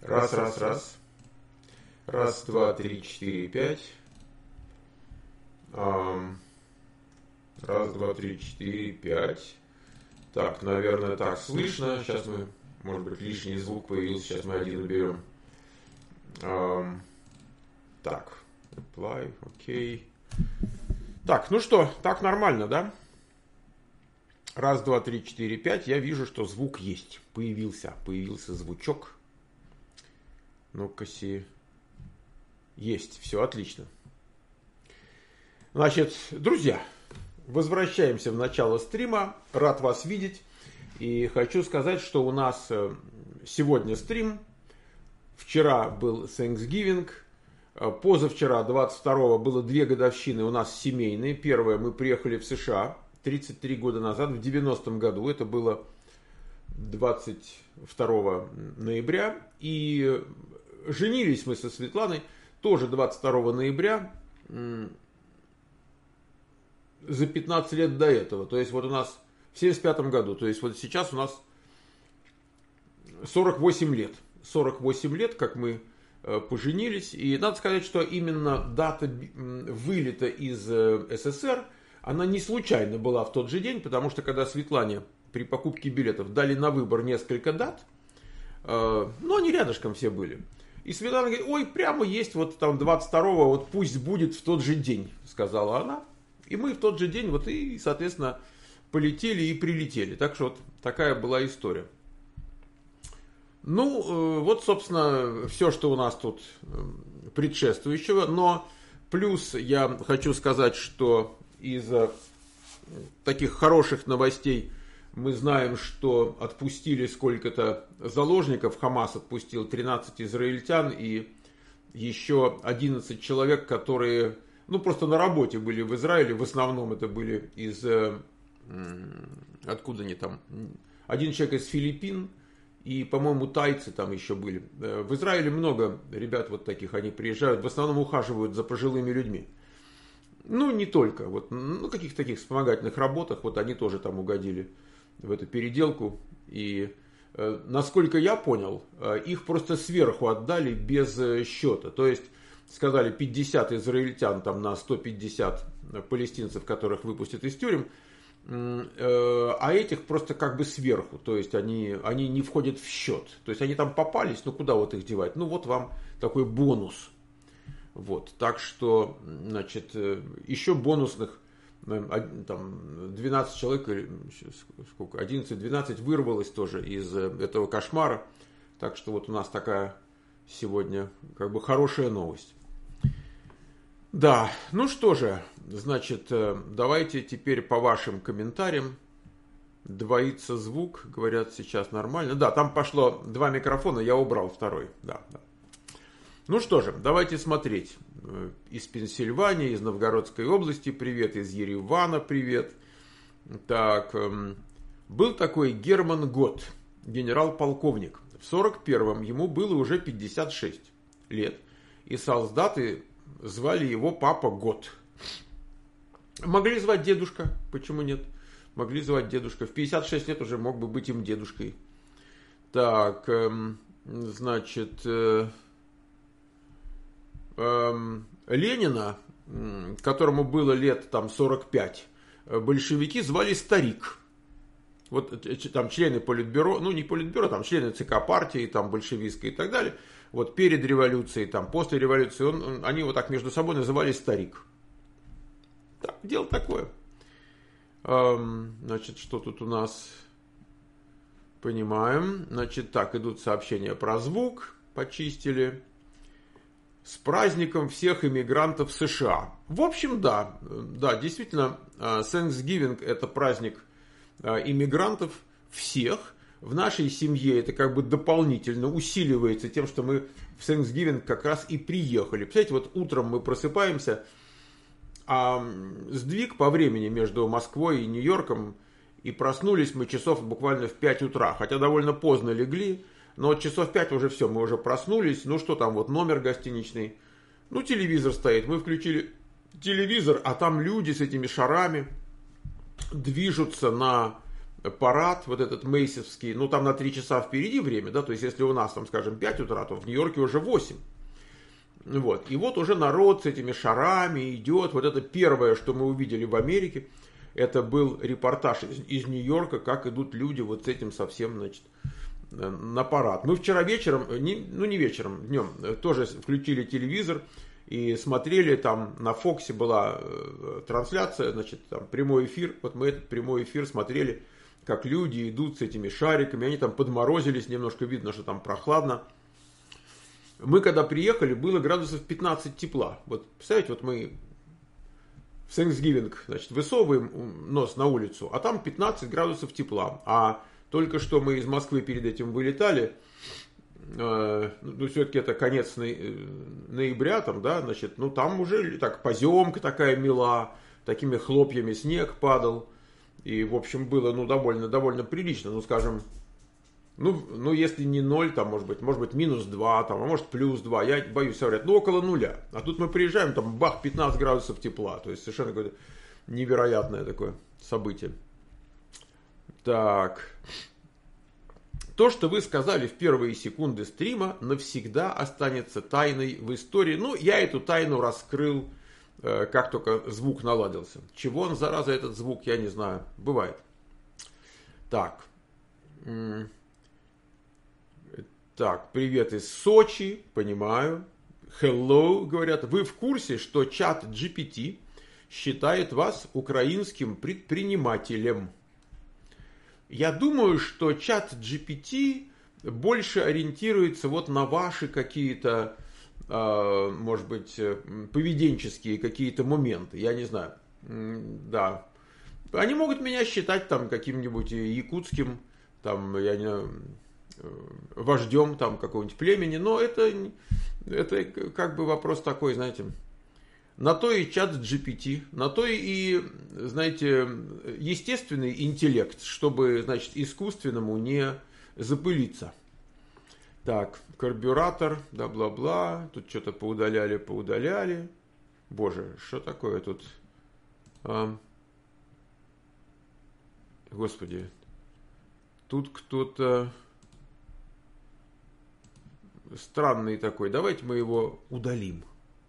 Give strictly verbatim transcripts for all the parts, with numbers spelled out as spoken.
Раз, раз, раз. Раз, два, три, четыре, пять. Ам, Раз, два, три, четыре, пять. Так, наверное, так слышно. Сейчас мы, может быть, лишний звук появился. Сейчас мы один уберем. Ам, Так, apply, окей. Так, ну что, так нормально, да? Раз, два, три, четыре, пять. Я вижу, что звук есть. Появился, появился звучок. Ну-ка, си. Есть, все отлично. Значит, друзья, возвращаемся в начало стрима. Рад вас видеть. И хочу сказать, что у нас сегодня стрим. Вчера был Thanksgiving. Позавчера, двадцать второго, было две годовщины у нас семейные. Первая, мы приехали в США тридцать три года назад, в девяностом году. Это было двадцать второго ноября. И женились мы со Светланой тоже двадцать второго ноября, за пятнадцать лет до этого. То есть вот у нас в семьдесят пятом году. То есть вот сейчас у нас сорок восемь лет. сорок восемь лет, как мы поженились. И надо сказать, что именно дата вылета из СССР, она не случайно была в тот же день, потому что когда Светлане при покупке билетов дали на выбор несколько дат, ну они рядышком все были. И Светлана говорит: ой, прямо есть вот там двадцать второго, вот пусть будет в тот же день, сказала она. И мы в тот же день вот и, соответственно, полетели и прилетели. Так что вот такая была история. Ну, вот, собственно, все, что у нас тут предшествующего. Но плюс я хочу сказать, что из таких хороших новостей мы знаем, что отпустили сколько-то заложников. Хамас отпустил тринадцать израильтян и еще одиннадцать человек, которые, ну, просто на работе были в Израиле. В основном это были из... Откуда они там? Один человек из Филиппин. И, по-моему, тайцы там еще были. В Израиле много ребят вот таких, они приезжают, в основном ухаживают за пожилыми людьми. Ну, не только. Вот, ну, каких-то таких вспомогательных работах, вот они тоже там угодили в эту переделку. И, э, насколько я понял, э, их просто сверху отдали без э, счета. То есть, сказали пятьдесят израильтян там, на сто пятьдесят палестинцев, которых выпустят из тюрем. А этих просто как бы сверху, то есть они, они не входят в счет. То есть они там попались, ну куда вот их девать? Ну вот вам такой бонус. Вот, так что, значит, еще бонусных там двенадцать человек, или сколько, одиннадцать-двенадцать вырвалось тоже из этого кошмара. Так что вот у нас такая сегодня как бы хорошая новость. Да, ну что же, значит, давайте теперь по вашим комментариям. Двоится звук, говорят, сейчас нормально. Да, там пошло два микрофона, я убрал второй. Да, да. Ну что же, давайте смотреть. Из Пенсильвании, из Новгородской области привет, из Еревана привет. Так, был такой Герман Гот, генерал-полковник. В сорок первом ему было уже пятьдесят шесть лет. И солдаты звали его Папа Гот. Могли звать дедушка, почему нет? Могли звать дедушка. В пятьдесят шесть лет уже мог бы быть им дедушкой. Так, эм, значит, э, э, Ленина, которому было лет там сорок пять, большевики звали Старик. Вот там члены политбюро, ну не политбюро, там члены ЦК партии, там большевистской и так далее. Вот перед революцией, там после революции, он, он, они вот так между собой назывались Старик. Так, дело такое. Эм, значит, что тут у нас? Понимаем. Значит, так, идут сообщения про звук. Почистили. С праздником всех иммигрантов США. В общем, да. Да, действительно, Thanksgiving это праздник иммигрантов всех. В нашей семье это как бы дополнительно усиливается тем, что мы в Thanksgiving как раз и приехали. Представляете, вот утром мы просыпаемся, а сдвиг по времени между Москвой и Нью-Йорком, и проснулись мы часов буквально в пять утра, хотя довольно поздно легли, но часов в пять уже все, мы уже проснулись, ну что там, вот номер гостиничный, ну телевизор стоит, мы включили телевизор, а там люди с этими шарами движутся на парад, вот этот мейсовский, ну там на три часа впереди время, да, то есть если у нас там, скажем, пять утра, то в Нью-Йорке уже восемь. Вот. И вот уже народ с этими шарами идет. Вот это первое, что мы увидели в Америке, это был репортаж из, из Нью-Йорка, как идут люди вот с этим совсем, значит, на парад. Мы вчера вечером, не, ну не вечером, днем, тоже включили телевизор и смотрели, там на Фоксе была трансляция, значит, там прямой эфир. Вот мы этот прямой эфир смотрели, как люди идут с этими шариками, они там подморозились, немножко видно, что там прохладно. Мы когда приехали, было градусов пятнадцать тепла. Вот представляете, вот мы в Thanksgiving, значит, высовываем нос на улицу, а там пятнадцать градусов тепла. А только что мы из Москвы перед этим вылетали, э, ну, все-таки это конец ноября, там, да, значит, ну, там уже так поземка такая мила, такими хлопьями снег падал. И, в общем, было, ну, довольно, довольно прилично, ну, скажем, ну, ну, если не ноль, там, может быть, может быть, минус два, там, а может, плюс два, я боюсь соврать, ну, около нуля. А тут мы приезжаем, там, бах, пятнадцать градусов тепла, то есть совершенно какое-то невероятное такое событие. Так. То, что вы сказали в первые секунды стрима, навсегда останется тайной в истории. Ну, я эту тайну раскрыл, как только звук наладился. Чего он, зараза, этот звук, я не знаю. Бывает. Так. Так, привет из Сочи, понимаю. Hello, говорят. Вы в курсе, что чат джи пи ти считает вас украинским предпринимателем? Я думаю, что чат джи пи ти больше ориентируется вот на ваши какие-то, может быть, поведенческие какие-то моменты, я не знаю, да. Они могут меня считать там каким-нибудь якутским, там, я не знаю, вождем там какого-нибудь племени, но это, это как бы вопрос такой, знаете, на то и чат джи пи ти, на то и, знаете, естественный интеллект, чтобы, значит, искусственному не запылиться. Так, карбюратор, да, бла-бла, тут что-то поудаляли, поудаляли. Боже, что такое тут? А, господи, тут кто-то странный такой. Давайте мы его удалим.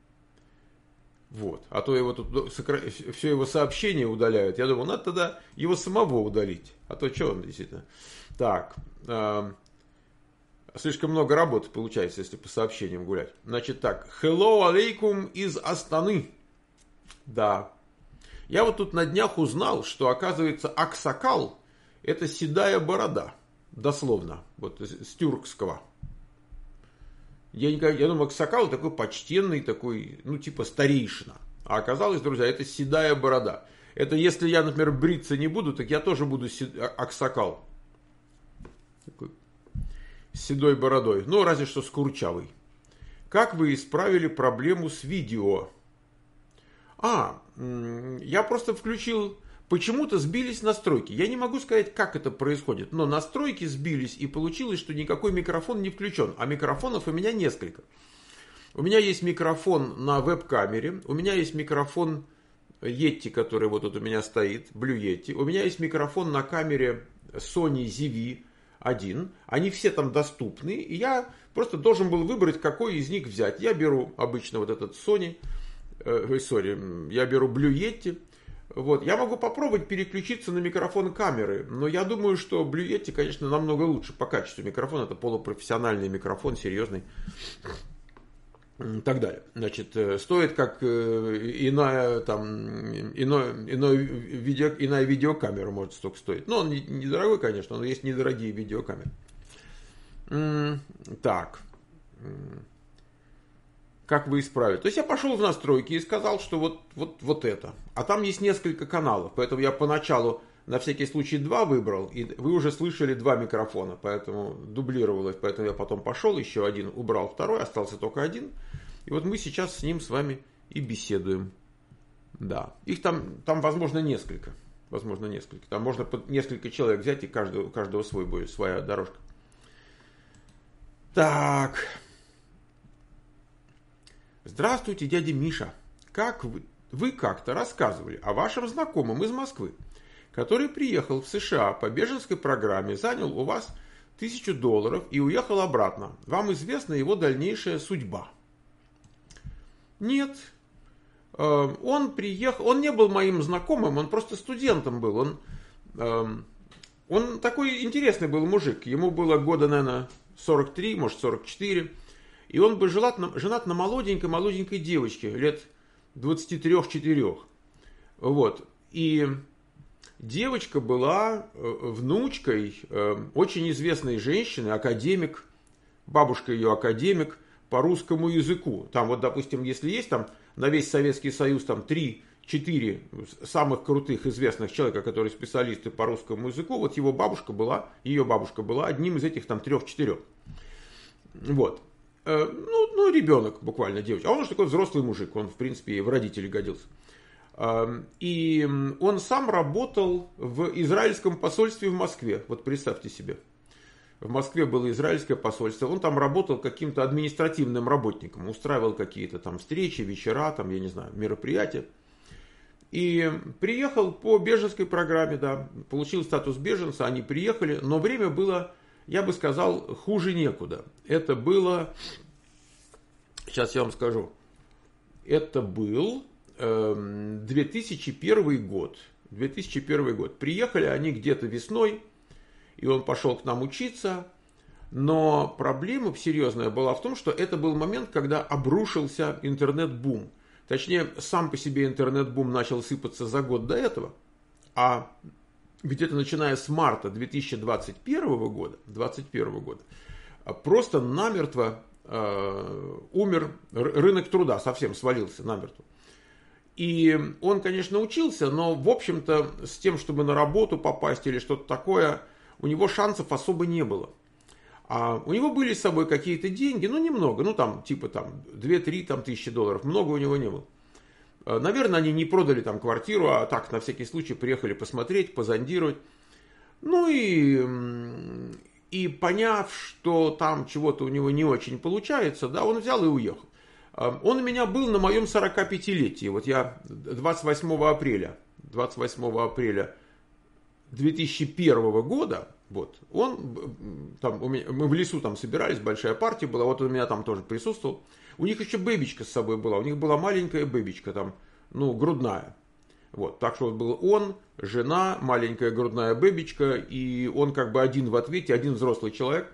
Вот. А то его тут сокра... все его сообщения удаляют. Я думаю, надо тогда его самого удалить. А то что он действительно. Так. Э... Слишком много работы получается, если по сообщениям гулять. Значит так. Hello alaikum из Астаны. Да. Я вот тут на днях узнал, что, оказывается, аксакал — это седая борода. Дословно. Вот с тюркского. Я, никогда, я думал, аксакал такой почтенный, такой, ну, типа старейшина. А оказалось, друзья, это седая борода. Это если я, например, бриться не буду, так я тоже буду сед... аксакал. Такой с седой бородой. Ну, разве что с курчавой. Как вы исправили проблему с видео? А, я просто включил... Почему-то сбились настройки. Я не могу сказать, как это происходит, но настройки сбились, и получилось, что никакой микрофон не включен. А микрофонов у меня несколько. У меня есть микрофон на веб-камере, у меня есть микрофон Yeti, который вот тут у меня стоит, Blue Yeti. У меня есть микрофон на камере Sony зет ви один. Они все там доступны, и я просто должен был выбрать, какой из них взять. Я беру обычно вот этот Sony, э, sorry, я беру Blue Yeti. Вот. Я могу попробовать переключиться на микрофон камеры, но я думаю, что Blue Yeti, конечно, намного лучше по качеству микрофона. Это полупрофессиональный микрофон, серьезный. И так далее. Значит, стоит как иная, там, иное, иное видео, иная видеокамера может столько стоить. Но он недорогой, конечно, но есть недорогие видеокамеры. Так. Как вы исправили? То есть я пошел в настройки и сказал, что вот, вот, вот это. А там есть несколько каналов, поэтому я поначалу на всякий случай два выбрал, и вы уже слышали два микрофона, поэтому дублировалось. Поэтому я потом пошел, еще один убрал, второй, остался только один. И вот мы сейчас с ним с вами и беседуем. Да. Их там, там возможно, несколько. Возможно, несколько. Там можно под несколько человек взять, и каждого, у каждого свой будет, своя дорожка. Так... Здравствуйте, дядя Миша. Как вы, вы как-то рассказывали о вашем знакомом из Москвы, который приехал в США по беженской программе, занял у вас тысячу долларов и уехал обратно. Вам известна его дальнейшая судьба? Нет. Он приехал, он не был моим знакомым, он просто студентом был. Он, он такой интересный был мужик. Ему было года, наверное, сорок три, может сорок четыре. И он был женат на, женат на молоденькой-молоденькой девочке, лет двадцати трёх-четырёх. Вот. И девочка была внучкой очень известной женщины, академик, бабушка ее академик по русскому языку. Там вот, допустим, если есть там на весь Советский Союз там три-четыре самых крутых известных человека, которые специалисты по русскому языку, вот его бабушка была, ее бабушка была одним из этих там трех-четырех. Вот. Ну, ну, ребенок буквально, девочка. А он уже такой взрослый мужик, он в принципе и в родители годился. И он сам работал в израильском посольстве в Москве. Вот представьте себе. В Москве было израильское посольство. Он там работал каким-то административным работником. Устраивал какие-то там встречи, вечера, там, я не знаю, мероприятия. И приехал по беженской программе, да. Получил статус беженца, они приехали. Но время было, я бы сказал, хуже некуда. Это было... Сейчас я вам скажу. Это был... две тысячи первый год. две тысячи первый год. Приехали они где-то весной, и он пошел к нам учиться. Но проблема серьезная была в том, что это был момент, когда обрушился интернет-бум. Точнее, сам по себе интернет-бум начал сыпаться за год до этого. А где-то начиная с марта две тысячи двадцать первого года, двадцать первого года просто намертво э, умер рынок труда, совсем свалился намертво. И он, конечно, учился, но, в общем-то, с тем, чтобы на работу попасть или что-то такое, у него шансов особо не было. А у него были с собой какие-то деньги, ну, немного, ну, там, типа, там, две-три там, тысячи долларов, много у него не было. Наверное, они не продали там квартиру, а так, на всякий случай, приехали посмотреть, позондировать. Ну, и, и поняв, что там чего-то у него не очень получается, да, он взял и уехал. Он у меня был на моем сорокапятилетии. Вот я двадцать восьмого апреля, двадцать восьмого апреля две тысячи первого года, вот, он, там, у меня, мы в лесу там собирались, большая партия была, вот он у меня там тоже присутствовал. У них еще бэбичка с собой была, у них была маленькая бэбичка там, ну, грудная. Вот, так что вот был он, жена, маленькая грудная бэбичка, и он как бы один в ответе, один взрослый человек.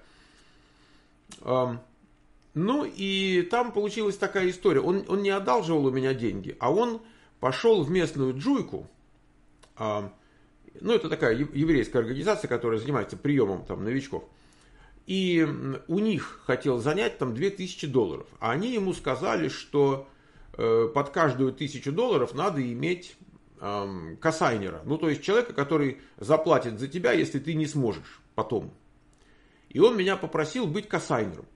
Ну, и там получилась такая история. Он, он не одалживал у меня деньги, а он пошел в местную джуйку. А, ну, это такая еврейская организация, которая занимается приемом там, новичков. И у них хотел занять там две тысячи долларов. А они ему сказали, что э, под каждую тысячу долларов надо иметь э, кассайнера. Ну, то есть человека, который заплатит за тебя, если ты не сможешь потом. И он меня попросил быть кассайнером.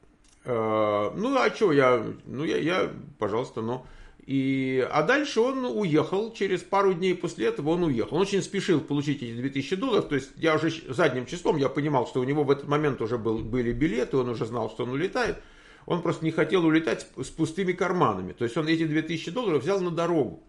Ну, а что, я, ну, я, я, пожалуйста, ну. И, а дальше он уехал, через пару дней после этого он уехал. Он очень спешил получить эти две тысячи долларов, то есть я уже задним числом, я понимал, что у него в этот момент уже был, были билеты, он уже знал, что он улетает. Он просто не хотел улетать с, с пустыми карманами, то есть он эти две тысячи долларов взял на дорогу.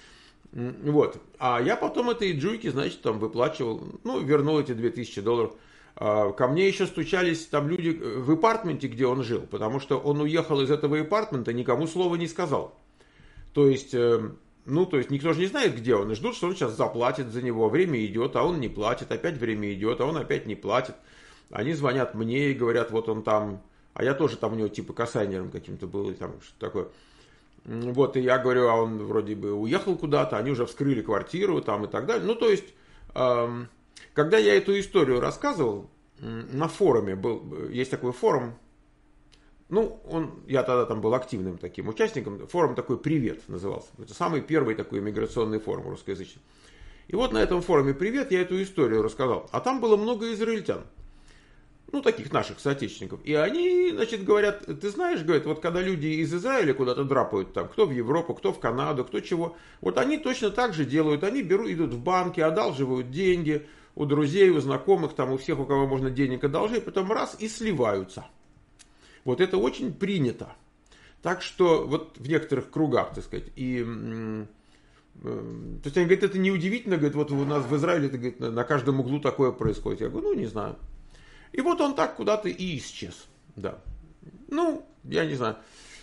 Вот, а я потом этой джуйке, значит, там выплачивал, ну, вернул эти две тысячи долларов. Ко мне еще стучались там люди в апартменте, где он жил, потому что он уехал из этого апартмента, никому слова не сказал. То есть, ну, то есть никто же не знает, где он, и ждут, что он сейчас заплатит за него. Время идет, а он не платит, опять время идет, а он опять не платит. Они звонят мне и говорят, вот он там, а я тоже там у него типа кассайнером каким-то был, и там что-то такое. Вот, и я говорю, а он вроде бы уехал куда-то, они уже вскрыли квартиру там и так далее. Ну, то есть... Эм, Когда я эту историю рассказывал, на форуме, был, есть такой форум, ну, он, я тогда там был активным таким участником, форум такой «Привет» назывался. Это самый первый такой миграционный форум русскоязычный. И вот на этом форуме «Привет» я эту историю рассказал. А там было много израильтян, ну, таких наших соотечественников. И они, значит, говорят, ты знаешь, говорят, вот когда люди из Израиля куда-то драпают, там, кто в Европу, кто в Канаду, кто чего, вот они точно так же делают, они берут, идут в банки, одалживают деньги у друзей, у знакомых, там, у всех, у кого можно денег одолжить, потом раз и сливаются. Вот это очень принято. Так что вот в некоторых кругах, так сказать, и То есть они говорят, это неудивительно, говорят, вот у нас в Израиле это, говорит, на каждом углу такое происходит. Я говорю, ну не знаю. И вот он так куда-то и исчез. Да. Ну, я не знаю.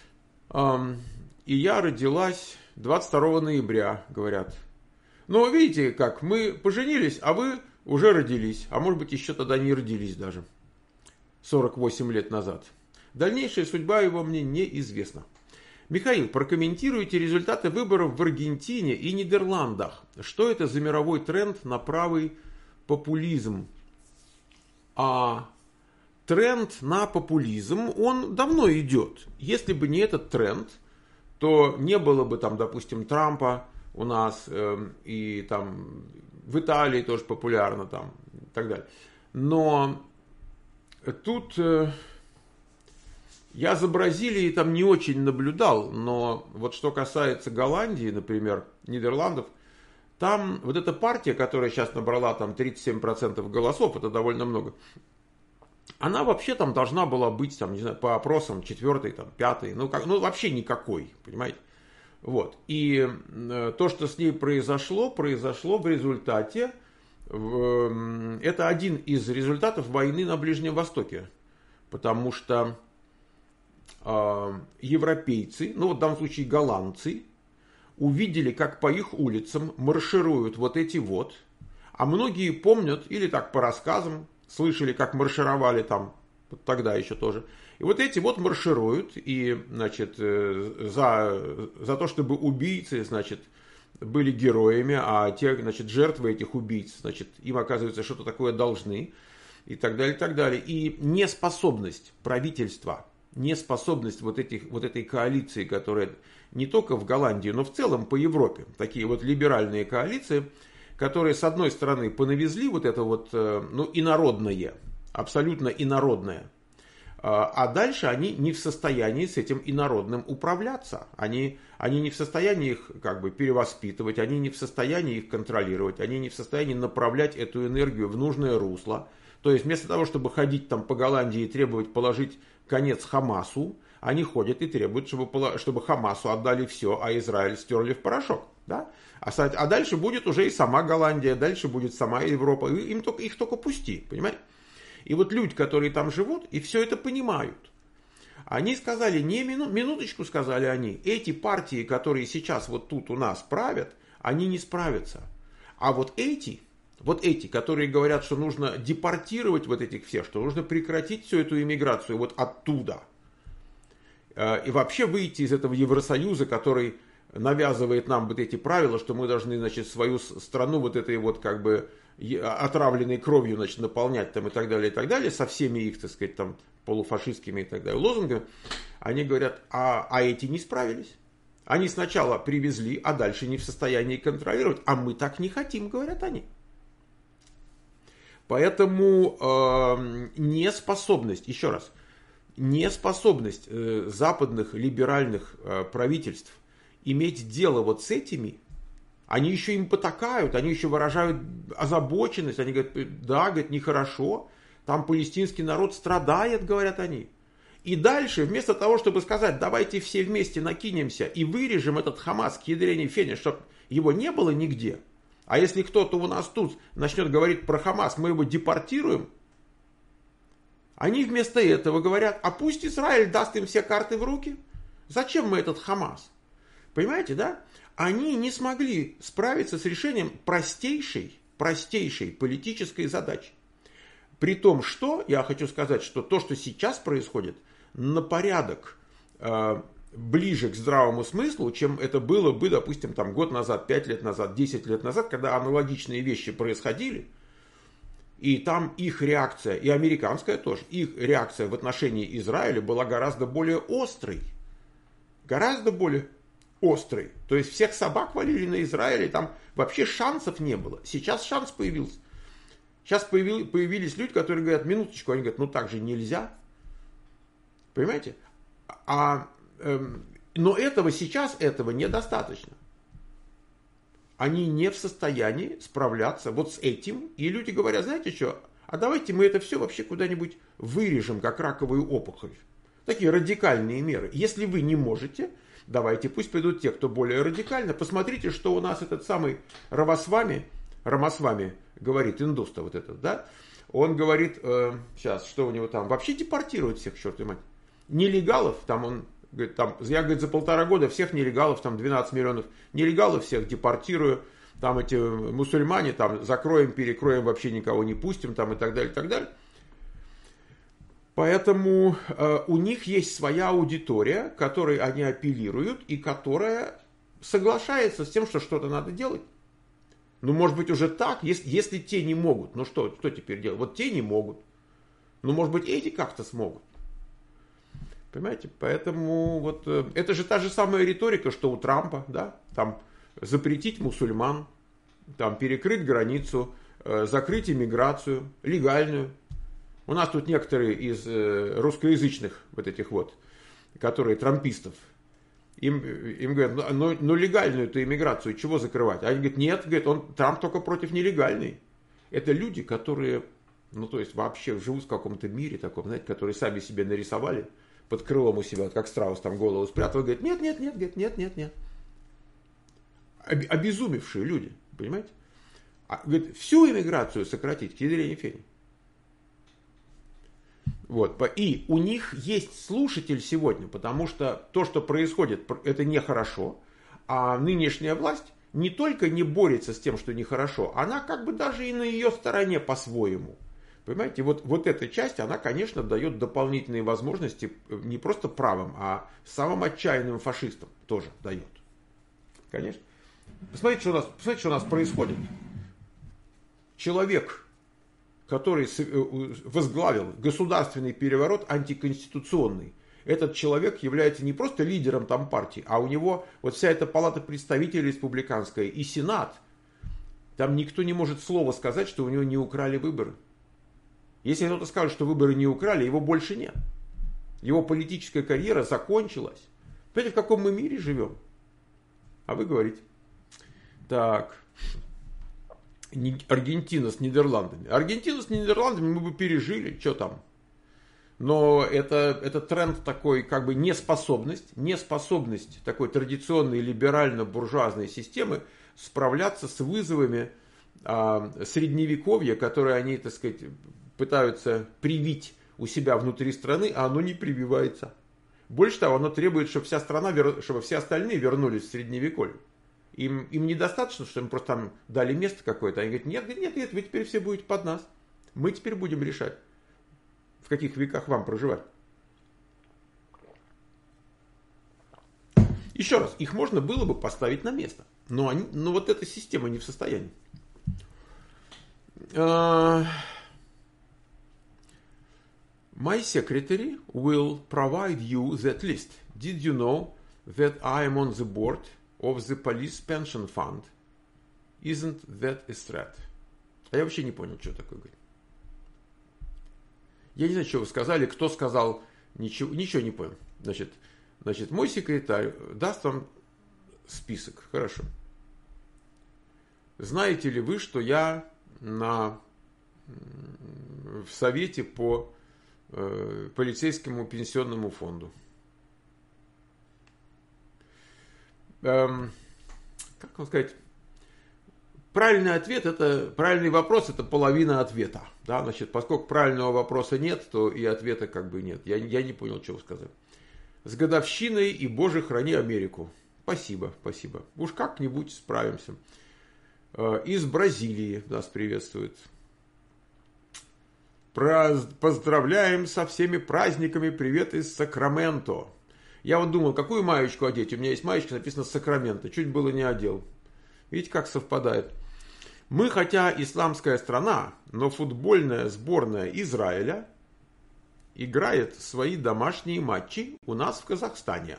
И я родилась двадцать второго ноября, говорят. Но видите, как мы поженились, а вы уже родились. А может быть, еще тогда не родились даже. сорок восемь лет назад. Дальнейшая судьба его мне неизвестна. Михаил, прокомментируйте результаты выборов в Аргентине и Нидерландах. Что это за мировой тренд на правый популизм? А тренд на популизм, он давно идет. Если бы не этот тренд, то не было бы там, допустим, Трампа у нас, э, и там в Италии тоже популярно там и так далее. Но тут... Э, Я за Бразилией там не очень наблюдал, но вот что касается Голландии, например, Нидерландов, там вот эта партия, которая сейчас набрала там тридцать семь процентов голосов, это довольно много, она вообще там должна была быть, там, не знаю, по опросам четвертой, там, пятой, ну, как, ну вообще никакой, понимаете. Вот. И то, что с ней произошло, произошло в результате, в, это один из результатов войны на Ближнем Востоке, потому что европейцы, ну вот в данном случае голландцы, увидели, как по их улицам маршируют вот эти вот, а многие помнят, или так по рассказам, слышали, как маршировали там, вот тогда еще тоже, и вот эти вот маршируют, и, значит, за, за то, чтобы убийцы, значит, были героями, а те, значит, жертвы этих убийц, значит, им, оказывается, что-то такое должны, и так далее, и так далее. И неспособность правительства, неспособность вот, этих, вот этой коалиции, которая не только в Голландии, но в целом по Европе, такие вот либеральные коалиции, которые с одной стороны понавезли вот это вот, ну, инородное, абсолютно инородное, а дальше они не в состоянии с этим инородным управляться, они, они не в состоянии их как бы перевоспитывать, они не в состоянии их контролировать, они не в состоянии направлять эту энергию в нужное русло. То есть вместо того, чтобы ходить там по Голландии и требовать положить конец Хамасу, они ходят и требуют, чтобы, чтобы Хамасу отдали все, а Израиль стерли в порошок. Да? А, а дальше будет уже и сама Голландия, дальше будет сама Европа. Им только, их только пусти, понимаете? И вот люди, которые там живут, и все это понимают. Они сказали, не мину, минуточку сказали они, эти партии, которые сейчас вот тут у нас правят, они не справятся. А вот эти... Вот эти, которые говорят, что нужно депортировать вот этих всех, что нужно прекратить всю эту иммиграцию вот оттуда. И вообще выйти из этого Евросоюза, который навязывает нам вот эти правила, что мы должны, значит, свою страну вот этой вот как бы отравленной кровью, значит, наполнять там и так далее, и так далее, со всеми их, так сказать, там полуфашистскими и так далее лозунгами. Они говорят, а, а эти не справились. Они сначала привезли, а дальше не в состоянии контролировать. А мы так не хотим, говорят они. Поэтому э, неспособность, еще раз, неспособность э, западных либеральных э, правительств иметь дело вот с этими, они еще им потакают, они еще выражают озабоченность, они говорят, да, говорят, нехорошо, там палестинский народ страдает, говорят они. И дальше, вместо того, чтобы сказать, давайте все вместе накинемся и вырежем этот Хамас к ядрене фене, чтобы его не было нигде. А если кто-то у нас тут начнет говорить про Хамас, мы его депортируем, они вместо этого говорят, а пусть Израиль даст им все карты в руки. Зачем мы этот Хамас? Понимаете, да? Они не смогли справиться с решением простейшей, простейшей политической задачи. При том, что, я хочу сказать, что то, что сейчас происходит, на порядок э, ближе к здравому смыслу, чем это было бы, допустим, там, год назад, пять лет назад, десять лет назад, когда аналогичные вещи происходили, и там их реакция, и американская тоже, их реакция в отношении Израиля была гораздо более острой. Гораздо более острой. То есть всех собак валили на Израиле, там вообще шансов не было. Сейчас шанс появился. Сейчас появил, появились люди, которые говорят, минуточку, они говорят, ну так же нельзя. Понимаете? А Но этого сейчас, этого недостаточно. Они не в состоянии справляться вот с этим. И люди говорят, знаете что, а давайте мы это все вообще куда-нибудь вырежем, как раковую опухоль. Такие радикальные меры. Если вы не можете, давайте, пусть придут те, кто более радикально. Посмотрите, что у нас этот самый Рамасвами, Рамасвами говорит, индус-то вот этот, да? Он говорит, э, сейчас, что у него там, вообще депортируют всех, черт мать. Нелегалов, там он, говорит, там, я, говорит, за полтора года всех нелегалов, там двенадцать миллионов нелегалов всех депортирую, там эти мусульмане, там, закроем, перекроем, вообще никого не пустим, там, и так далее, и так далее. Поэтому э, у них есть своя аудитория, к которой они апеллируют, и которая соглашается с тем, что что-то надо делать. Ну, может быть, уже так, если, если те не могут, ну что, что теперь делать? Вот те не могут. Ну, может быть, эти как-то смогут. Понимаете? Поэтому вот э, это же та же самая риторика, что у Трампа, да? Там запретить мусульман, там перекрыть границу, э, закрыть иммиграцию, легальную. У нас тут некоторые из э, русскоязычных вот этих вот, которые трампистов, Им, им говорят, ну, ну легальную эту иммиграцию, чего закрывать? А они говорят, нет, говорят, он, Трамп только против нелегальной. Это люди, которые, ну то есть вообще живут в каком-то мире таком, знаете, которые сами себе нарисовали под крылом у себя, как страус там голову спрятал, говорит, нет, нет, нет, говорит, нет, нет, нет. Обезумевшие люди, понимаете? А, говорит, всю иммиграцию сократить, к ядрени фени. Вот. И у них есть слушатель сегодня, потому что то, что происходит, это нехорошо. А нынешняя власть не только не борется с тем, что нехорошо, она как бы даже и на ее стороне по-своему. Понимаете, вот, вот эта часть, она, конечно, дает дополнительные возможности не просто правым, а самым отчаянным фашистам тоже дает. Конечно. Посмотрите, что у нас, посмотрите, что у нас происходит. Человек, который возглавил государственный переворот антиконституционный. Этот человек является не просто лидером там партии, а у него вот вся эта палата представителей республиканская и Сенат. Там никто не может слова сказать, что у него не украли выборы. Если кто-то скажет, что выборы не украли, его больше нет. Его политическая карьера закончилась. Понимаете, в каком мы мире живем? А вы говорите. Так... Аргентина с Нидерландами. Аргентину с Нидерландами мы бы пережили, что там. Но это, это тренд такой, как бы неспособность, неспособность такой традиционной либерально-буржуазной системы справляться с вызовами а, средневековья, которые они, так сказать, пытаются привить у себя внутри страны, а оно не прививается. Больше того, оно требует, чтобы вся страна, чтобы все остальные вернулись в средневековье. Им, им недостаточно, что им просто там дали место какое-то. Они говорят, нет, нет, нет, вы теперь все будете под нас. Мы теперь будем решать, в каких веках вам проживать. Еще раз, их можно было бы поставить на место. Но, они, но вот эта система не в состоянии. Uh, my secretary will provide you that list. Did you know that I am on the board of the police pension fund? Isn't that a threat? А я вообще не понял, что такое говорит. Я не знаю, что вы сказали, кто сказал, ничего, ничего не понял. Значит, значит, мой секретарь даст вам список. Хорошо. Знаете ли вы, что я на, в совете по э, полицейскому пенсионному фонду? Эм, как вам сказать? Правильный ответ, это, правильный вопрос, это половина ответа. Да? Значит, поскольку правильного вопроса нет, то и ответа как бы нет. Я, я не понял, что вы сказали. С годовщиной и Боже, храни Америку. Спасибо, спасибо. Уж как-нибудь справимся. Из Бразилии нас приветствует. Поздравляем со всеми праздниками. Привет из Сакраменто. Я вот думал, какую маечку одеть. У меня есть маечка, написано Сакраменто. Чуть было не одел. Видите, как совпадает. Мы, хотя исламская страна, но футбольная сборная Израиля играет свои домашние матчи у нас в Казахстане.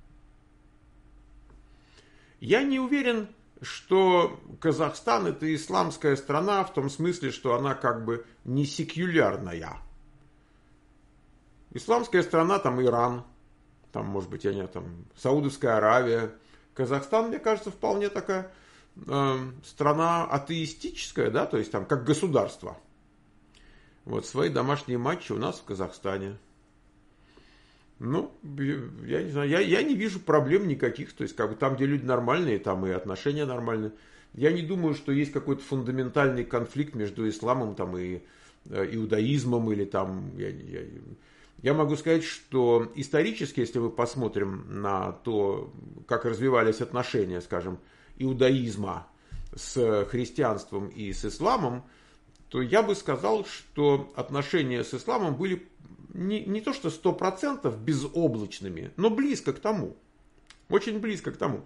Я не уверен, что Казахстан это исламская страна в том смысле, что она как бы не секулярная. Исламская страна, там Иран, там, может быть, я не знаю, там Саудовская Аравия. Казахстан, мне кажется, вполне такая э, страна атеистическая, да, то есть там как государство. Вот свои домашние матчи у нас в Казахстане. Ну, я не знаю, я, я не вижу проблем никаких. То есть, как бы там, где люди нормальные, там и отношения нормальные. Я не думаю, что есть какой-то фундаментальный конфликт между исламом там, и э, иудаизмом. Или там, я, я, я могу сказать, что исторически, если мы посмотрим на то, как развивались отношения, скажем, иудаизма с христианством и с исламом, то я бы сказал, что отношения с исламом были не, не то что сто процентов безоблачными, но близко к тому. Очень близко к тому.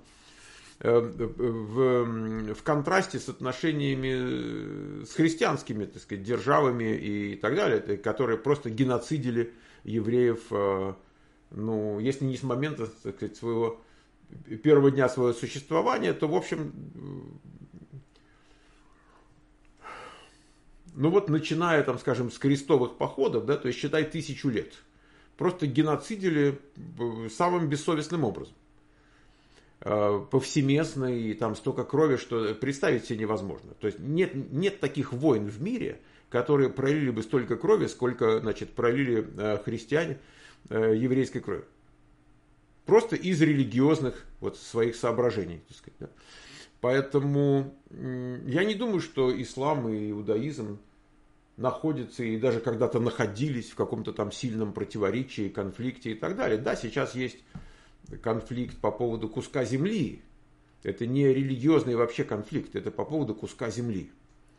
В, в контрасте с отношениями с христианскими, так сказать, державами и так далее, которые просто геноцидили евреев, ну, если не с момента, так сказать, своего первого дня своего существования, то, в общем, ну вот начиная, там, скажем, с крестовых походов, да, то есть считай тысячу лет, просто геноцидили самым бессовестным образом. Повсеместно, и там столько крови, что представить себе невозможно. То есть нет, нет таких войн в мире, которые пролили бы столько крови, сколько, значит, пролили христиане еврейской крови. Просто из религиозных вот своих соображений, так сказать, да. Поэтому я не думаю, что ислам и иудаизм находятся и даже когда-то находились в каком-то там сильном противоречии, конфликте и так далее. Да, сейчас есть конфликт по поводу куска земли. Это не религиозный вообще конфликт, это по поводу куска земли.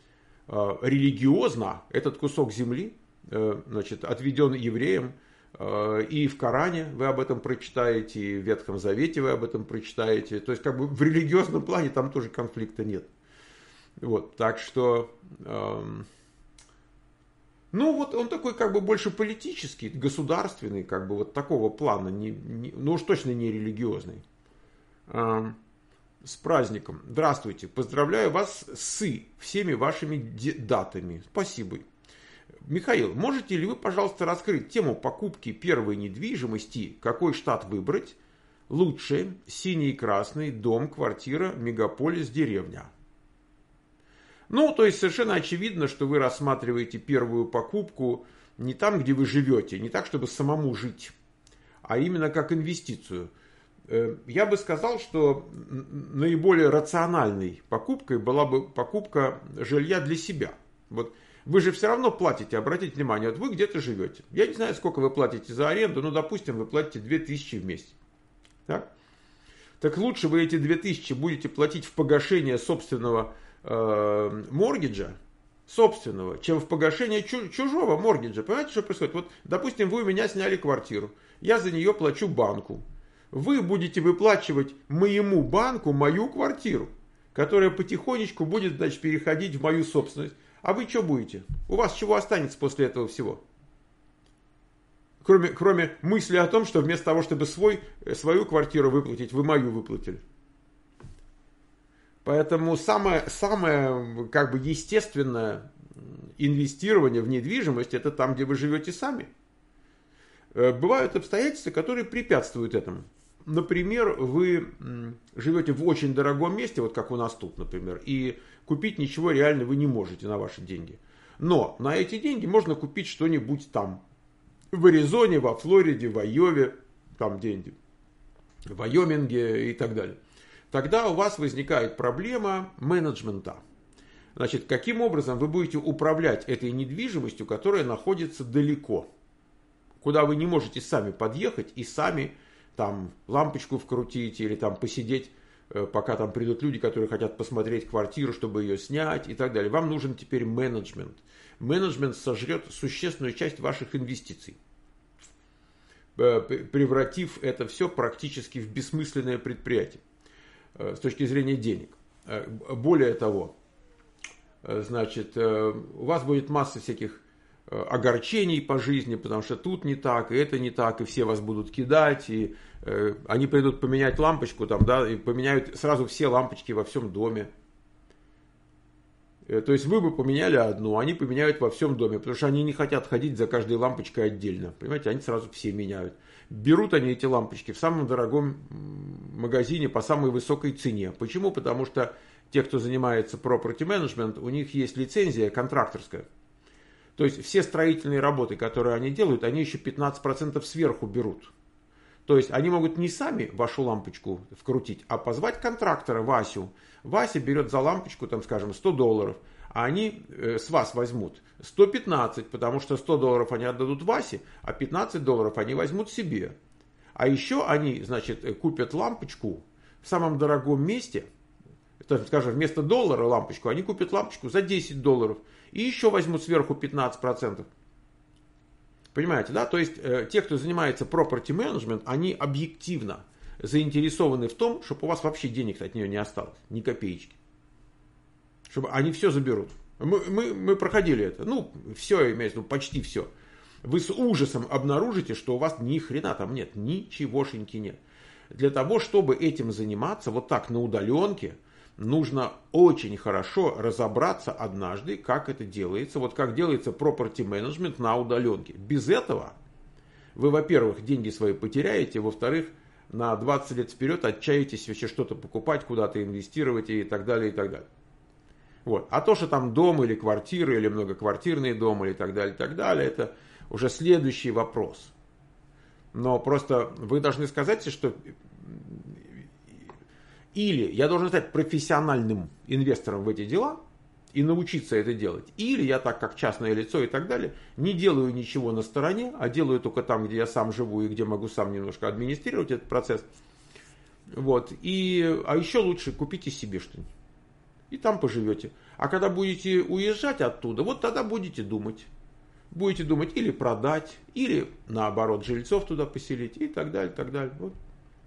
Религиозно этот кусок земли, значит, отведен евреям, и в Коране вы об этом прочитаете, и в Ветхом Завете вы об этом прочитаете. То есть, как бы в религиозном плане там тоже конфликта нет. Вот, так что, эм, ну вот он такой как бы больше политический, государственный, как бы вот такого плана, не, не, ну уж точно не религиозный. Эм, с праздником. Здравствуйте, поздравляю вас с всеми вашими датами. Спасибо. Михаил, можете ли вы, пожалуйста, раскрыть тему покупки первой недвижимости? Какой штат выбрать? Лучше синий и красный, дом, квартира, мегаполис, деревня. Ну, то есть совершенно очевидно, что вы рассматриваете первую покупку не там, где вы живете, не так, чтобы самому жить, а именно как инвестицию. Я бы сказал, что наиболее рациональной покупкой была бы покупка жилья для себя. Вот. Вы же все равно платите, обратите внимание, вот вы где-то живете. Я не знаю, сколько вы платите за аренду, но, допустим, вы платите две тысячи в месяц. Так, так лучше вы эти две тысячи будете платить в погашение собственного э, моргиджа, собственного, чем в погашение чужого моргиджа. Понимаете, что происходит? Вот, допустим, вы у меня сняли квартиру, я за нее плачу банку. Вы будете выплачивать моему банку мою квартиру, которая потихонечку будет, значит, переходить в мою собственность. А вы что будете? У вас чего останется после этого всего? Кроме, кроме мысли о том, что вместо того, чтобы свой, свою квартиру выплатить, вы мою выплатили. Поэтому самое, самое как бы естественное инвестирование в недвижимость — это там, где вы живете сами. Бывают обстоятельства, которые препятствуют этому. Например, вы живете в очень дорогом месте, вот как у нас тут, например, и купить ничего реально вы не можете на ваши деньги. Но на эти деньги можно купить что-нибудь там. В Аризоне, во Флориде, в Айове, там где-нибудь, в Вайоминге и так далее. Тогда у вас возникает проблема менеджмента. Значит, каким образом вы будете управлять этой недвижимостью, которая находится далеко, куда вы не можете сами подъехать и сами там лампочку вкрутить или там посидеть, пока там придут люди, которые хотят посмотреть квартиру, чтобы ее снять и так далее. Вам нужен теперь менеджмент. Менеджмент сожрет существенную часть ваших инвестиций, превратив это все практически в бессмысленное предприятие с точки зрения денег. Более того, значит, у вас будет масса всяких огорчений по жизни, потому что тут не так, и это не так, и все вас будут кидать, и э, они придут поменять лампочку, там, да, и поменяют сразу все лампочки во всем доме. Э, то есть вы бы поменяли одну, они поменяют во всем доме, потому что они не хотят ходить за каждой лампочкой отдельно. Понимаете, они сразу все меняют. Берут они эти лампочки в самом дорогом магазине по самой высокой цене. Почему? Потому что те, кто занимается property management, у них есть лицензия контракторская. То есть все строительные работы, которые они делают, они еще пятнадцать процентов сверху берут. То есть они могут не сами вашу лампочку вкрутить, а позвать контрактора Васю. Вася берет за лампочку, там, скажем, сто долларов, а они э, с вас возьмут сто пятнадцать, потому что сто долларов они отдадут Васе, а пятнадцать долларов они возьмут себе. А еще они, значит, купят лампочку в самом дорогом месте, то, скажем, вместо доллара лампочку, они купят лампочку за десять долларов и еще возьмут сверху пятнадцать процентов. Понимаете, да? То есть э, те, кто занимается property management, они объективно заинтересованы в том, чтобы у вас вообще денег от нее не осталось, ни копеечки. Чтобы они все заберут. Мы, мы, мы проходили это. Ну, все имеется в виду, почти все. Вы с ужасом обнаружите, что у вас ни хрена там нет, ничегошеньки нет. Для того, чтобы этим заниматься вот так на удаленке, нужно очень хорошо разобраться однажды, как это делается. Вот как делается property management на удаленке. Без этого вы, во-первых, деньги свои потеряете, во-вторых, на двадцать лет вперед отчаетесь вообще что-то покупать, куда-то инвестировать и так далее, и так далее. Вот. А то, что там дом или квартира, или многоквартирный дом, или так далее, и так далее, это уже следующий вопрос. Но просто вы должны сказать, что или я должен стать профессиональным инвестором в эти дела и научиться это делать, или я так как частное лицо и так далее не делаю ничего на стороне, а делаю только там, где я сам живу и где могу сам немножко администрировать этот процесс. Вот. И, а еще лучше купите себе что-нибудь. И там поживете. А когда будете уезжать оттуда, вот тогда будете думать. Будете думать или продать, или наоборот жильцов туда поселить и так далее, так далее. Вот.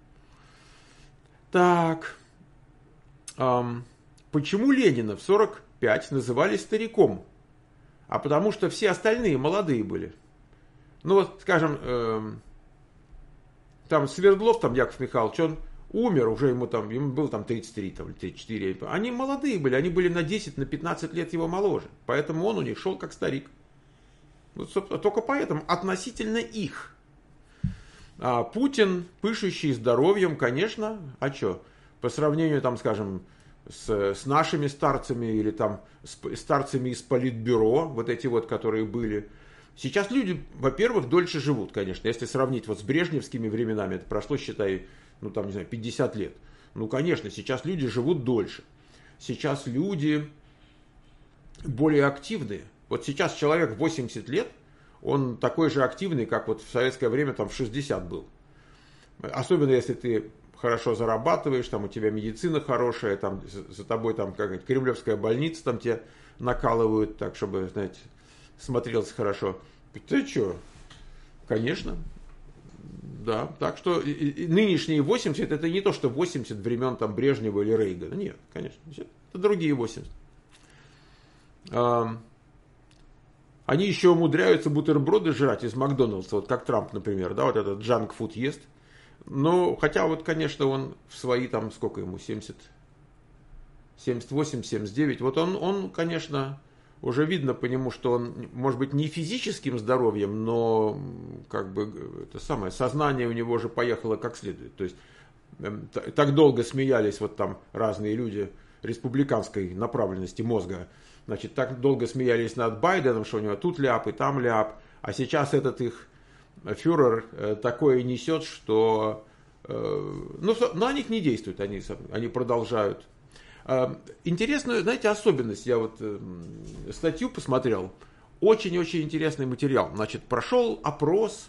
Так. Эм, почему Ленина в сорок пять называли стариком? А потому что все остальные молодые были. Ну вот, скажем, эм, там Свердлов, там Яков Михайлович, он умер, уже ему там, ему было там тридцать три, там, тридцать четыре. Они молодые были, они были на десять, на пятнадцать лет его моложе. Поэтому он у них шел как старик. Вот, только поэтому относительно их. А Путин, пышущий здоровьем, конечно, а что? По сравнению, там, скажем, с, с нашими старцами или там с старцами из политбюро, вот эти вот, которые были. Сейчас люди, во-первых, дольше живут, конечно. Если сравнить вот с брежневскими временами, это прошло, считай, ну там, не знаю, пятьдесят лет. Ну, конечно, сейчас люди живут дольше. Сейчас люди более активные. Вот сейчас человек восемьдесят лет, он такой же активный, как вот в советское время там в шестьдесят был. Особенно если ты хорошо зарабатываешь, там у тебя медицина хорошая, там за тобой там какая-то кремлевская больница, там тебя накалывают так, чтобы, знаете, смотрелось хорошо. Ты что? Конечно. Да, так что и, и, нынешние восемьдесят это не то, что восемьдесят времен там Брежнева или Рейгана. Нет, конечно. Это другие восемьдесят. Они еще умудряются бутерброды жрать из Макдональдса, вот как Трамп, например, да, вот этот джанк-фуд ест. Но, хотя вот, конечно, он в свои там, сколько ему, семьдесят, семьдесят восемь, семьдесят девять, вот он, он, конечно, уже видно по нему, что он, может быть, не физическим здоровьем, но, как бы, это самое, сознание у него же поехало как следует. То есть, так долго смеялись вот там разные люди республиканской направленности мозга, значит, так долго смеялись над Байденом, что у него тут ляп и там ляп, а сейчас этот их фюрер такое несет, что ну, на них не действует, они, они продолжают. Интересную, знаете, особенность, я вот статью посмотрел, очень-очень интересный материал. Значит, прошел опрос,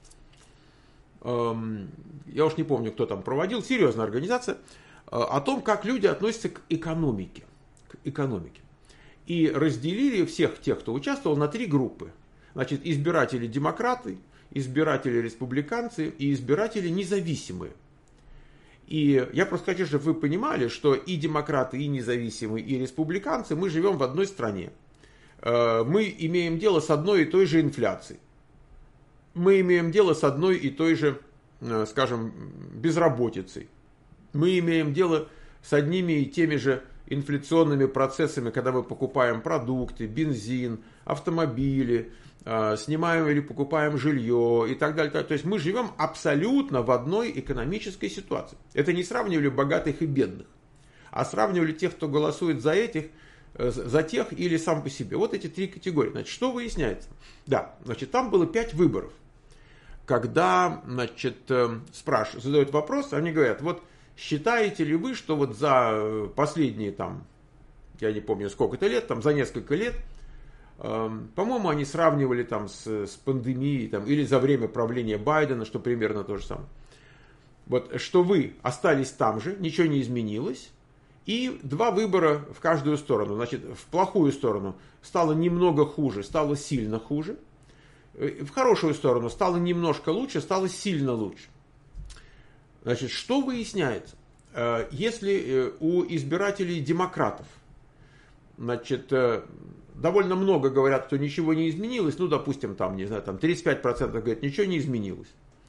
я уж не помню, кто там проводил, серьезная организация, о том, как люди относятся к экономике. К экономике. И разделили всех тех, кто участвовал, на три группы. Значит, избиратели-демократы, избиратели-республиканцы и избиратели независимые. И я просто хочу, чтобы вы понимали, что и демократы, и независимые, и республиканцы, мы живем в одной стране. Мы имеем дело с одной и той же инфляцией. Мы имеем дело с одной и той же, скажем, безработицей. Мы имеем дело с одними и теми же инфляционными процессами, когда мы покупаем продукты, бензин, автомобили, снимаем или покупаем жилье и так далее. То есть мы живем абсолютно в одной экономической ситуации. Это не сравнивали богатых и бедных, а сравнивали тех, кто голосует за этих, за тех или сам по себе. Вот эти три категории. Значит, что выясняется? Да, значит, там было пять выборов. когда, значит, спрашивают, задают вопрос, они говорят, вот считаете ли вы, что вот за последние там, я не помню сколько-то лет, там за несколько лет, по-моему, они сравнивали там с, с пандемией там, или за время правления Байдена, что примерно то же самое. Вот, что вы остались там же, ничего не изменилось, и два выбора в каждую сторону. Значит, в плохую сторону стало немного хуже, стало сильно хуже. В хорошую сторону стало немножко лучше, стало сильно лучше. Значит, что выясняется? Если у избирателей демократов, значит, довольно много говорят, что ничего не изменилось, ну, допустим, там, не знаю, там тридцать пять процентов говорят, ничего не изменилось.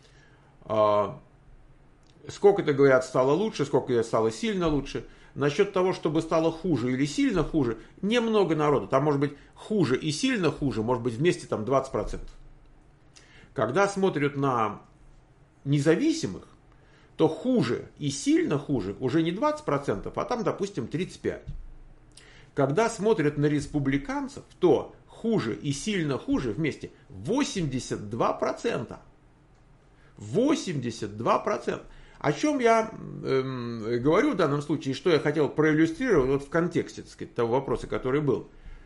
Сколько-то говорят, стало лучше, сколько-то стало сильно лучше. Насчет того, чтобы стало хуже или сильно хуже, немного народу. Там может быть хуже и сильно хуже, может быть вместе там двадцать процентов. Когда смотрят на независимых, то хуже и сильно хуже уже не двадцать процентов, а там, допустим, тридцать пять процентов. Когда смотрят на республиканцев, то хуже и сильно хуже вместе восемьдесят два процента. восемьдесят два процента. О чем я э, говорю в данном случае, что я хотел проиллюстрировать вот в контексте, так сказать, того вопроса, который был.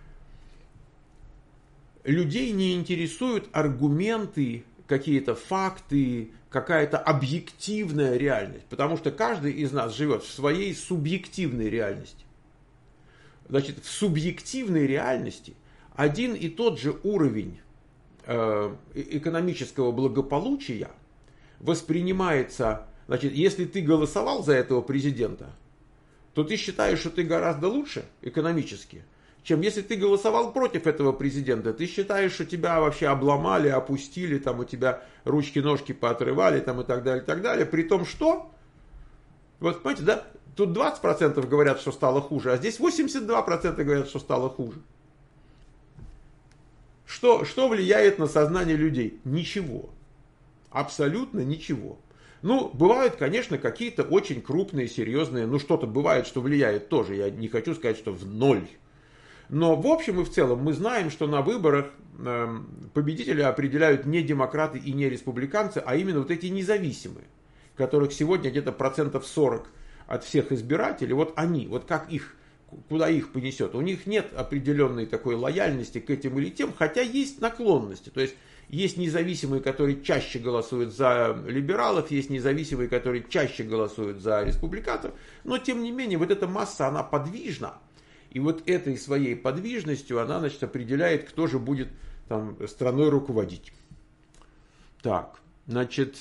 Людей не интересуют аргументы, какие-то факты, какая-то объективная реальность, потому что каждый из нас живет в своей субъективной реальности. Значит, в субъективной реальности один и тот же уровень э, экономического благополучия воспринимается. Значит, если ты голосовал за этого президента, то ты считаешь, что ты гораздо лучше экономически, чем если ты голосовал против этого президента. Ты считаешь, что тебя вообще обломали, опустили, там у тебя ручки-ножки поотрывали там, и так далее, и так далее. При том, что, вот понимаете, да, тут двадцать процентов говорят, что стало хуже, а здесь восемьдесят два процента говорят, что стало хуже. Что, что влияет на сознание людей? Ничего. Абсолютно ничего. Ну, бывают, конечно, какие-то очень крупные, серьезные, ну, что-то бывает, что влияет тоже. Я не хочу сказать, что в ноль. Но в общем и в целом мы знаем, что на выборах э, победителя определяют не демократы и не республиканцы, а именно вот эти независимые, которых сегодня где-то процентов сорок от всех избирателей. Вот они, вот как их, куда их понесет. У них нет определенной такой лояльности к этим или тем, хотя есть наклонности. То есть есть независимые, которые чаще голосуют за либералов, есть независимые, которые чаще голосуют за республиканцев, но тем не менее вот эта масса, она подвижна, и вот этой своей подвижностью она, значит, определяет, кто же будет там страной руководить. Так, значит,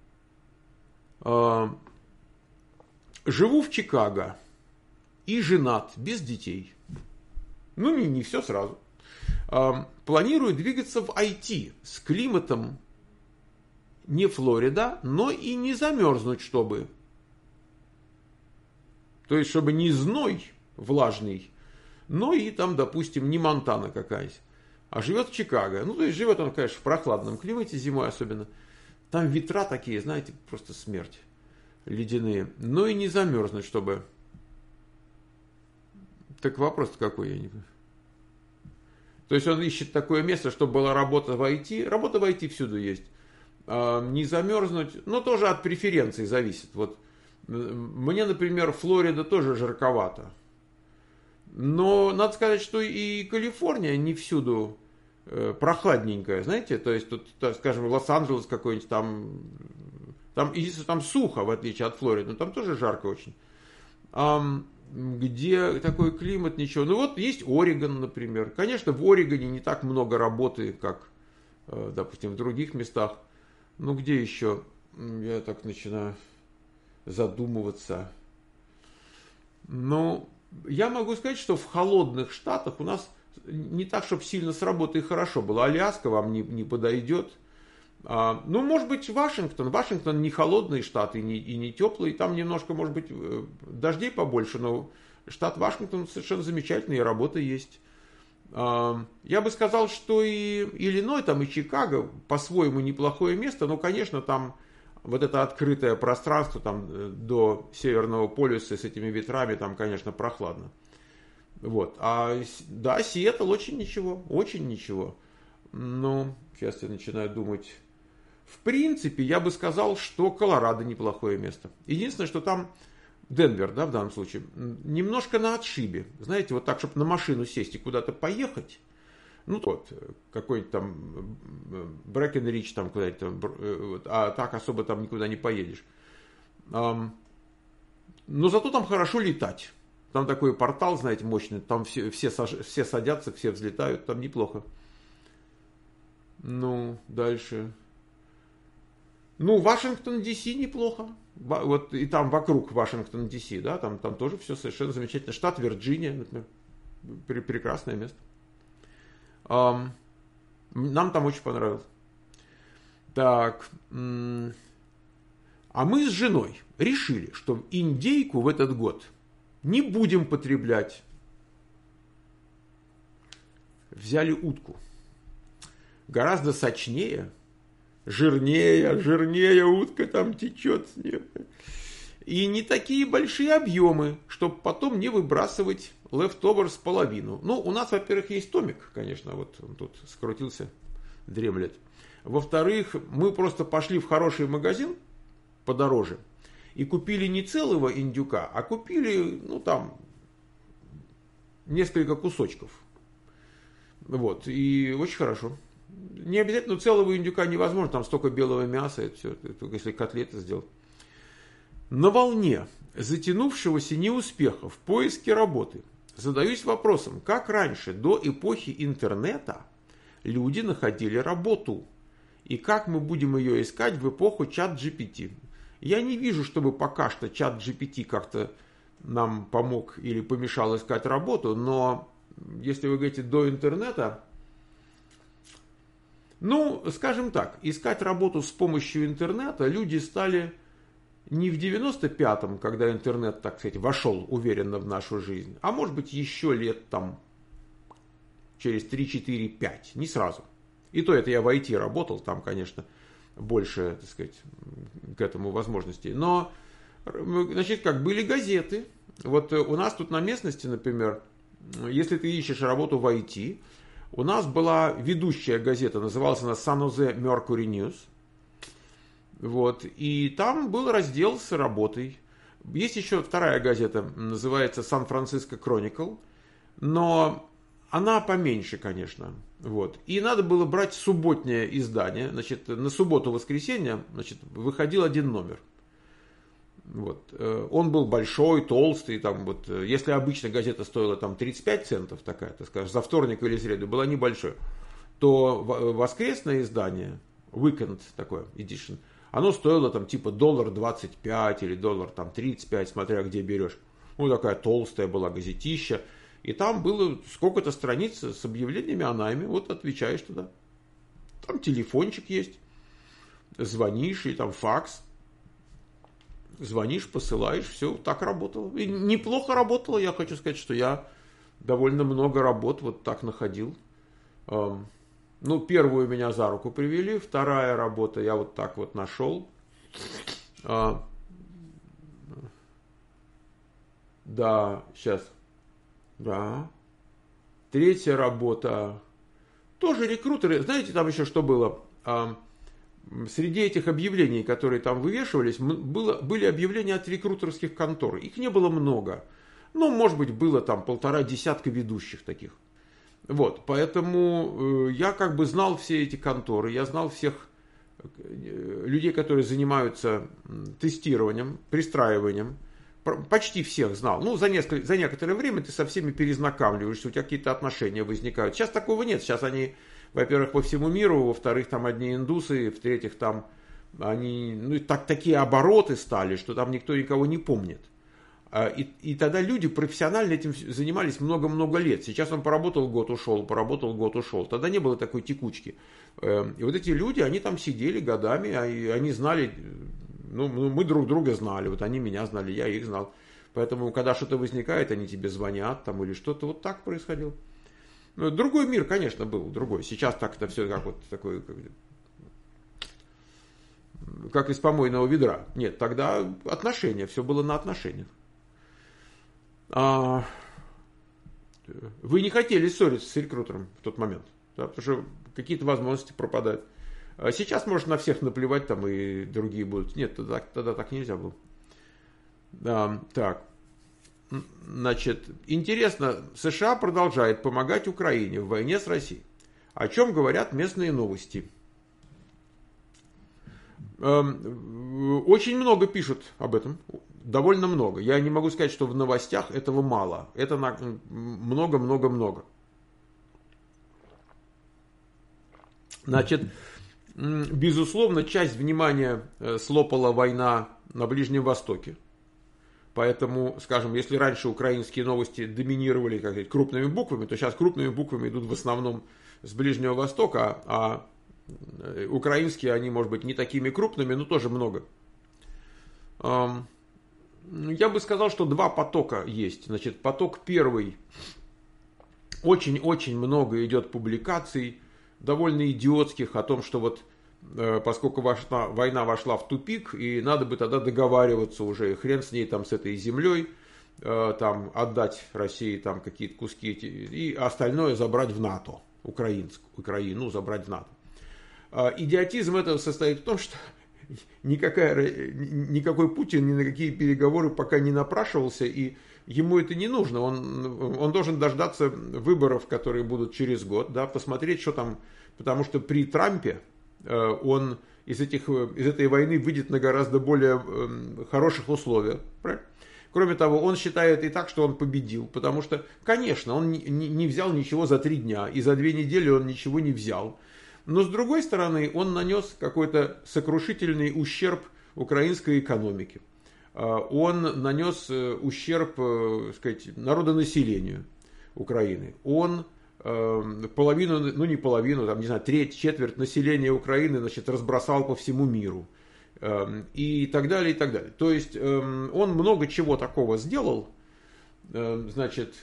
э, живу в Чикаго и женат, без детей. Ну, не, не все сразу. Планирую двигаться в ай ти с климатом не Флорида, но и не замерзнуть, чтобы. То есть, чтобы не зной влажный, но и там, допустим, не Монтана какая-нибудь, а живет в Чикаго. Ну, то есть, живет он, конечно, в прохладном климате, зимой особенно. Там ветра такие, знаете, просто смерть, ледяные. Но и не замерзнуть, чтобы. Так вопрос какой, я не понимаю. То есть он ищет такое место, чтобы была работа в ай ти. Работа в ай ти всюду есть. Не замерзнуть, но тоже от преференций зависит. Вот мне, например, Флорида тоже жарковато. Но надо сказать, что и Калифорния не всюду прохладненькая, знаете. То есть тут, скажем, Лос-Анджелес какой-нибудь, там, там, единственное, там сухо, в отличие от Флориды, но там тоже жарко очень. Где такой климат, ничего. Ну вот есть Орегон, например. Конечно, в Орегоне не так много работы, как, допустим, в других местах. Ну где еще? Я так начинаю задумываться. Ну, я могу сказать, что в холодных штатах у нас не так, чтобы сильно с работой хорошо было. Аляска вам не, не подойдет. А, ну, может быть, Вашингтон. Вашингтон не холодный штат и не, и не теплый. Там немножко, может быть, дождей побольше, но штат Вашингтон совершенно замечательный, и работа есть. А, я бы сказал, что и Иллинойс, там и Чикаго по-своему неплохое место, но, конечно, там вот это открытое пространство там, до Северного полюса с этими ветрами, там, конечно, прохладно. Вот. А, да, Сиэтл очень ничего, очень ничего. Ну, сейчас я начинаю думать. в принципе, я бы сказал, что Колорадо неплохое место. Единственное, что там Денвер, да, в данном случае, немножко на отшибе. Знаете, вот так, чтобы на машину сесть и куда-то поехать. Ну, вот, какой-нибудь там Брэкенридж там куда-нибудь, а так особо там никуда не поедешь. Но зато там хорошо летать. Там такой портал, знаете, мощный, там все, все, все садятся, все взлетают, там неплохо. Ну, дальше. Ну, Вашингтон, Ди Си неплохо. Вот и там вокруг Вашингтон, Ди Си, да, там, там тоже все совершенно замечательно. Штат Вирджиния, например, прекрасное место. Um, нам там очень понравилось. Так. М- а мы с женой решили, что индейку в этот год не будем потреблять. Взяли утку. Гораздо сочнее, жирнее, жирнее утка там течет с нее. И не такие большие объемы, чтобы потом не выбрасывать leftovers половину. Ну, у нас, во-первых, есть томик, конечно, вот он тут скрутился, дремлет. Во-вторых, мы просто пошли в хороший магазин подороже и купили не целого индюка, а купили, ну, там, несколько кусочков. Вот, и очень хорошо. Не обязательно, целого индюка невозможно, там столько белого мяса, это все, это, если котлеты сделать. На волне затянувшегося неуспеха в поиске работы задаюсь вопросом, как раньше, до эпохи интернета, люди находили работу, и как мы будем ее искать в эпоху чат джи пи ти. Я не вижу, чтобы пока что чат джи пи ти как-то нам помог или помешал искать работу, но если вы говорите до интернета, ну, скажем так, искать работу с помощью интернета люди стали не в девяносто пятом, когда интернет, так сказать, вошел уверенно в нашу жизнь, а может быть еще лет там через три, четыре, пять, не сразу. И то это я в ай ти работал, там, конечно, больше, так сказать, к этому возможностей. Но, значит, как были газеты. Вот у нас тут на местности, например, если ты ищешь работу в ай ти, у нас была ведущая газета, называлась она San Jose Mercury News. Вот, и там был раздел с работой. Есть еще вторая газета, называется San Francisco Chronicle, но она поменьше, конечно. Вот. И надо было брать субботнее издание. Значит, на субботу-воскресенье, значит, выходил один номер. Вот. Он был большой, толстый. Там, вот, если обычно газета стоила там, тридцать пять центов, такая, так скажем, за вторник или среду, была небольшой, то воскресное издание, Weekend такое, edition, оно стоило там типа доллар двадцать пять или доллар там тридцать пять, смотря где берешь. Ну, такая толстая была газетища. И там было сколько-то страниц с объявлениями о найме. Вот отвечаешь туда. Там телефончик есть. Звонишь, и там факс. Звонишь, посылаешь, все, так работало. И неплохо работало, я хочу сказать, что я довольно много работ вот так находил. Ну, первую меня за руку привели, вторая работа я вот так вот нашел. А, да, сейчас. Да. Третья работа. Тоже рекрутеры. Знаете, там еще что было? А, среди этих объявлений, которые там вывешивались, было, были объявления от рекрутерских контор. Их не было много. Ну, может быть, было там полтора десятка ведущих таких. Вот, поэтому э, я как бы знал все эти конторы, я знал всех э, людей, которые занимаются тестированием, пристраиванием, почти всех знал. Ну, за, несколько, за некоторое время ты со всеми перезнакомливаешься, у тебя какие-то отношения возникают. Сейчас такого нет, сейчас они, во-первых, по всему миру, во-вторых, там одни индусы, в-третьих, там они, ну, так, такие обороты стали, что там никто никого не помнит. И, и тогда люди профессионально этим занимались много-много лет. Сейчас он поработал год, ушел, поработал год, ушел. Тогда не было такой текучки. И вот эти люди, они там сидели годами, они знали, ну, мы друг друга знали, вот они меня знали, я их знал. Поэтому, когда что-то возникает, они тебе звонят там или что-то, вот так происходило. Другой мир, конечно, был, другой. Сейчас так-то все как вот такой, как, как из помойного ведра. Нет, тогда отношения, все было на отношениях. А, вы не хотели ссориться с рекрутером в тот момент, да, потому что какие-то возможности пропадают. Сейчас, может, на всех наплевать, там и другие будут. Нет, тогда, тогда так нельзя было. Да, так. Значит, интересно, США продолжает помогать Украине в войне с Россией. О чем говорят местные новости? Очень много пишут об этом. Довольно много. Я не могу сказать, что в новостях этого мало. Это много-много-много. Значит, безусловно, часть внимания слопала война на Ближнем Востоке. Поэтому, скажем, если раньше украинские новости доминировали, как сказать, крупными буквами, то сейчас крупными буквами идут в основном с Ближнего Востока, а украинские, они, может быть, не такими крупными, но тоже много. Я бы сказал, что два потока есть. Значит, поток первый. Очень-очень много идет публикаций, довольно идиотских, о том, что вот поскольку вошла, война вошла в тупик, и надо бы тогда договариваться уже, и хрен с ней, там, с этой землей, там, отдать России там какие-то куски, и остальное забрать в НАТО, украинскую, Украину забрать в НАТО. Идиотизм этого состоит в том, что никакая, никакой Путин ни на какие переговоры пока не напрашивался, и ему это не нужно. Он, он должен дождаться выборов, которые будут через год, да, посмотреть, что там, потому что при Трампе он из, этих, из этой войны выйдет на гораздо более хороших условиях. Правильно? Кроме того, он считает и так, что он победил, потому что, конечно, он не взял ничего за три дня, и за две недели он ничего не взял. Но, с другой стороны, он нанес какой-то сокрушительный ущерб украинской экономике. Он нанес ущерб, так сказать, народонаселению Украины. Он половину, ну не половину, там, не знаю, треть, четверть населения Украины, значит, разбросал по всему миру. И так далее, и так далее. То есть, он много чего такого сделал. Значит,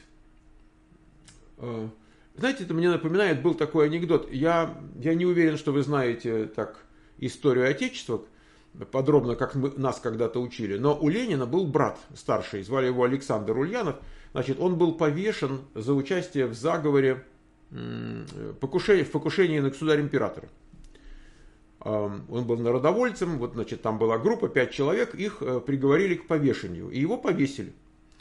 знаете, это мне напоминает, был такой анекдот. Я, я не уверен, что вы знаете так историю Отечества подробно, как мы, нас когда-то учили. Но у Ленина был брат старший, звали его Александр Ульянов. Значит, он был повешен за участие в заговоре, покушении, в покушении на государя-императора. Он был народовольцем, вот, значит, там была группа, пять человек, их приговорили к повешению, и его повесили.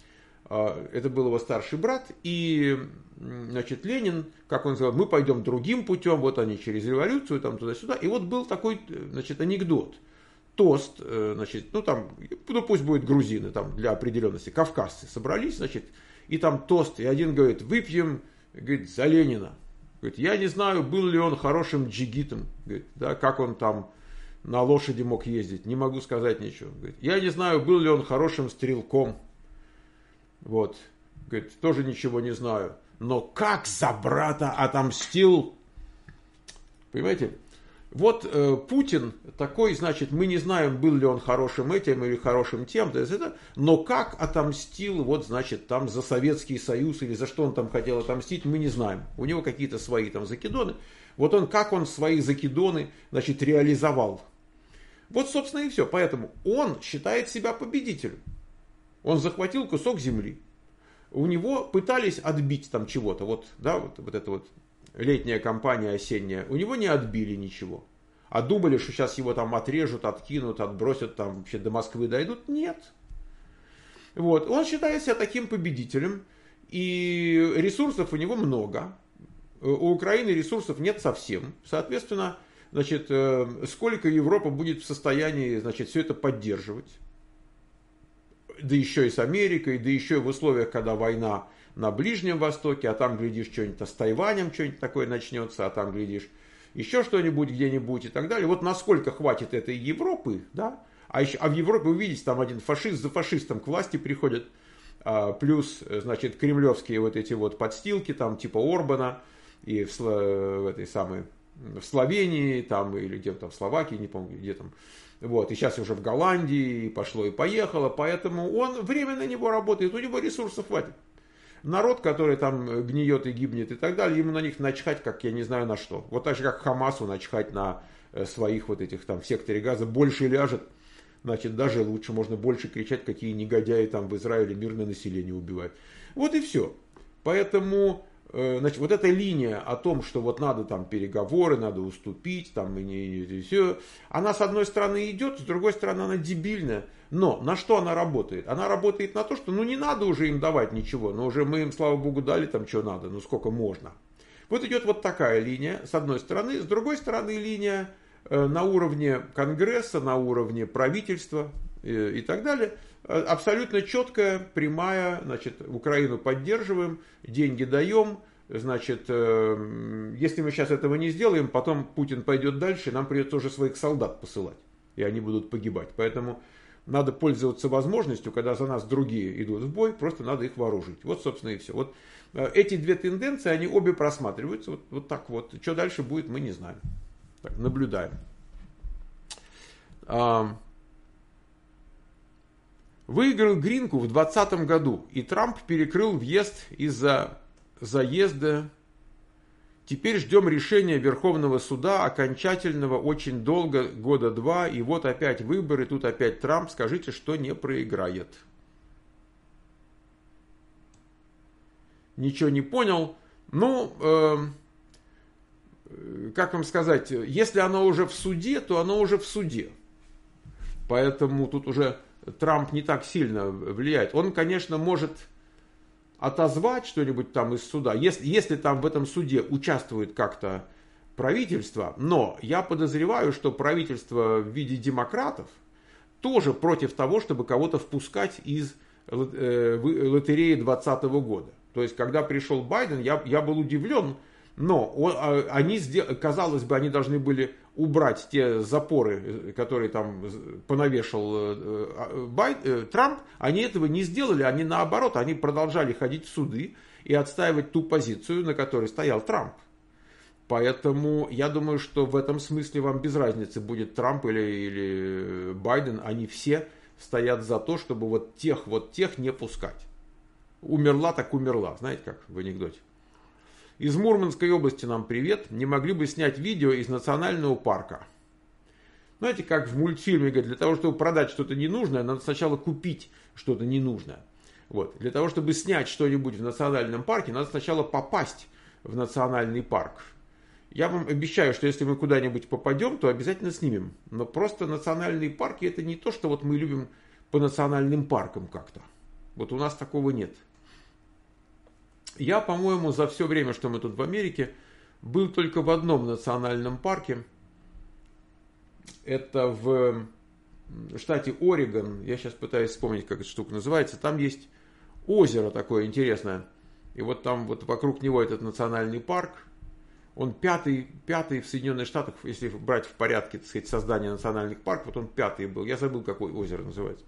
Это был его старший брат, и, значит, Ленин, как он сказал, мы пойдем другим путем, вот они через революцию, там туда-сюда. И вот был такой, значит, анекдот. Тост, значит, ну там, ну пусть будет грузины, там, для определенности, кавказцы собрались, значит, и там тост, и один говорит, выпьем, говорит, за Ленина. Говорит, я не знаю, был ли он хорошим джигитом, говорит, да, как он там на лошади мог ездить, не могу сказать ничего. Говорит, я не знаю, был ли он хорошим стрелком, вот, говорит, тоже ничего не знаю, но как за брата отомстил, понимаете? Вот э, Путин такой, значит, мы не знаем, был ли он хорошим этим или хорошим тем, то есть это, но как отомстил, вот, значит, там за Советский Союз или за что он там хотел отомстить, мы не знаем. У него какие-то свои там закидоны. Вот он, как он свои закидоны, значит, реализовал. Вот, собственно, и все. Поэтому он считает себя победителем. Он захватил кусок земли. У него пытались отбить там чего-то, вот, да, вот, вот это вот. Летняя кампания, осенняя, у него не отбили ничего. А думали, что сейчас его там отрежут, откинут, отбросят, там вообще до Москвы дойдут. Нет. Вот. Он считает себя таким победителем, и ресурсов у него много. У Украины ресурсов нет совсем. Соответственно, значит, сколько Европа будет в состоянии, значит, все это поддерживать. Да еще и с Америкой, да еще и в условиях, когда война на Ближнем Востоке, а там, глядишь, что-нибудь с Тайванем, что-нибудь такое начнется, а там, глядишь, еще что-нибудь где-нибудь и так далее. Вот насколько хватит этой Европы, да? А, еще, а в Европе, вы видите, там один фашист за фашистом к власти приходит, а, плюс, значит, кремлевские вот эти вот подстилки, там, типа Орбана, и в, в этой самой, в Словении, там, или где-то там в Словакии, не помню, где там. Вот, и сейчас уже в Голландии, и пошло и поехало, поэтому он, время на него работает, у него ресурсов хватит. Народ, который там гниет и гибнет и так далее, ему на них начхать, как я не знаю на что. Вот так же, как Хамасу начхать на своих вот этих там в секторе Газа. Больше ляжет, значит, даже лучше. Можно больше кричать, какие негодяи там в Израиле мирное население убивают. Вот и все. Поэтому значит, вот эта линия о том, что вот надо там переговоры, надо уступить, там и, не, и все, она с одной стороны идет, с другой стороны она дебильная. Но на что она работает? Она работает на то, что ну не надо уже им давать ничего, но уже мы им, слава богу, дали там что надо, ну сколько можно. Вот идет вот такая линия с одной стороны, с другой стороны линия э, на уровне Конгресса, на уровне правительства э, и так далее. Абсолютно четкая, прямая, значит, Украину поддерживаем, деньги даем, значит, э, если мы сейчас этого не сделаем, потом Путин пойдет дальше, нам придется уже своих солдат посылать, и они будут погибать. Поэтому надо пользоваться возможностью, когда за нас другие идут в бой, просто надо их вооружить. Вот, собственно, и все. Вот э, эти две тенденции, они обе просматриваются, вот, вот так вот. Что дальше будет, мы не знаем. Так, наблюдаем. А, Выиграл Гринку в двадцатом году, и Трамп перекрыл въезд из-за заезда. Теперь ждем решения Верховного суда, окончательного, очень долго, года два, и вот опять выборы, тут опять Трамп, скажите, что не проиграет. Ничего не понял. Ну, э, как вам сказать, если оно уже в суде, то оно уже в суде. Поэтому тут уже Трамп не так сильно влияет. Он, конечно, может отозвать что-нибудь там из суда, если, если там в этом суде участвует как-то правительство, но я подозреваю, что правительство в виде демократов тоже против того, чтобы кого-то впускать из лотереи двадцатого года. То есть, когда пришел Байден, я, я был удивлен, но он, они, казалось бы, они должны были убрать те запоры, которые там понавешал Байд, Трамп. Они этого не сделали, они наоборот, они продолжали ходить в суды и отстаивать ту позицию, на которой стоял Трамп. Поэтому я думаю, что в этом смысле вам без разницы, будет Трамп или, или Байден, они все стоят за то, чтобы вот тех, вот тех не пускать. Умерла так умерла, знаете как в анекдоте. Из Мурманской области нам привет. Не могли бы снять видео из национального парка? Знаете, как в мультфильме говорят, для того, чтобы продать что-то ненужное, надо сначала купить что-то ненужное. Вот. Для того, чтобы снять что-нибудь в национальном парке, надо сначала попасть в национальный парк. Я вам обещаю, что если мы куда-нибудь попадем, то обязательно снимем. Но просто национальные парки это не то, что вот мы любим по национальным паркам как-то. Вот у нас такого нет. Я, по-моему, за все время, что мы тут в Америке, был только в одном национальном парке. Это в штате Орегон. Я сейчас пытаюсь вспомнить, как эта штука называется. Там есть озеро такое интересное. И вот там вот вокруг него этот национальный парк. Он пятый, пятый в Соединенных Штатах, если брать в порядке, так сказать, создания национальных парков, вот он пятый был. Я забыл, какое озеро называется.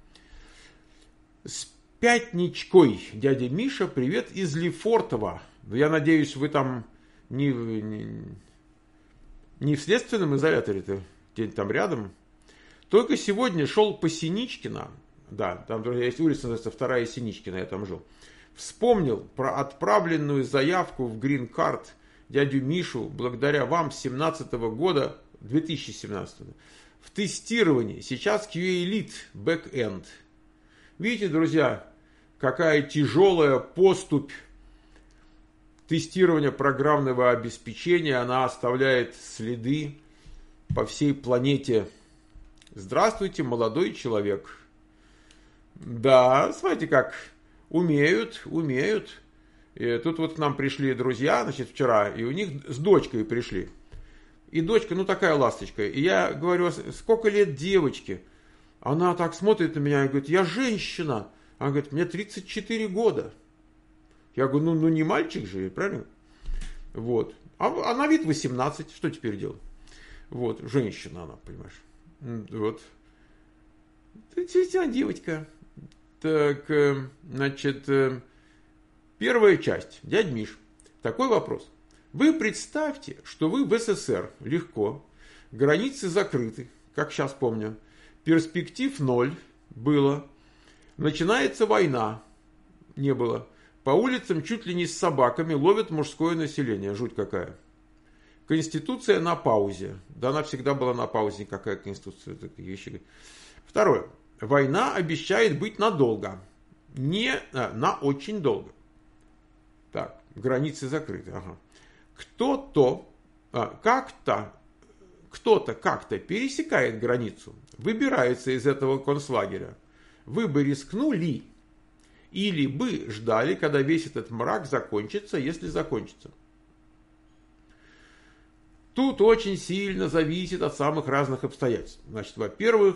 С пятничкой, дядя Миша, привет из Лефортово. Я надеюсь, вы там не, не, не в следственном изоляторе-то, где-нибудь там рядом. Только сегодня шел по Синичкина, да, там есть улица, называется Вторая Синичкина, я там жил. Вспомнил про отправленную заявку в Green Card дядю Мишу, благодаря вам с семнадцатого года, две тысячи семнадцатого, в тестировании. Сейчас кью эй Elite Backend. Видите, друзья, какая тяжелая поступь тестирования программного обеспечения. Она оставляет следы по всей планете. Здравствуйте, молодой человек. Да, смотрите, как умеют, умеют. И тут вот к нам пришли друзья, значит, вчера, и у них с дочкой пришли. И дочка, ну, такая ласточка. И я говорю, сколько лет девочке? Она так смотрит на меня и говорит, я женщина. Она говорит, мне тридцать четыре года. Я говорю, ну, ну не мальчик же, правильно? Вот. А, а на вид восемнадцать, что теперь делать? Вот, женщина она, понимаешь. Вот. Она девочка. Так, значит, первая часть. Дядь Миш, такой вопрос. Вы представьте, что вы в СССР легко, границы закрыты, как сейчас помню, перспектив ноль было, начинается война, не было, по улицам чуть ли не с собаками ловят мужское население, жуть какая. Конституция на паузе, да она всегда была на паузе, никакая конституция, такие вещи. Второе, война обещает быть надолго, не, а, на очень долго. Так, Границы закрыты. Ага. Кто-то, а, как-то, кто-то как-то пересекает границу, выбирается из этого концлагеря. Вы бы рискнули или бы ждали, когда весь этот мрак закончится, если закончится? Тут очень сильно зависит от самых разных обстоятельств. Значит, во-первых,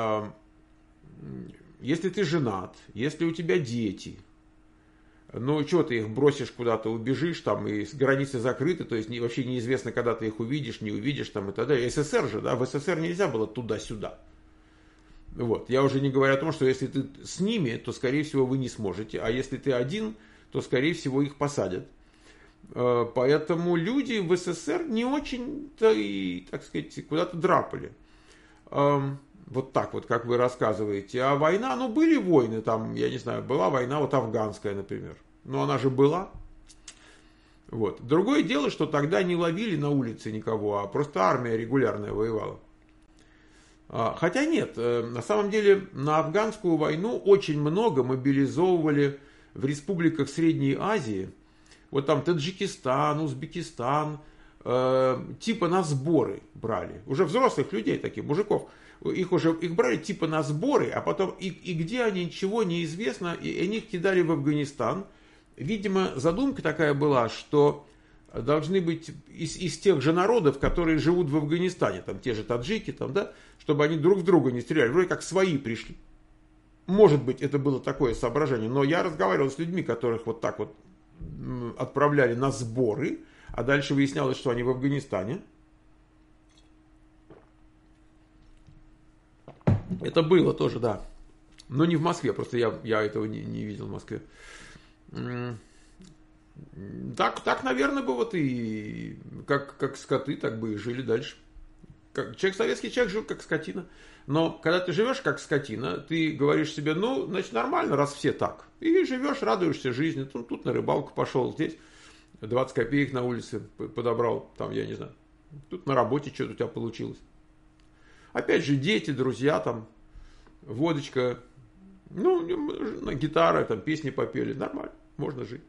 если ты женат, если у тебя дети, ну, что ты их бросишь куда-то, убежишь, там, и границы закрыты, то есть вообще неизвестно, когда ты их увидишь, не увидишь, там, и так далее. СССР же, да, в СССР нельзя было туда-сюда. Вот, я уже не говорю о том, что если ты с ними, то, скорее всего, вы не сможете, а если ты один, то, скорее всего, их посадят. Поэтому люди в СССР не очень-то и, так сказать, куда-то драпали. Вот так вот, как вы рассказываете. А война, ну, были войны, там, я не знаю, была война вот афганская, например. Но она же была. Вот. Другое дело, что тогда не ловили на улице никого, а просто армия регулярная воевала. Хотя нет, на самом деле на афганскую войну очень много мобилизовывали в республиках Средней Азии. Вот там Таджикистан, Узбекистан, э, типа на сборы брали. Уже взрослых людей таких, мужиков. Их уже их брали типа на сборы, а потом и, и где они, ничего не известно, и они их кидали в Афганистан. Видимо, задумка такая была, что должны быть из, из тех же народов, которые живут в Афганистане, там те же таджики, там, да, чтобы они друг в друга не стреляли, вроде как свои пришли. Может быть, это было такое соображение, но я разговаривал с людьми, которых вот так вот отправляли на сборы, а дальше выяснялось, что они в Афганистане. Это было тоже, да. Но не в Москве, просто я, я этого не, не видел в Москве. Так, так, наверное, бы вот и как, как скоты, так бы и жили дальше. Как, человек, советский человек жил как скотина. Но когда ты живешь как скотина, ты говоришь себе, ну, значит, нормально, раз все так. И живешь, радуешься жизни. Тут, тут на рыбалку пошел, здесь двадцать копеек на улице подобрал, там, я не знаю. Тут на работе что-то у тебя получилось. Опять же, дети, друзья, там, водочка, ну, гитара, там, песни попели. Нормально, можно жить.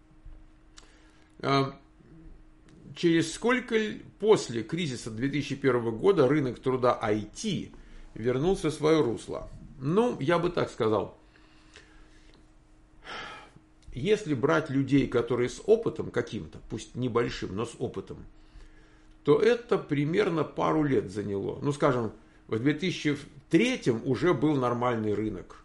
Через сколько после кризиса две тысячи первого года рынок труда ай ти вернулся в свое русло? Ну, я бы так сказал. Если брать людей, которые с опытом каким-то, пусть небольшим, но с опытом, то это примерно пару лет заняло. Ну, скажем, в две тысячи третьем уже был нормальный рынок.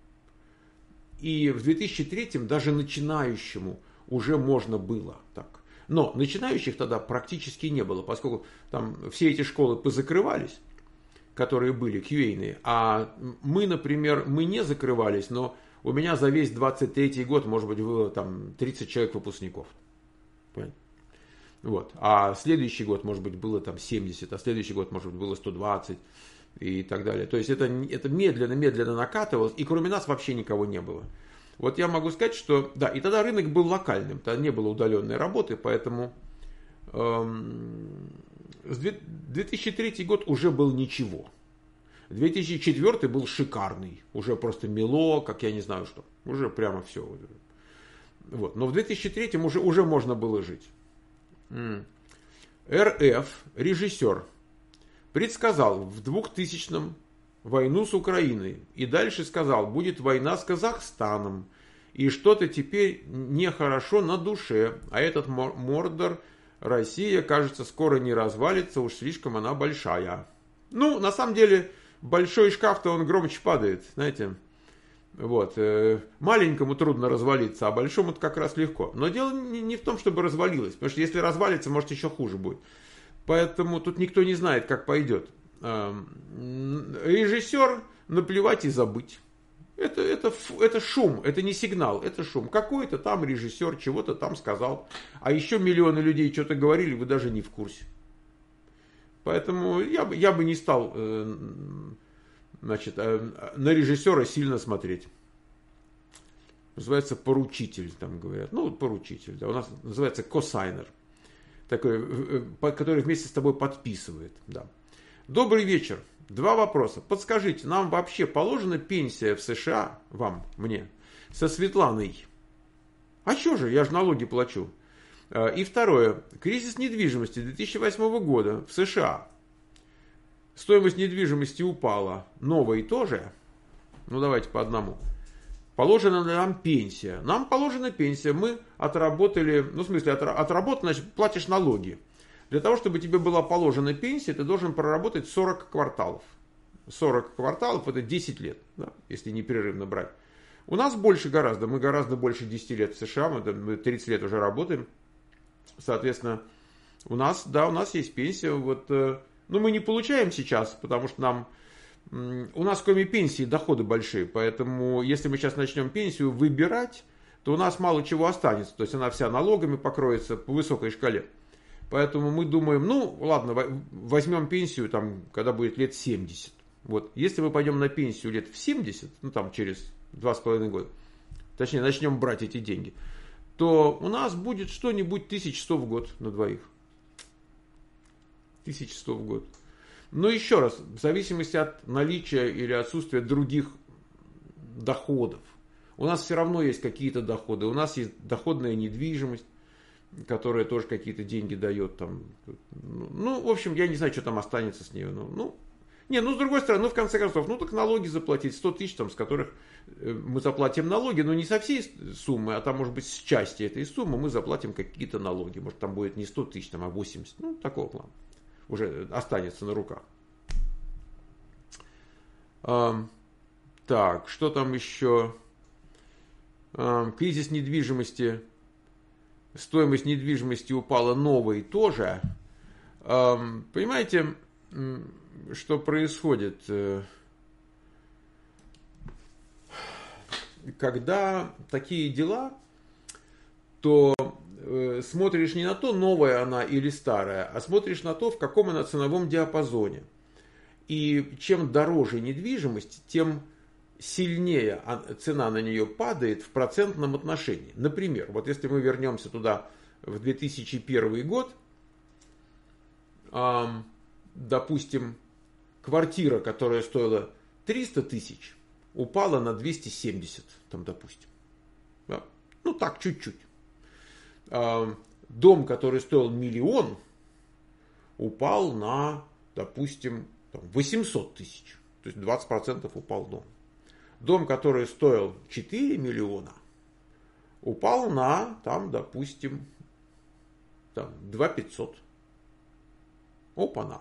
И в две тысячи третьем даже начинающему уже можно было так. Но начинающих тогда практически не было, поскольку там все эти школы позакрывались, которые были кью эй-ные, а мы, например, мы не закрывались, но у меня за весь двадцать третий год, может быть, было там тридцать человек выпускников. Понятно? Вот. А следующий год, может быть, было там семьдесят, а следующий год, может быть, было сто двадцать и так далее. То есть это, это медленно-медленно накатывалось, и кроме нас вообще никого не было. Вот я могу сказать, что да, и тогда рынок был локальным, тогда не было удаленной работы, поэтому эм, две тысячи третий год уже был ничего. две тысячи четвёртый был шикарный, уже просто мело, как я не знаю что, уже прямо все. Вот. Но в две тысячи третьем уже, уже можно было жить. эр эф, режиссер, предсказал в двухтысячном войну с Украиной. И дальше сказал, будет война с Казахстаном. И что-то теперь нехорошо на душе. А этот Мордор, Россия, кажется, скоро не развалится, уж слишком она большая. Ну, на самом деле, большой шкаф-то он громче падает, знаете. Вот. Маленькому трудно развалиться, а большому-то как раз легко. Но дело не в том, чтобы развалилось. Потому что если развалится, может еще хуже будет. Поэтому тут никто не знает, как пойдет. Режиссер наплевать и забыть. Это, это, это шум, это не сигнал, это шум. Какой-то там режиссер чего-то там сказал. А еще миллионы людей что-то говорили, вы даже не в курсе. Поэтому я бы, я бы не стал значит, на режиссера сильно смотреть. Называется поручитель, там говорят. Ну, поручитель, да, у нас называется косайнер. Такой, который вместе с тобой подписывает, да. Добрый вечер. Два вопроса. Подскажите, нам вообще положена пенсия в США, вам, мне, со Светланой? А что же, я же налоги плачу. И второе. Кризис недвижимости две тысячи восьмого года в США. Стоимость недвижимости упала. Новой тоже. Ну, давайте по одному. Положена нам пенсия. Нам положена пенсия. Мы отработали, ну, в смысле, отработал, значит, платишь налоги. Для того, чтобы тебе была положена пенсия, ты должен проработать сорок кварталов. сорок кварталов – это десять лет, да, если непрерывно брать. У нас больше гораздо. Мы гораздо больше десяти лет в США. Мы тридцать лет уже работаем. Соответственно, у нас, да, у нас есть пенсия. Вот, ну, мы не получаем сейчас, потому что нам... У нас кроме пенсии доходы большие, поэтому если мы сейчас начнем пенсию выбирать, то у нас мало чего останется. То есть она вся налогами покроется по высокой шкале. Поэтому мы думаем, ну ладно, возьмем пенсию, там, когда будет лет семьдесят. Вот. Если мы пойдем на пенсию лет в семьдесят, ну там через два с половиной года, точнее начнем брать эти деньги, то у нас будет что-нибудь тысяча сто в год на двоих. тысяча сто в год. Но еще раз, в зависимости от наличия или отсутствия других доходов. У нас все равно есть какие-то доходы. У нас есть доходная недвижимость, которая тоже какие-то деньги дает. Там. Ну, в общем, я не знаю, что там останется с ней. Ну, ну, не, ну, с другой стороны, ну, в конце концов, ну, так налоги заплатить, сто тысяч, там, с которых мы заплатим налоги, но не со всей суммы, а там, может быть, с части этой суммы мы заплатим какие-то налоги. Может, там будет не сто тысяч, там, а восемьдесят. Ну, такого плана. Уже останется на руках. А, так, что там еще? А, кризис недвижимости. Стоимость недвижимости упала, новой тоже. А, понимаете, что происходит? Когда такие дела, то смотришь не на то, новая она или старая, а смотришь на то, в каком она ценовом диапазоне. И чем дороже недвижимость, тем сильнее цена на нее падает в процентном отношении. Например, вот если мы вернемся туда в две тысячи первый год, допустим, квартира, которая стоила триста тысяч, упала на двести семьдесят, там, допустим. Да? Ну так, чуть-чуть. Дом, который стоил миллион, упал на, допустим, восемьсот тысяч. То есть двадцать процентов упал дом. Дом, который стоил четыре миллиона, упал на, там, допустим, там, два тысячи пятьсот. Опа-на.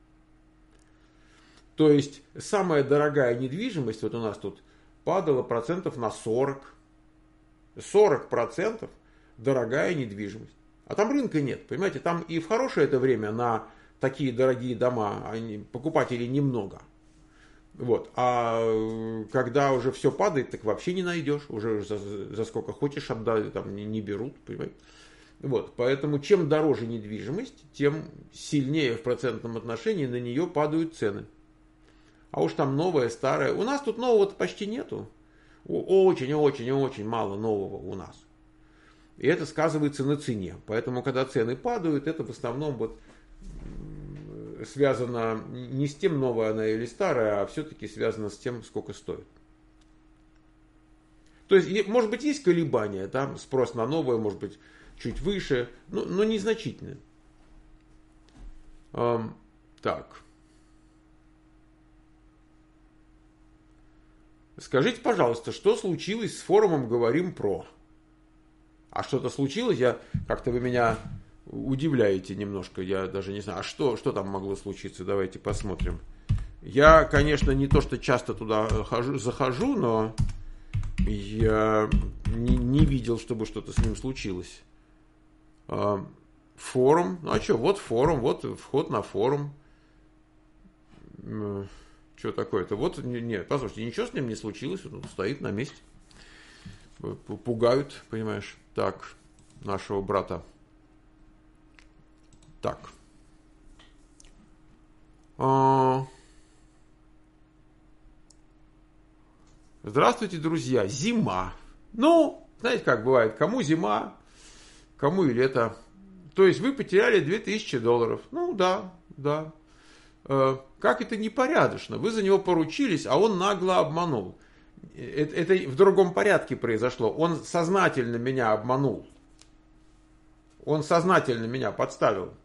То есть самая дорогая недвижимость, вот у нас тут падала процентов на сорок. сорок процентов дорогая недвижимость. А там рынка нет, понимаете, там и в хорошее это время на такие дорогие дома они, покупателей немного. Вот. А когда уже все падает, так вообще не найдешь, уже за, за сколько хочешь отдать, там не, не берут, понимаете. Вот. Поэтому чем дороже недвижимость, тем сильнее в процентном отношении на нее падают цены. А уж там новая, старая. У нас тут нового-то почти нету. Очень-очень-очень мало нового у нас. И это сказывается на цене. Поэтому, когда цены падают, это в основном вот связано не с тем, новая она или старая, а все-таки связано с тем, сколько стоит. То есть, может быть, есть колебания, там спрос на новое, может быть, чуть выше, но, но незначительно. Эм, так. Скажите, пожалуйста, что случилось с форумом «Говорим про»? А что-то случилось? Я как-то вы меня удивляете немножко. Я даже не знаю, а что, что там могло случиться? Давайте посмотрим. Я, конечно, не то, что часто туда хожу, захожу, но я не, не видел, чтобы что-то с ним случилось. Форум. Ну а что, вот форум, вот вход на форум. Что такое-то? Вот, нет, послушайте, ничего с ним не случилось, он стоит на месте. Пугают, понимаешь, так, нашего брата. Так. А... Здравствуйте, друзья. Зима. Ну, знаете, как бывает, кому зима, кому и лето. То есть вы потеряли две тысячи долларов. Ну, да, да. Как это непорядочно. Вы за него поручились, а он нагло обманул. Это, это в другом порядке произошло. Он сознательно меня обманул. Он сознательно меня подставил.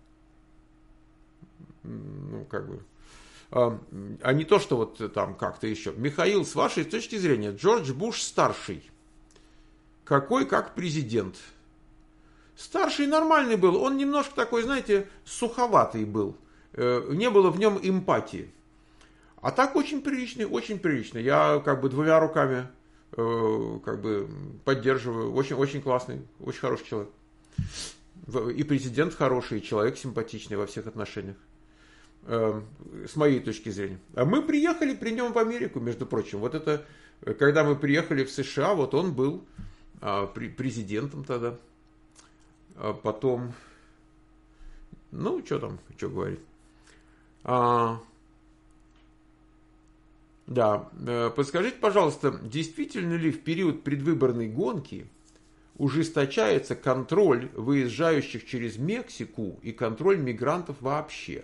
Ну, как бы. А, а не то, что вот там как-то еще. Михаил, с вашей точки зрения, Джордж Буш старший. Какой как президент? Старший нормальный был. Он немножко такой, знаете, суховатый был. Не было в нем эмпатии. А так очень приличный, очень приличный. Я как бы двумя руками как бы поддерживаю. Очень, очень классный, очень хороший человек. И президент хороший, и человек симпатичный во всех отношениях. С моей точки зрения. А мы приехали при нем в Америку, между прочим. Вот это, когда мы приехали в США, вот он был президентом тогда. А потом, ну, что там, что говорить. А, да, подскажите, пожалуйста, действительно ли в период предвыборной гонки ужесточается контроль выезжающих через Мексику и контроль мигрантов вообще?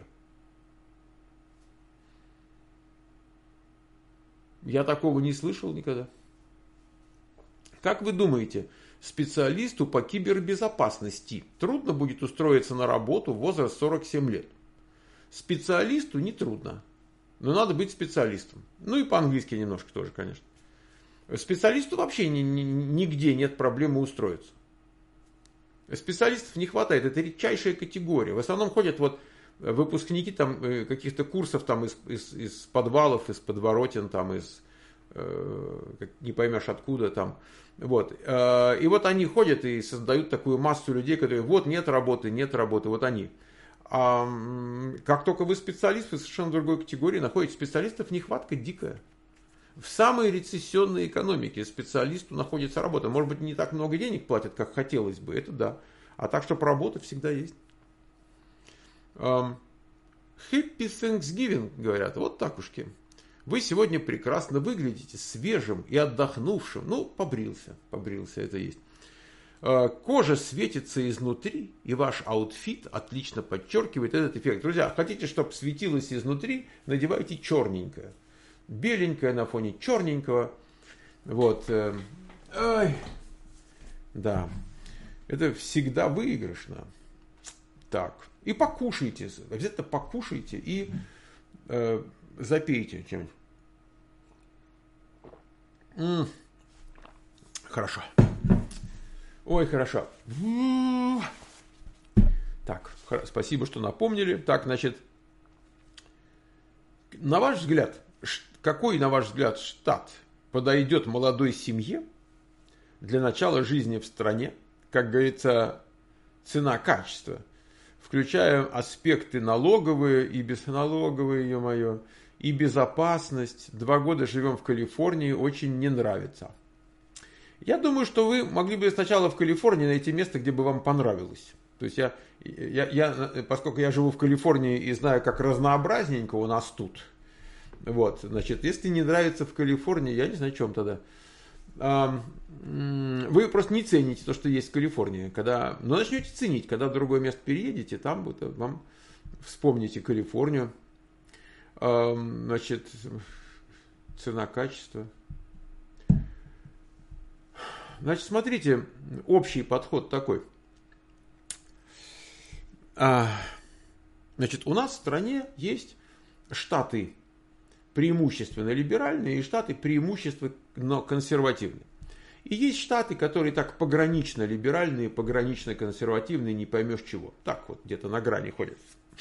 Я такого не слышал никогда. Как вы думаете, специалисту по кибербезопасности трудно будет устроиться на работу в возраст сорок семь лет? Специалисту не трудно, но надо быть специалистом. Ну и по-английски немножко тоже, конечно. Специалисту вообще ни, ни, нигде нет проблемы устроиться. Специалистов не хватает, это редчайшая категория. В основном ходят вот выпускники там каких-то курсов там из, из, из подвалов, из подворотен, там из э, не поймешь откуда там. Вот. И вот они ходят и создают такую массу людей, которые вот нет работы, нет работы, вот они. А как только вы специалист, вы совершенно другой категории находите. Специалистов нехватка дикая. В самой рецессионной экономике специалисту находится работа. Может быть, не так много денег платят, как хотелось бы, это да. А так, чтобы работа всегда есть. Happy Thanksgiving, говорят. Вот так ушки. Вы сегодня прекрасно выглядите, свежим и отдохнувшим. Ну, побрился, побрился, это есть. Кожа светится изнутри, и ваш аутфит отлично подчеркивает этот эффект. Друзья, хотите, чтобы светилось изнутри, надевайте черненькое. Беленькое на фоне черненького. Вот. Ой. Да. Это всегда выигрышно. Так. И покушайте. Обязательно покушайте и э, запейте чем-нибудь. М-м. Хорошо. Ой, хорошо. Так, спасибо, что напомнили. Так, значит, на ваш взгляд, какой, на ваш взгляд, штат подойдет молодой семье для начала жизни в стране, как говорится, цена-качество, включая аспекты налоговые и безналоговые, ё-моё, и безопасность. Два года живем в Калифорнии, очень не нравится. Я думаю, что вы могли бы сначала в Калифорнии найти место, где бы вам понравилось. То есть я, я, я, поскольку я живу в Калифорнии и знаю, как разнообразненько у нас тут, вот, значит, если не нравится в Калифорнии, я не знаю, о чем тогда. Вы просто не цените то, что есть в Калифорнии. Когда, но начнете ценить, когда в другое место переедете, там вот, вам вспомните Калифорнию. Значит, цена-качество. Значит, смотрите, общий подход такой. Значит, у нас в стране есть штаты преимущественно либеральные и штаты преимущественно консервативные. И есть штаты, которые так погранично либеральные, погранично консервативные, не поймешь чего. Так вот, где-то на грани ходят.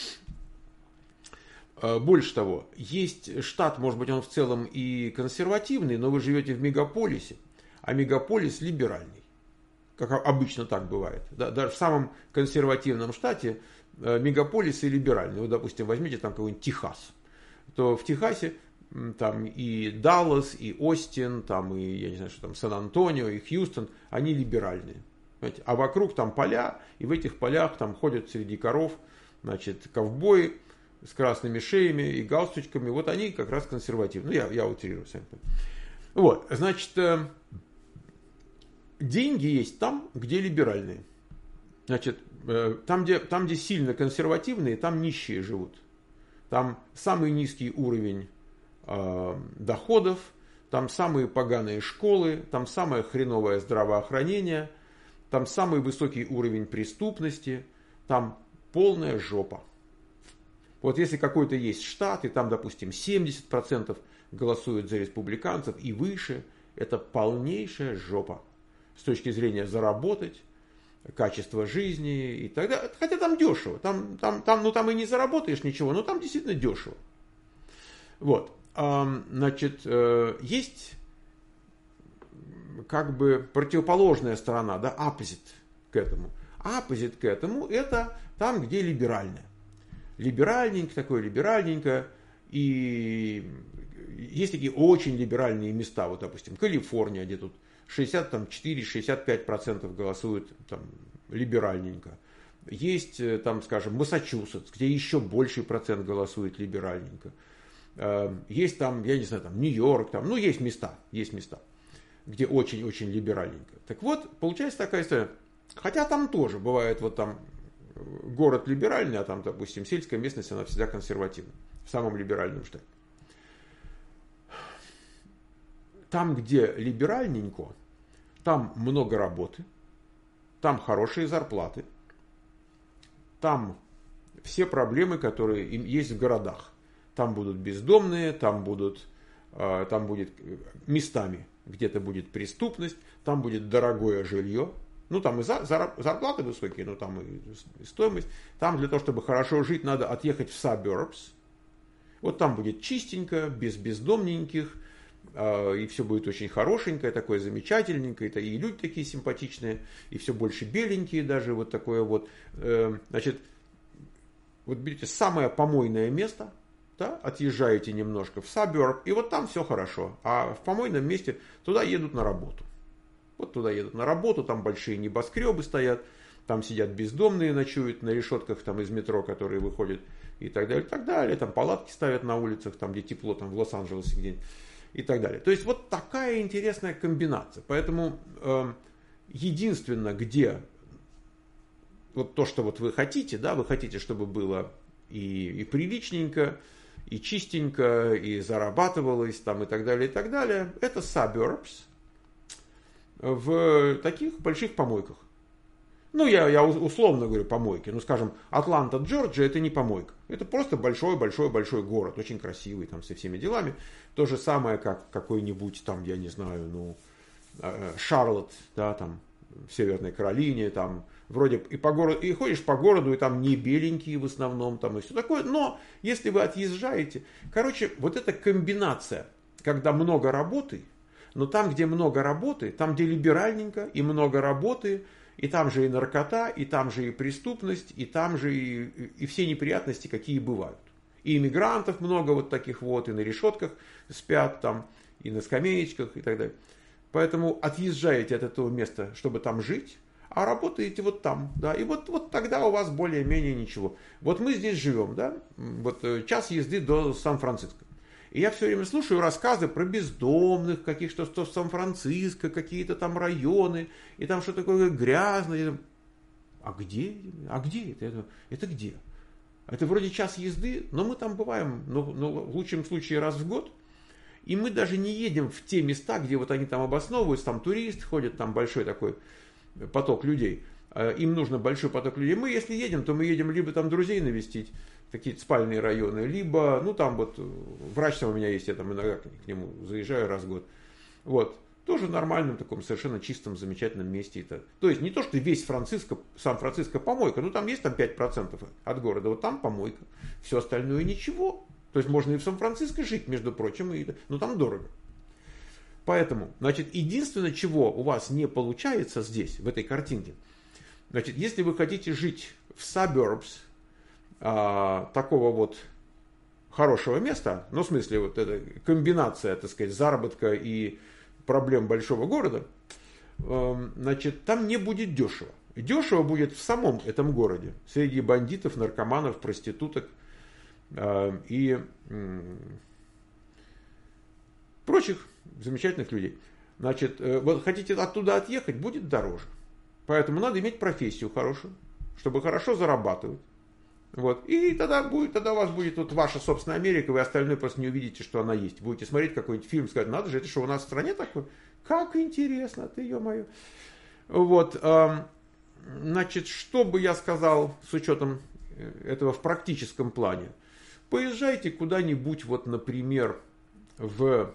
Больше того, есть штат, может быть, он в целом и консервативный, но вы живете в мегаполисе, а мегаполис либеральный. Как обычно так бывает. Да, даже в самом консервативном штате мегаполисы либеральные. Вот, допустим, возьмите там какой-нибудь Техас. То в Техасе там и Даллас, и Остин, там и, я не знаю, что там, Сан-Антонио, и Хьюстон, они либеральные. Понимаете? А вокруг там поля, и в этих полях там ходят среди коров, значит, ковбои с красными шеями и галстучками. Вот они как раз консервативные. Ну, я, я утрирую, сами понимаете. Вот, значит, деньги есть там, где либеральные. Значит, там где, там, где сильно консервативные, там нищие живут. Там самый низкий уровень э, доходов, там самые поганые школы, там самое хреновое здравоохранение, там самый высокий уровень преступности, там полная жопа. Вот если какой-то есть штат, и там, допустим, семьдесят процентов голосуют за республиканцев и выше, это полнейшая жопа с точки зрения заработать, качество жизни и так далее. Хотя там дешево, там, там, там, ну, там и не заработаешь ничего, но там действительно дешево. Вот. Значит, есть как бы противоположная сторона, да, opposite к этому. Opposite к этому это там, где либеральное. Либеральненько, такое либеральненько. И есть такие очень либеральные места, вот, допустим, Калифорния, где тут шестьдесят четыре - шестьдесят пять процентов голосуют там либеральненько. Есть там, скажем, Массачусетс, где еще больший процент голосует либеральненько. Есть там, я не знаю, там Нью-Йорк, там, ну, есть места, есть места, где очень-очень либеральненько. Так вот, получается такая история. Хотя там тоже бывает, вот там город либеральный, а там, допустим, сельская местность, она всегда консервативна. В самом либеральном штате. Там, где либеральненько, там много работы, там хорошие зарплаты, там все проблемы, которые есть в городах. Там будут бездомные, там, будут, там будет местами где-то будет преступность, там будет дорогое жилье. Ну, там и зарплаты высокие, но там и стоимость. Там для того, чтобы хорошо жить, надо отъехать в suburbs. Вот там будет чистенько, без бездомненьких, и все будет очень хорошенькое, такое замечательненькое, и люди такие симпатичные, и все больше беленькие даже, вот такое вот. Значит, вот берите самое помойное место, да, отъезжаете немножко в suburb, и вот там все хорошо. А в помойном месте туда едут на работу. Вот туда едут на работу, там большие небоскребы стоят, там сидят бездомные, ночуют на решетках там из метро, которые выходят, и так далее, и так далее. Там палатки ставят на улицах, там где тепло, там в Лос-Анджелесе где-нибудь, и так далее. То есть вот такая интересная комбинация. Поэтому э, единственное, где вот то, что вот вы хотите, да, вы хотите, чтобы было и, и приличненько, и чистенько, и зарабатывалось там, и так далее, и так далее, это suburbs в таких больших помойках. Ну, я, я условно говорю помойки. Ну, скажем, Атланта, Джорджия, это не помойка. Это просто большой-большой-большой город, очень красивый, там, со всеми делами. То же самое, как какой-нибудь, там, я не знаю, ну, Шарлотт, да, там, в Северной Каролине, там, вроде и по городу, и ходишь по городу, и там не беленькие в основном, там, и все такое. Но, если вы отъезжаете, короче, вот эта комбинация, когда много работы, но там, где много работы, там, где либеральненько и много работы, и там же и наркота, и там же и преступность, и там же и, и все неприятности, какие бывают. И иммигрантов много вот таких вот, и на решетках спят там, и на скамеечках, и так далее. Поэтому отъезжаете от этого места, чтобы там жить, а работаете вот там, да, и вот, вот тогда у вас более-менее ничего. Вот мы здесь живем, да, вот час езды до Сан-Франциско. И я все время слушаю рассказы про бездомных, каких что, что в Сан-Франциско, какие-то там районы, и там что такое грязное. А где? А где это? Это, это где? Это вроде час езды, но мы там бываем, ну, ну, в лучшем случае раз в год. И мы даже не едем в те места, где вот они там обосновываются, там туристы ходят, там большой такой поток людей. Им нужно большой поток людей. Мы, если едем, то мы едем либо там друзей навестить, какие-то спальные районы, либо, ну там вот, врач там у меня есть, я там иногда к нему заезжаю раз в год. Вот, тоже в нормальном таком совершенно чистом, замечательном месте. Это. То есть не то, что весь Франциско, Сан-Франциско помойка, ну там есть там пять процентов от города, вот там помойка, все остальное ничего. То есть можно и в Сан-Франциско жить, между прочим, и, но там дорого. Поэтому, значит, единственное, чего у вас не получается здесь, в этой картинке, значит, если вы хотите жить в suburbs, а, такого вот хорошего места, ну, в смысле, вот эта комбинация, так сказать, заработка и проблем большого города, э, значит, там не будет дешево. Дешево будет в самом этом городе, среди бандитов, наркоманов, проституток э, и э, прочих замечательных людей. Значит, э, вот хотите оттуда отъехать, будет дороже. Поэтому надо иметь профессию хорошую, чтобы хорошо зарабатывать. Вот. И тогда, будет, тогда у вас будет вот ваша собственная Америка, вы остальное просто не увидите, что она есть. Будете смотреть какой-нибудь фильм, сказать, надо же, это что, у нас в стране такое? Как интересно, ты, ё-моё. Вот. Значит, что бы я сказал с учетом этого в практическом плане? Поезжайте куда-нибудь, вот, например, в,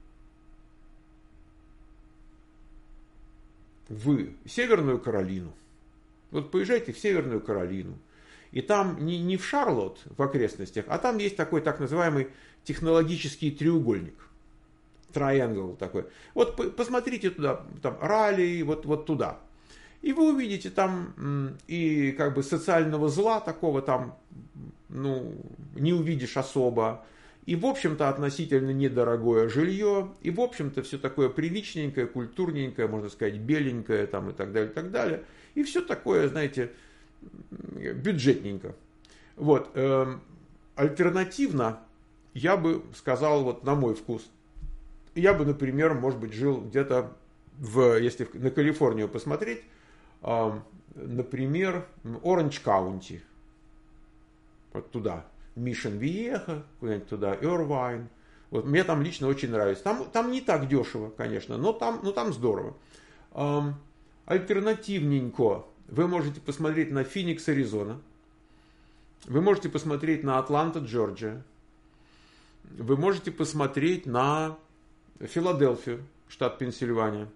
в Северную Каролину. Вот поезжайте в Северную Каролину. И там не, не в Шарлотт, в окрестностях, а там есть такой так называемый технологический треугольник. Triangle такой. Вот посмотрите туда, там Ралли, вот, вот туда. И вы увидите там и как бы социального зла такого там, ну, не увидишь особо. И, в общем-то, относительно недорогое жилье. И, в общем-то, все такое приличненькое, культурненькое, можно сказать, беленькое там и так далее, и так далее. И все такое, знаете, бюджетненько. Вот. Э, альтернативно, я бы сказал, вот на мой вкус, я бы, например, может быть, жил где-то, в, если на Калифорнию посмотреть, э, например, Оранж Каунти. Вот туда. Мишен Виеха, куда-нибудь туда, Ирвайн. Вот, мне там лично очень нравится. Там, там не так дешево, конечно, но там, но там здорово. Эм, альтернативненько вы можете посмотреть на Феникс, Аризона. Вы можете посмотреть на Атланта, Джорджия. Вы можете посмотреть на Филадельфию, штат Пенсильвания.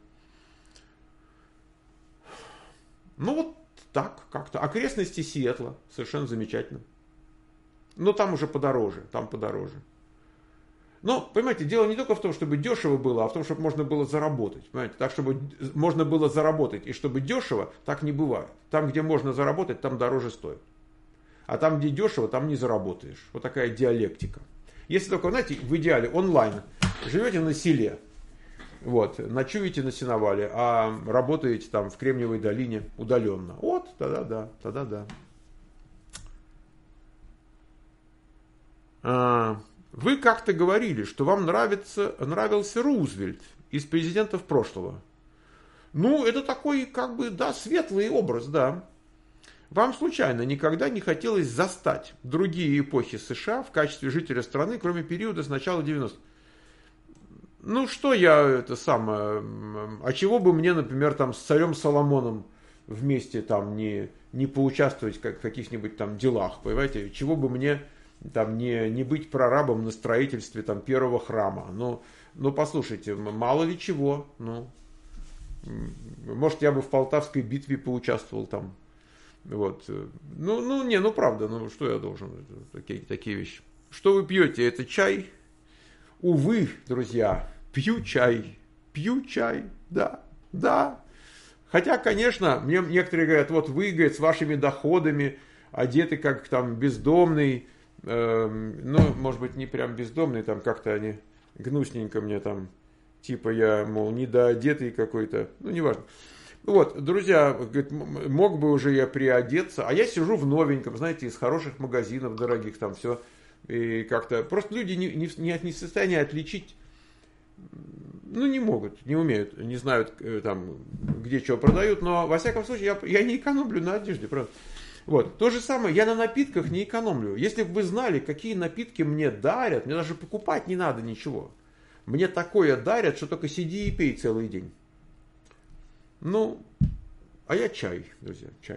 Ну вот так как-то. Окрестности Сиэтла. Совершенно замечательно. Но там уже подороже. Там подороже. Но, понимаете, дело не только в том, чтобы дешево было, а в том, чтобы можно было заработать. Понимаете? Так, чтобы можно было заработать. И чтобы дешево, так не бывает. Там, где можно заработать, там дороже стоит. А там, где дешево, там не заработаешь. Вот такая диалектика. Если только, знаете, в идеале онлайн. Живете на селе. Вот, ночуете на сеновале, а работаете там в Кремниевой долине удаленно. Вот, тогда да, тогда да. А, вы как-то говорили, что вам нравится, нравился Рузвельт из президентов прошлого. Ну, это такой, как бы, да, светлый образ, да. Вам случайно никогда не хотелось застать другие эпохи США в качестве жителя страны, кроме периода с начала девяностых? Ну, что я это самое... А чего бы мне, например, там с царем Соломоном вместе там не, не поучаствовать в каких-нибудь там делах, понимаете? Чего бы мне там не, не быть прорабом на строительстве там первого храма? Ну, ну, послушайте, мало ли чего. Ну, может, я бы в Полтавской битве поучаствовал там. Вот. Ну, ну, не, ну, правда, ну, что я должен? Такие, такие вещи. Что вы пьете? Это чай? Увы, друзья, пью чай. Пью чай, да, да. Хотя, конечно, мне некоторые говорят, вот вы, говорят, с вашими доходами, одеты как там бездомный, э, ну, может быть, не прям бездомный, там как-то они гнусненько мне там, типа я, мол, недоодетый какой-то, ну, неважно. Вот, друзья, говорит, мог бы уже я приодеться, а я сижу в новеньком, знаете, из хороших магазинов дорогих, там все, и как-то, просто люди не, не, не в состоянии отличить, ну, не могут, не умеют, не знают, там, где что продают, но, во всяком случае, я, я не экономлю на одежде, правда. Вот, то же самое, я на напитках не экономлю. Если бы вы знали, какие напитки мне дарят, мне даже покупать не надо ничего. Мне такое дарят, что только сиди и пей целый день. Ну, а я чай, друзья, чай.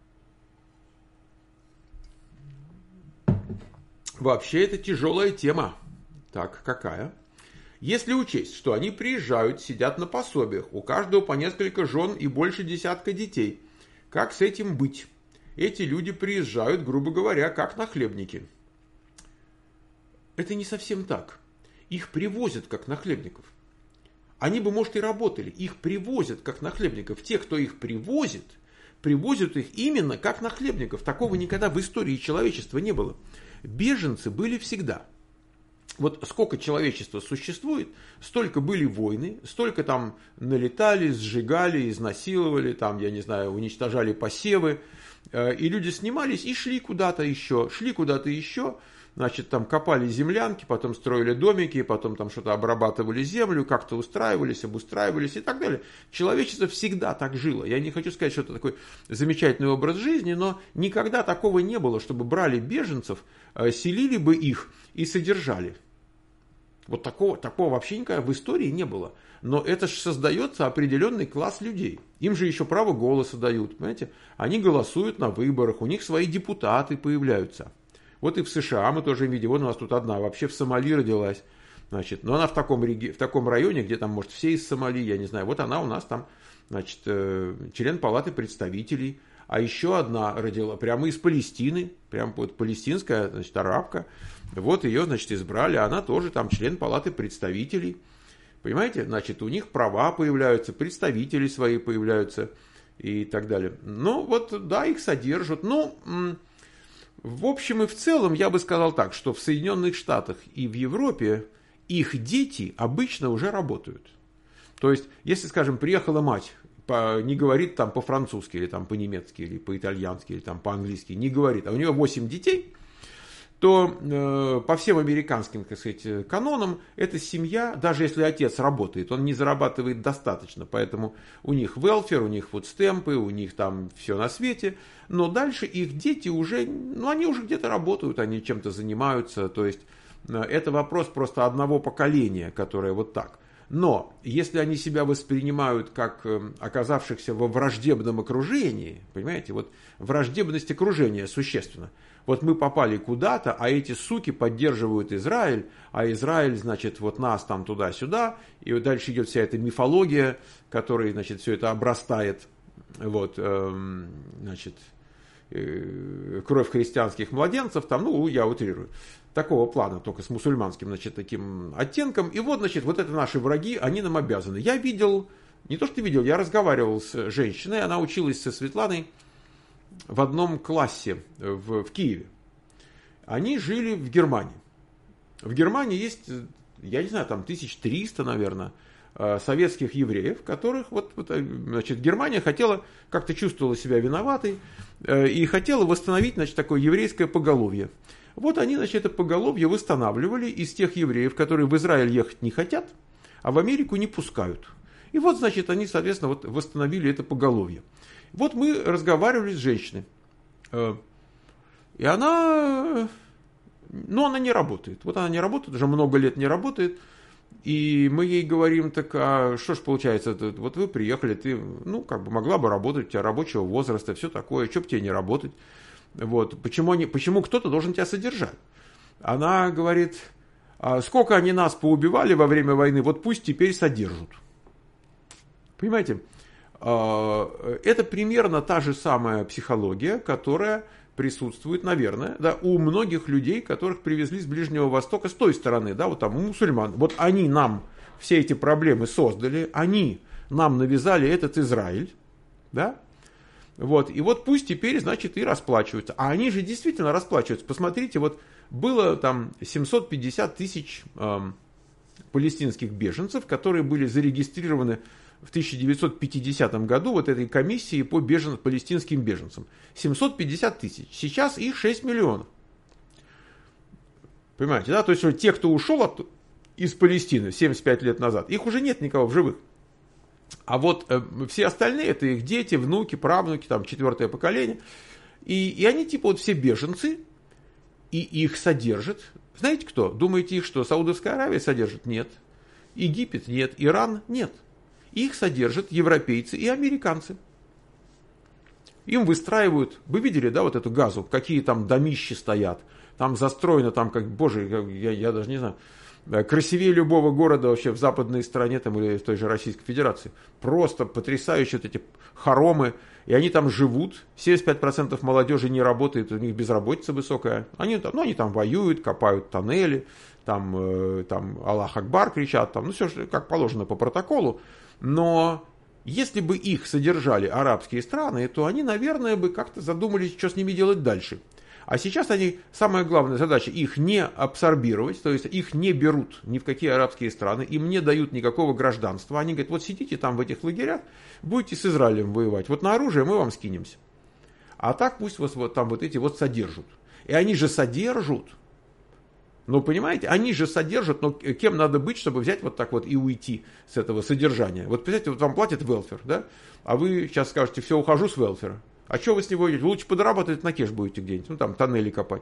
Вообще, это тяжелая тема. Так, какая? Если учесть, что они приезжают, сидят на пособиях, у каждого по несколько жен и больше десятка детей, как с этим быть? Эти люди приезжают, грубо говоря, как нахлебники. Это не совсем так. Их привозят как нахлебников. Они бы, может, и работали. Их привозят как нахлебников. Те, кто их привозит, привозят их именно как нахлебников. Такого никогда в истории человечества не было. Беженцы были всегда. Вот сколько человечества существует, столько были войны, столько там налетали, сжигали, изнасиловали, там, я не знаю, уничтожали посевы. И люди снимались и шли куда-то еще, шли куда-то еще. значит, там копали землянки, потом строили домики, потом там что-то обрабатывали землю, как-то устраивались, обустраивались и так далее. Человечество всегда так жило. Я не хочу сказать, что это такой замечательный образ жизни, но никогда такого не было, чтобы брали беженцев, селили бы их и содержали. Вот такого, такого вообще никогда в истории не было. Но это же создается определенный класс людей. Им же еще право голоса дают, понимаете? Они голосуют на выборах, у них свои депутаты появляются. Вот и в США мы тоже видим, вот у нас тут одна вообще в Сомали родилась. Значит, но она в таком, реги... в таком районе, где там, может, все из Сомали, я не знаю. Вот она у нас там, значит, член Палаты представителей. А еще одна родила прямо из Палестины, прямо вот палестинская, значит, арабка. Вот ее, значит, избрали, она тоже там член Палаты представителей. Понимаете, значит, у них права появляются, представители свои появляются и так далее. Ну, вот, да, их содержат. Ну, в общем и в целом, я бы сказал так, что в Соединенных Штатах и в Европе их дети обычно уже работают. То есть, если, скажем, приехала мать, не говорит там по-французски, или там по-немецки, или по-итальянски, или там по-английски, не говорит, а у нее восемь детей, то э, по всем американским, так сказать, канонам, эта семья, даже если отец работает, он не зарабатывает достаточно, поэтому у них велфер, у них фудстемпы, у них там все на свете, но дальше их дети уже, ну они уже где-то работают, они чем-то занимаются, то есть э, это вопрос просто одного поколения, которое вот так. Но если они себя воспринимают как оказавшихся во враждебном окружении, понимаете, вот враждебность окружения существенна. Вот мы попали куда-то, а эти суки поддерживают Израиль, а Израиль, значит, вот нас там туда-сюда, и вот дальше идет вся эта мифология, которой, значит, все это обрастает, вот, эм, значит, э, кровь христианских младенцев, там, ну, я утрирую. Такого плана, только с мусульманским, значит, таким оттенком. И вот, значит, вот это наши враги, они нам обязаны. Я видел, не то что видел, я разговаривал с женщиной, она училась со Светланой в одном классе в, в Киеве. Они жили в Германии. В Германии есть, я не знаю, там тысяч триста, наверное, советских евреев, которых, вот, вот, значит, Германия хотела, как-то чувствовала себя виноватой и хотела восстановить, значит, такое еврейское поголовье. Вот они, значит, это поголовье восстанавливали из тех евреев, которые в Израиль ехать не хотят, а в Америку не пускают. И вот, значит, они, соответственно, вот восстановили это поголовье. Вот мы разговаривали с женщиной. И она, ну, она не работает. Вот она не работает, уже много лет не работает. И мы ей говорим, так, а что ж получается, вот вы приехали, ты, ну, как бы могла бы работать, у тебя рабочего возраста, все такое, что бы тебе не работать. Вот. Почему, они, почему кто-то должен тебя содержать? Она говорит, а сколько они нас поубивали во время войны, вот пусть теперь содержат. Понимаете? Это примерно та же самая психология, которая присутствует, наверное, да, у многих людей, которых привезли с Ближнего Востока с той стороны, да, вот там у мусульман. Вот они нам все эти проблемы создали, они нам навязали этот Израиль, да? Вот, и вот пусть теперь, значит, и расплачиваются. А они же действительно расплачиваются. Посмотрите, вот было там семьсот пятьдесят тысяч э, палестинских беженцев, которые были зарегистрированы в тысяча девятьсот пятидесятом году вот этой комиссией по бежен... палестинским беженцам. семьсот пятьдесят тысяч. Сейчас их шесть миллионов. Понимаете, да? То есть те, кто ушел от... из Палестины семьдесят пять лет назад, их уже нет никого в живых. А вот э, все остальные, это их дети, внуки, правнуки, там четвертое поколение. И, и они типа вот все беженцы, и их содержат. Знаете кто? Думаете, их что, Саудовская Аравия содержит? Нет. Египет? Нет. Иран? Нет. Их содержат европейцы и американцы. Им выстраивают, вы видели, да, вот эту Газу, какие там домищи стоят. Там застроено, там как, боже, я, я даже не знаю. Красивее любого города вообще в западной стране там, или в той же Российской Федерации. Просто потрясающие вот эти хоромы. И они там живут. семьдесят пять процентов молодежи не работает, у них безработица высокая. Они там, ну, они там воюют, копают тоннели, там, э, там Аллах Акбар кричат, там, ну все как положено по протоколу. Но если бы их содержали арабские страны, то они, наверное, бы как-то задумались, что с ними делать дальше. А сейчас они, самая главная задача, их не абсорбировать, то есть их не берут ни в какие арабские страны, им не дают никакого гражданства. Они говорят, вот сидите там в этих лагерях, будете с Израилем воевать, вот на оружие мы вам скинемся. А так пусть вас вот там вот эти вот содержат. И они же содержат Но понимаете, они же содержат, но кем надо быть, чтобы взять вот так вот и уйти с этого содержания? Вот представьте, вот вам платят велфер, да? А вы сейчас скажете, все, ухожу с велфера. А что вы с него идете? Вы лучше подработать на кеш будете где-нибудь, ну там тоннели копать.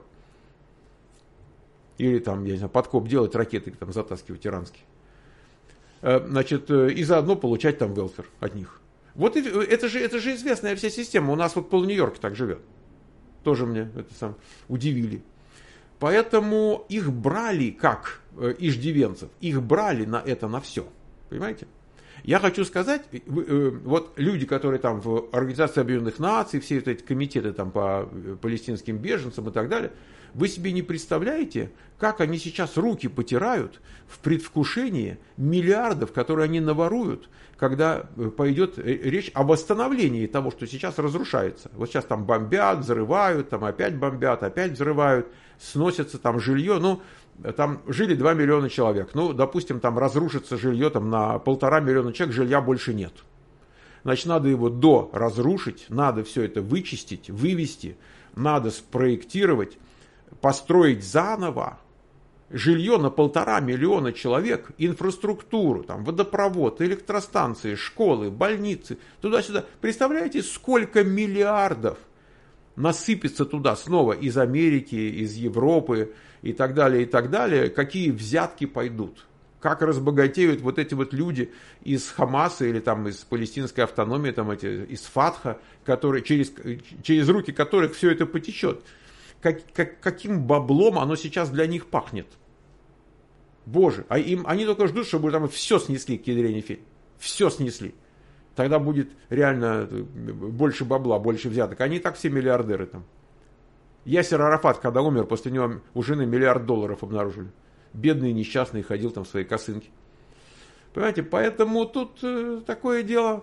Или там, я не знаю, подкоп делать, ракеты там затаскивать иранские. Значит, и заодно получать там велфер от них. Вот это же, это же известная вся система. У нас вот пол Нью-Йорка так живет. Тоже мне это сам удивили. Поэтому их брали как э, иждивенцев, их брали на это, на все. Понимаете? Я хочу сказать, э, э, вот люди, которые там в Организации Объединенных Наций, все вот эти комитеты там по палестинским беженцам и так далее, вы себе не представляете, как они сейчас руки потирают в предвкушении миллиардов, которые они наворуют, когда пойдет речь о восстановлении того, что сейчас разрушается. Вот сейчас там бомбят, взрывают, там опять бомбят, опять взрывают, сносится там жилье. Ну, там жили два миллиона человек. Ну, допустим, там разрушится жилье там, на полтора миллиона человек, жилья больше нет. Значит, надо его до разрушить, надо все это вычистить, вывести, надо спроектировать, построить заново жилье на полтора миллиона человек, инфраструктуру, там, водопровод, электростанции, школы, больницы, туда-сюда. Представляете, сколько миллиардов насыпется туда снова из Америки, из Европы и так далее, и так далее, какие взятки пойдут. Как разбогатеют вот эти вот люди из Хамаса или там из палестинской автономии, там эти, из Фатха, которые, через, через руки которых все это потечет. Как, как, каким баблом оно сейчас для них пахнет. Боже, а им, они только ждут, чтобы там все снесли к ядрене фи. Все снесли. Тогда будет реально больше бабла, больше взяток. Они и так все миллиардеры там. Ясер Арафат, когда умер, после него у жены миллиард долларов обнаружили. Бедный, несчастный, ходил там в своей косынке. Понимаете, поэтому тут э, такое дело.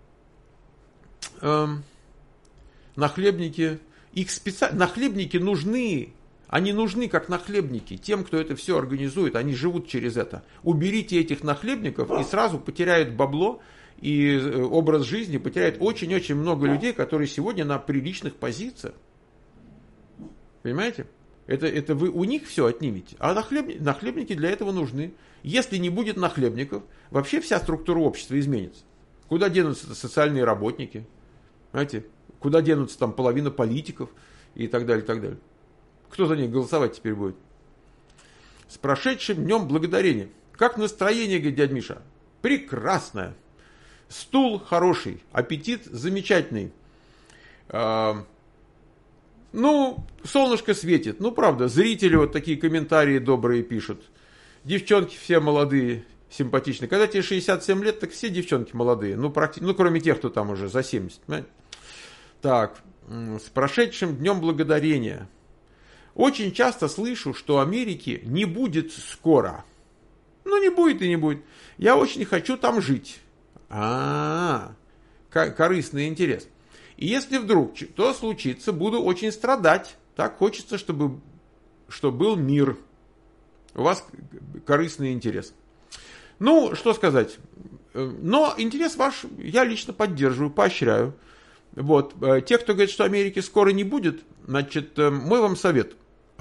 Э, нахлебники... Их специ... Нахлебники нужны, они нужны как нахлебники тем, кто это все организует, они живут через это. Уберите этих нахлебников и сразу потеряют бабло и образ жизни, потеряет очень-очень много людей, которые сегодня на приличных позициях. Понимаете? Это, это вы у них все отнимете, а нахлебники, нахлебники для этого нужны. Если не будет нахлебников, вообще вся структура общества изменится. Куда денутся социальные работники? Понимаете? Куда денутся там половина политиков и так далее, и так далее. Кто за них голосовать теперь будет? С прошедшим днем благодарения. Как настроение, говорит дядя Миша? Прекрасное. Стул хороший, аппетит замечательный. А, ну, солнышко светит. Ну, правда, зрители вот такие комментарии добрые пишут. Девчонки все молодые, симпатичные. Когда тебе шестьдесят семь лет, так все девчонки молодые. Ну, практи... ну кроме тех, кто там уже за семьдесят. Понимаете? Так, с прошедшим днем благодарения. Очень часто слышу, что Америки не будет скоро. Ну, не будет и не будет. Я очень хочу там жить. А, корыстный интерес. И если вдруг что случится, буду очень страдать. Так хочется, чтобы, чтобы был мир. У вас корыстный интерес. Ну, что сказать. Но интерес ваш я лично поддерживаю, поощряю. Вот. Те, кто говорит, что Америки скоро не будет, значит, мой вам совет.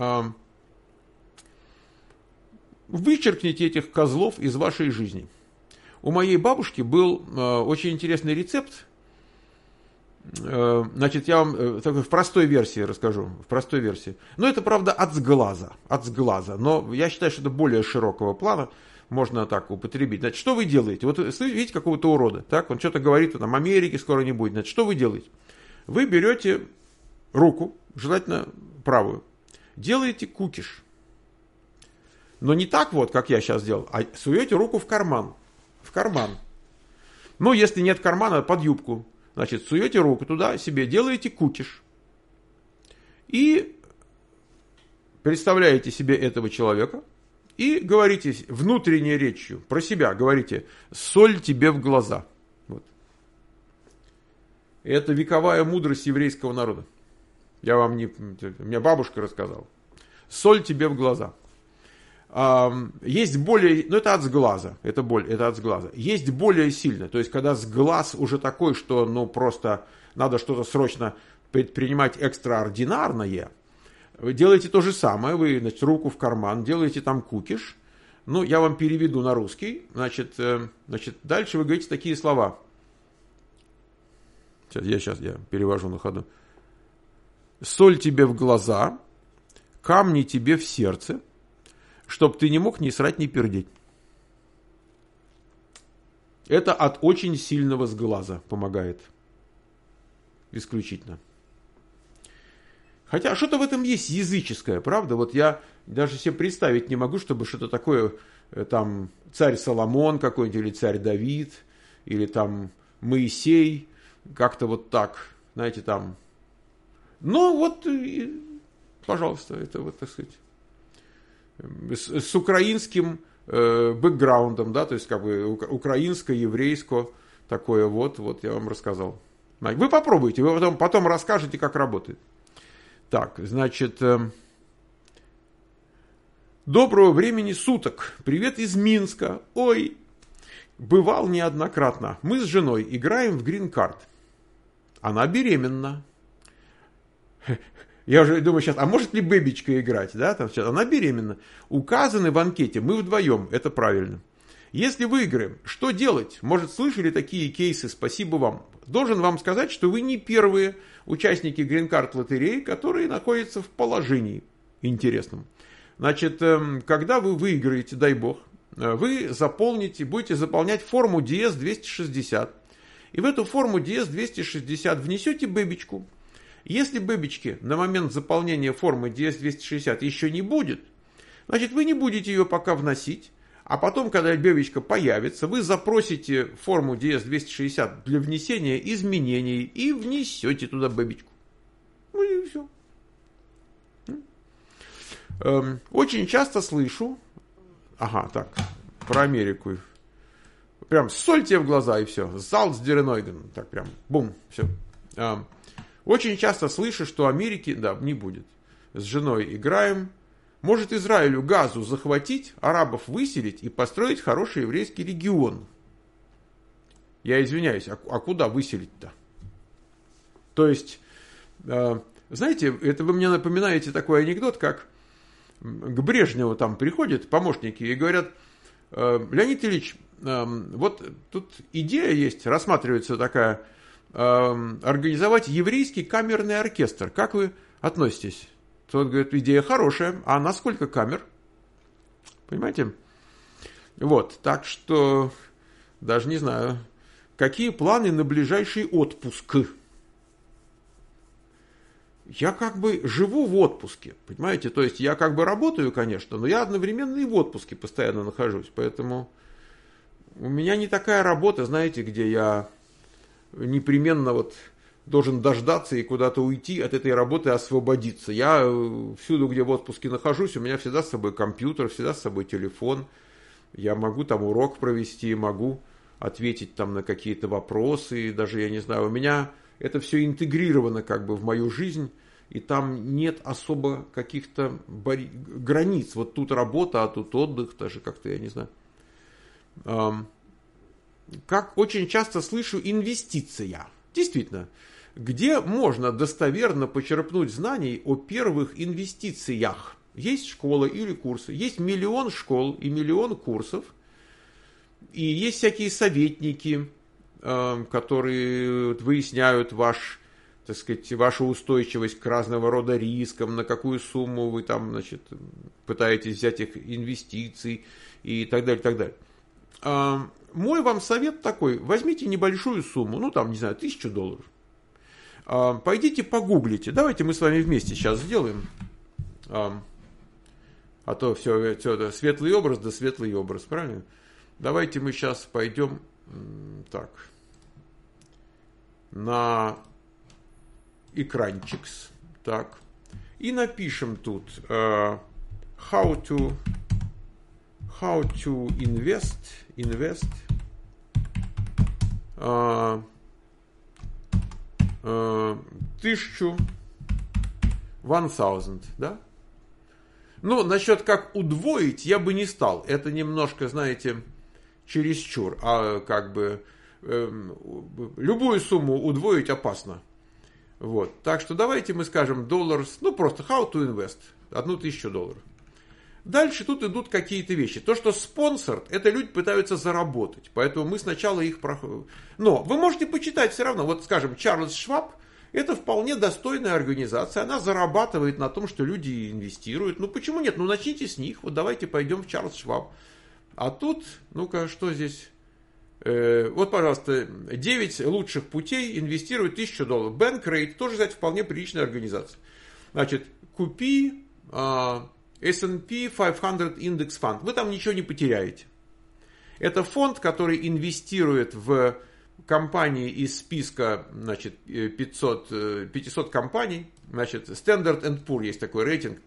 Вычеркните этих козлов из вашей жизни. У моей бабушки был очень интересный рецепт. Значит, я вам в простой версии расскажу. В простой версии. Но это, правда, от сглаза. От сглаза. Но я считаю, что это более широкого плана. Можно так употребить. Значит, что вы делаете? Вот видите какого-то урода, так? Он что-то говорит, там, Америки скоро не будет. Значит, что вы делаете? Вы берете руку, желательно правую, делаете кукиш. Но не так вот, как я сейчас делал, а суете руку в карман. В карман. Ну, если нет кармана, под юбку. Значит, суете руку туда, себе делаете кукиш. И представляете себе этого человека. И говорите внутренней речью, про себя говорите, соль тебе в глаза. Вот. Это вековая мудрость еврейского народа. Я вам не... Мне бабушка рассказала. Соль тебе в глаза. А, есть более... Ну, это от сглаза. Это, боль, это от сглаза. Есть более сильно. То есть, когда сглаз уже такой, что, ну, просто надо что-то срочно предпринимать экстраординарное. Вы делаете то же самое, вы, значит, руку в карман, делаете там кукиш. Ну, я вам переведу на русский. Значит, э, значит, дальше вы говорите такие слова. Сейчас, я сейчас я перевожу на ходу. Соль тебе в глаза, камни тебе в сердце, чтоб ты не мог ни срать, ни пердеть. Это от очень сильного сглаза помогает. Исключительно. Хотя что-то в этом есть языческое, правда? Вот я даже себе представить не могу, чтобы что-то такое, там, царь Соломон какой-нибудь, или царь Давид, или там Моисей, как-то вот так, знаете, там. Ну, вот, и, пожалуйста, это вот, так сказать, с, с украинским э, бэкграундом, да, то есть, как бы, украинско-еврейско, такое вот, вот я вам рассказал. Вы попробуйте, вы потом, потом расскажете, как работает. Так, значит, э, доброго времени суток. Привет из Минска. Ой, бывал неоднократно. Мы с женой играем в грин-карт. Она беременна. Я уже думаю сейчас, а может ли бэбичка играть? Да? Там сейчас, она беременна. Указаны в анкете, мы вдвоем, это правильно. Если выиграем, что делать? Может, слышали такие кейсы? Спасибо вам. Должен вам сказать, что вы не первые участники грин-карт лотереи, которые находятся в положении интересном. Значит, когда вы выиграете, дай бог, вы заполните, будете заполнять форму ди эс двести шестьдесят. И в эту форму ди эс двести шестьдесят внесете бэбичку. Если бэбички на момент заполнения формы ди эс двести шестьдесят еще не будет, значит, вы не будете ее пока вносить. А потом, когда бэбичка появится, вы запросите форму ди эс двести шестьдесят для внесения изменений и внесете туда бэбичку. Ну и все. Эм, очень часто слышу... Ага, так, про Америку. Прям соль тебе в глаза и все. Залцдеренойген. Так прям, бум, все. Эм, очень часто слышу, что Америки, да, не будет. С женой играем. Может Израилю Газу захватить, арабов выселить и построить хороший еврейский регион. Я извиняюсь, а, а куда выселить-то? То есть, э, знаете, это вы мне напоминаете такой анекдот, как к Брежневу там приходят помощники и говорят, э, Леонид Ильич, э, вот тут идея есть, рассматривается такая, э, организовать еврейский камерный оркестр. Как вы относитесь? Тот говорит, идея хорошая, а на сколько камер? Понимаете? Вот, так что, даже не знаю, какие планы на ближайший отпуск? Я как бы живу в отпуске, понимаете? То есть я как бы работаю, конечно, но я одновременно и в отпуске постоянно нахожусь, поэтому у меня не такая работа, знаете, где я непременно вот... должен дождаться и куда-то уйти от этой работы, освободиться. Я всюду, где в отпуске нахожусь, у меня всегда с собой компьютер, всегда с собой телефон. Я могу там урок провести, могу ответить там на какие-то вопросы. Даже, я не знаю, у меня это все интегрировано как бы в мою жизнь, и там нет особо каких-то бори... границ. Вот тут работа, а тут отдых, даже как-то, я не знаю. Как очень часто слышу, инвестиция. Действительно. Где можно достоверно почерпнуть знаний о первых инвестициях? Есть школа или курсы, есть миллион школ и миллион курсов, и есть всякие советники, которые выясняют ваш, так сказать, вашу устойчивость к разного рода рискам, на какую сумму вы там, значит, пытаетесь взять их инвестиций и так далее, так далее. Мой вам совет такой, возьмите небольшую сумму, ну там, не знаю, тысячу долларов. Пойдите погуглите. Давайте мы с вами вместе сейчас сделаем. А то все, все это светлый образ, да светлый образ, правильно? Давайте мы сейчас пойдем так на экранчик. Так. И напишем тут uh, how to how to invest invest uh, uh, тысячу one thousand, да? Ну, насчет как удвоить я бы не стал. Это немножко, знаете, чересчур. А как бы э, любую сумму удвоить опасно. Вот. Так что давайте мы скажем доллар, ну просто how to invest, одну тысячу долларов. Дальше тут идут какие-то вещи. То, что спонсор, это люди пытаются заработать. Поэтому мы сначала их проходим. Но вы можете почитать все равно. Вот, скажем, Чарльз Шваб, это вполне достойная организация. Она зарабатывает на том, что люди инвестируют. Ну, почему нет? Ну, начните с них. Вот давайте пойдем в Чарльз Шваб. А тут, ну-ка, что здесь? Э, вот, пожалуйста, девять лучших путей инвестировать тысячу долларов. Bankrate, тоже, кстати, вполне приличная организация. Значит, купи... А, эс энд пи пятьсот Index Fund. Вы там ничего не потеряете. Это фонд, который инвестирует в компании из списка, значит, пятьсот, пятьсот компаний. Значит, Standard энд Poor есть такой рейтинг.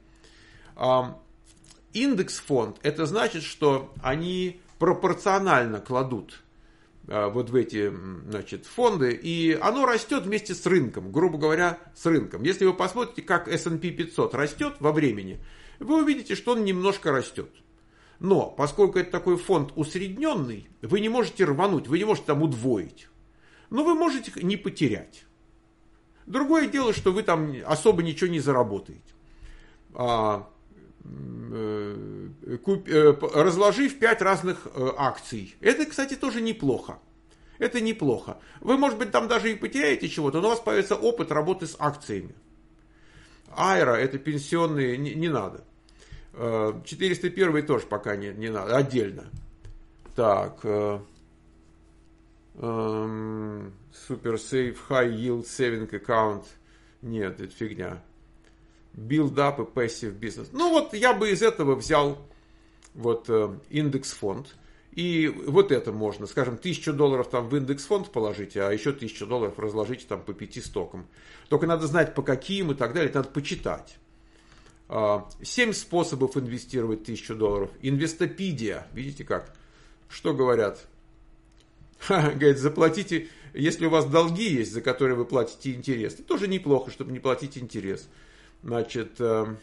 Индекс фонд, это значит, что они пропорционально кладут вот в эти, значит, фонды, и оно растет вместе с рынком, грубо говоря, с рынком. Если вы посмотрите, как эс энд пи пятьсот растет во времени, вы увидите, что он немножко растет. Но, поскольку это такой фонд усредненный, вы не можете рвануть, вы не можете там удвоить. Но вы можете не потерять. Другое дело, что вы там особо ничего не заработаете. А, э, куп, э, разложив пять разных э, акций. Это, кстати, тоже неплохо. Это неплохо. Вы, может быть, там даже и потеряете чего-то, но у вас появится опыт работы с акциями. Айра, это пенсионные, не, не надо. четыреста один тоже пока не, не надо, отдельно. Так. Э, э, Super Safe High Yield Saving Account. Нет, это фигня. Build Up и Passive Business. Ну вот я бы из этого взял вот э, индекс фонд. И вот это можно, скажем, тысячу долларов там в индекс фонд положите, а еще тысячу долларов разложите там по пяти стокам. Только надо знать по каким и так далее, это надо почитать. Семь способов инвестировать тысячу долларов. Инвестопедия, видите как? Что говорят? Ха, говорит, заплатите, если у вас долги есть, за которые вы платите интерес. Это тоже неплохо, чтобы не платить интерес. Значит, э,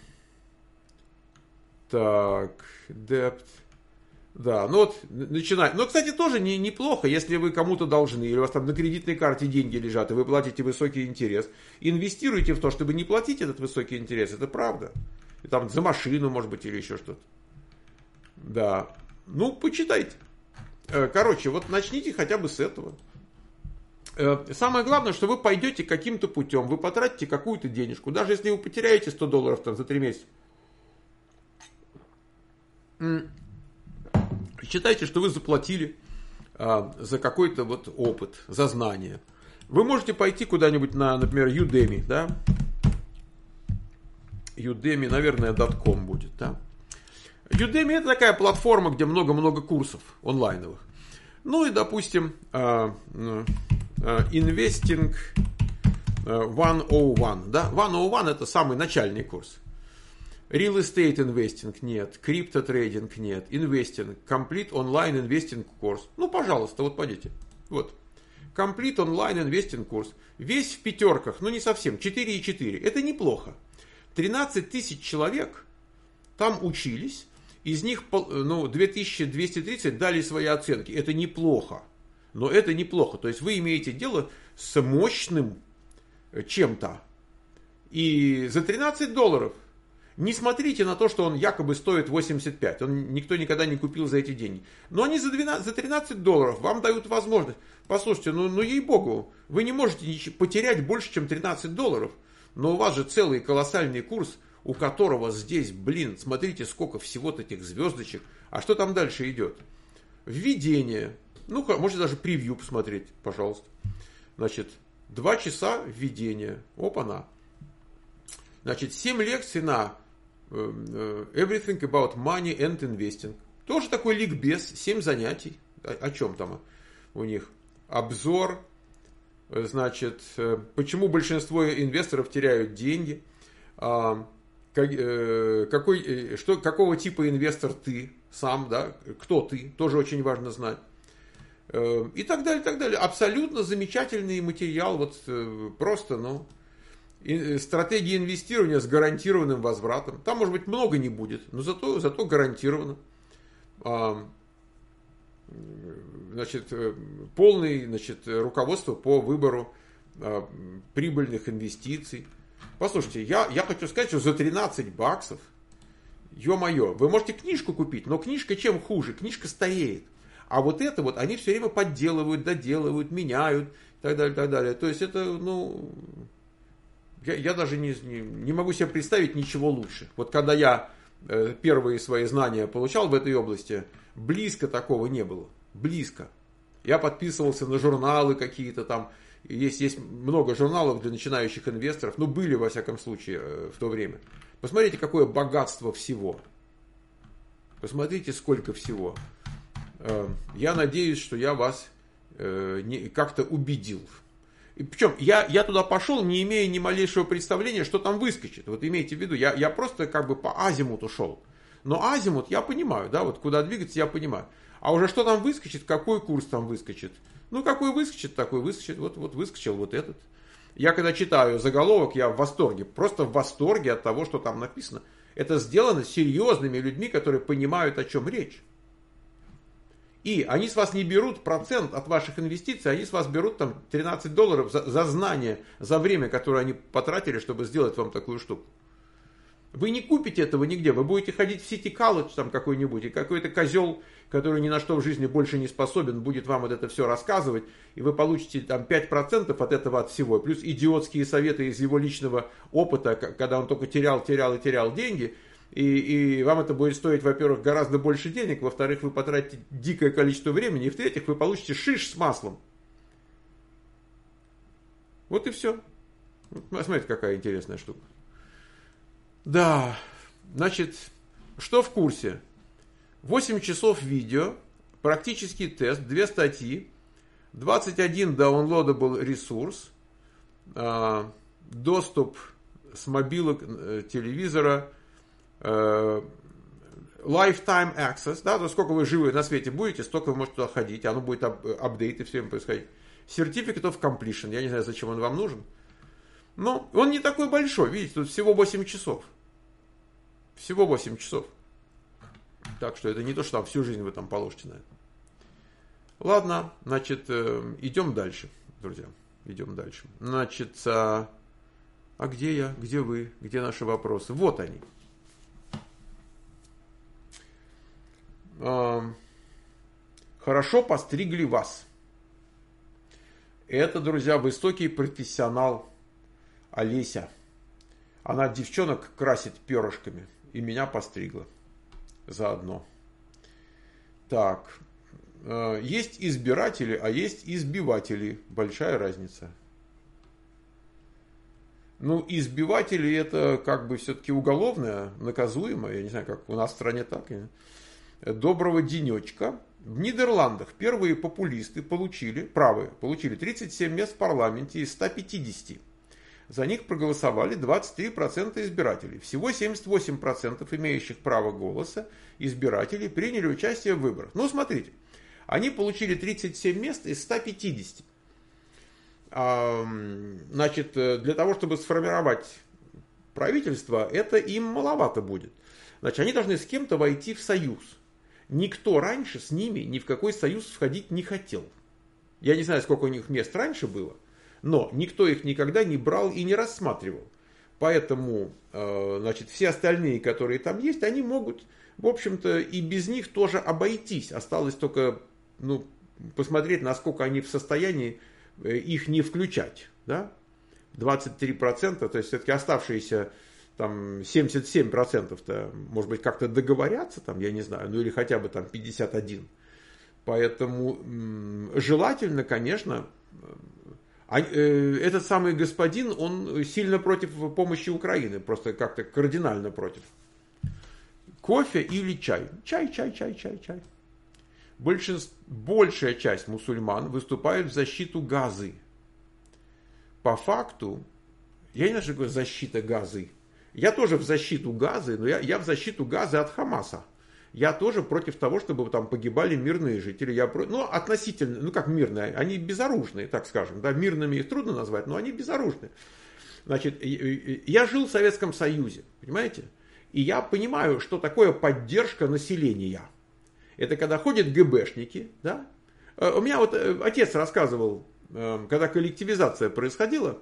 так, debt. Да, ну вот, начинать. Но, кстати, тоже не, неплохо, если вы кому-то должны, или у вас там на кредитной карте деньги лежат, и вы платите высокий интерес. Инвестируйте в то, чтобы не платить этот высокий интерес, это правда. И там за машину, может быть, или еще что-то. Да. Ну, почитайте. Короче, вот начните хотя бы с этого. Самое главное, что вы пойдете каким-то путем, вы потратите какую-то денежку. Даже если вы потеряете сто долларов там, за три месяца. Считайте, что вы заплатили а, за какой-то вот опыт, за знания. Вы можете пойти куда-нибудь на, например, Udemy, да? Udemy, наверное, .com будет, да? Udemy это такая платформа, где много-много курсов онлайновых. Ну и, допустим, а, а, Investing сто один, да? сто один это самый начальный курс. Real Estate Investing нет, Crypto Trading нет, Investing, Complete Online Investing курс. Ну, пожалуйста, вот пойдите. Вот. Complete Online Investing курс. Весь в пятерках, ну не совсем, четыре и четыре. Это неплохо. тринадцать тысяч человек там учились, из них ну, две тысячи двести тридцать дали свои оценки. Это неплохо. Но это неплохо. То есть вы имеете дело с мощным чем-то. И за тринадцать долларов не смотрите на то, что он якобы стоит восемьдесят пять. Он никто никогда не купил за эти деньги. Но они за, двенадцать, за тринадцать долларов вам дают возможность. Послушайте, ну, ну ей-богу, вы не можете потерять больше, чем тринадцать долларов. Но у вас же целый колоссальный курс, у которого здесь, блин, смотрите, сколько всего-то этих звездочек. А что там дальше идет? Введение. Ну, можете даже превью посмотреть, пожалуйста. Значит, два часа введения. Опа-на. Значит, семь лекций на Everything about Money and Investing. Тоже такой ликбез, семь занятий. О, о чем там у них? Обзор. Значит, почему большинство инвесторов теряют деньги. Какой, что, какого типа инвестор ты сам, да? Кто ты, тоже очень важно знать. И так далее, и так далее. Абсолютно замечательный материал. Вот просто, ну... Стратегия инвестирования с гарантированным возвратом. Там, может быть, много не будет, но зато, зато гарантированно. Значит, полное, значит, руководство по выбору э, прибыльных инвестиций. Послушайте, я, я хочу сказать, что за тринадцать баксов, ё-моё, вы можете книжку купить, но книжка чем хуже? Книжка стареет. А вот это вот они все время подделывают, доделывают, меняют и так далее, так далее. То есть это, ну, я, я даже не, не, не могу себе представить ничего лучше. Вот когда я э, первые свои знания получал в этой области, близко такого не было. Близко. Я подписывался на журналы какие-то там. Есть, есть много журналов для начинающих инвесторов. Ну, были, во всяком случае, в то время. Посмотрите, какое богатство всего. Посмотрите, сколько всего. Я надеюсь, что я вас как-то убедил. И причем я, я туда пошел, не имея ни малейшего представления, что там выскочит. Вот имейте в виду, я, я просто как бы по азимуту шел. Но азимут я понимаю, да, вот куда двигаться я понимаю. А уже что там выскочит, какой курс там выскочит. Ну, какой выскочит, такой выскочит. Вот, вот выскочил вот этот. Я когда читаю заголовок, я в восторге. Просто в восторге от того, что там написано. Это сделано серьезными людьми, которые понимают, о чем речь. И они с вас не берут процент от ваших инвестиций, они с вас берут там тринадцать долларов за, за знание, за время, которое они потратили, чтобы сделать вам такую штуку. Вы не купите этого нигде, вы будете ходить в City College там какой-нибудь, и какой-то козел, который ни на что в жизни больше не способен, будет вам вот это все рассказывать, и вы получите там пять процентов от этого от всего, плюс идиотские советы из его личного опыта, когда он только терял, терял и терял деньги, и, и вам это будет стоить, во-первых, гораздо больше денег, во-вторых, вы потратите дикое количество времени, и в-третьих, вы получите шиш с маслом. Вот и все. Смотрите, какая интересная штука. Да, значит, что в курсе? восемь часов видео, практический тест, две статьи, двадцать один downloadable ресурс, доступ с мобилок, телевизора, lifetime access, да, то сколько вы живы на свете будете, столько вы можете туда ходить, оно будет апдейты все время происходить. Certificate of completion, я не знаю, зачем он вам нужен. Но он не такой большой, видите, тут всего восемь часов. Всего восемь часов. Так что это не то, что там всю жизнь вы там положите на это. Ладно, значит, идем дальше, друзья. Идем дальше. Значит, а, а где я? Где вы? Где наши вопросы? Вот они. А, хорошо постригли вас. Это, друзья, высокий профессионал Олеся. Она девчонок красит перышками. И меня постригла. Заодно. Так. Есть избиратели, а есть избиватели. Большая разница. Ну, избиватели это как бы все-таки уголовное, наказуемое. Я не знаю, как у нас в стране так. Доброго денечка. В Нидерландах первые популисты получили, правые, получили тридцать семь мест в парламенте из ста пятидесяти. За них проголосовали двадцать три процента избирателей. Всего семьдесят восемь процентов имеющих право голоса избирателей приняли участие в выборах. Ну, смотрите, они получили тридцать семь мест из ста пятидесяти. Значит, для того, чтобы сформировать правительство, это им маловато будет. Значит, они должны с кем-то войти в союз. Никто раньше с ними ни в какой союз входить не хотел. Я не знаю, сколько у них мест раньше было. Но никто их никогда не брал и не рассматривал. Поэтому, значит, все остальные, которые там есть, они могут, в общем-то, и без них тоже обойтись. Осталось только, ну, посмотреть, насколько они в состоянии их не включать. Да? двадцать три процента, то есть все-таки оставшиеся там семьдесят семь процентов-то, может быть, как-то договорятся, там, я не знаю, ну или хотя бы там пятьдесят один процент. Поэтому желательно, конечно... Этот самый господин, он сильно против помощи Украины, просто как-то кардинально против. Кофе или чай? Чай, чай, чай, чай, чай. Большинство, большая часть мусульман выступает в защиту Газы. По факту, я не знаю, что такое защита Газы. Я тоже в защиту Газы, но я, я в защиту Газы от Хамаса. Я тоже против того, чтобы там погибали мирные жители. Я про... Ну, относительно, ну как мирные, они безоружные, так скажем. Да? Мирными их трудно назвать, но они безоружные. Значит, я жил в Советском Союзе, понимаете? И я понимаю, что такое поддержка населения. Это когда ходят ГБшники, да? У меня вот отец рассказывал, когда коллективизация происходила,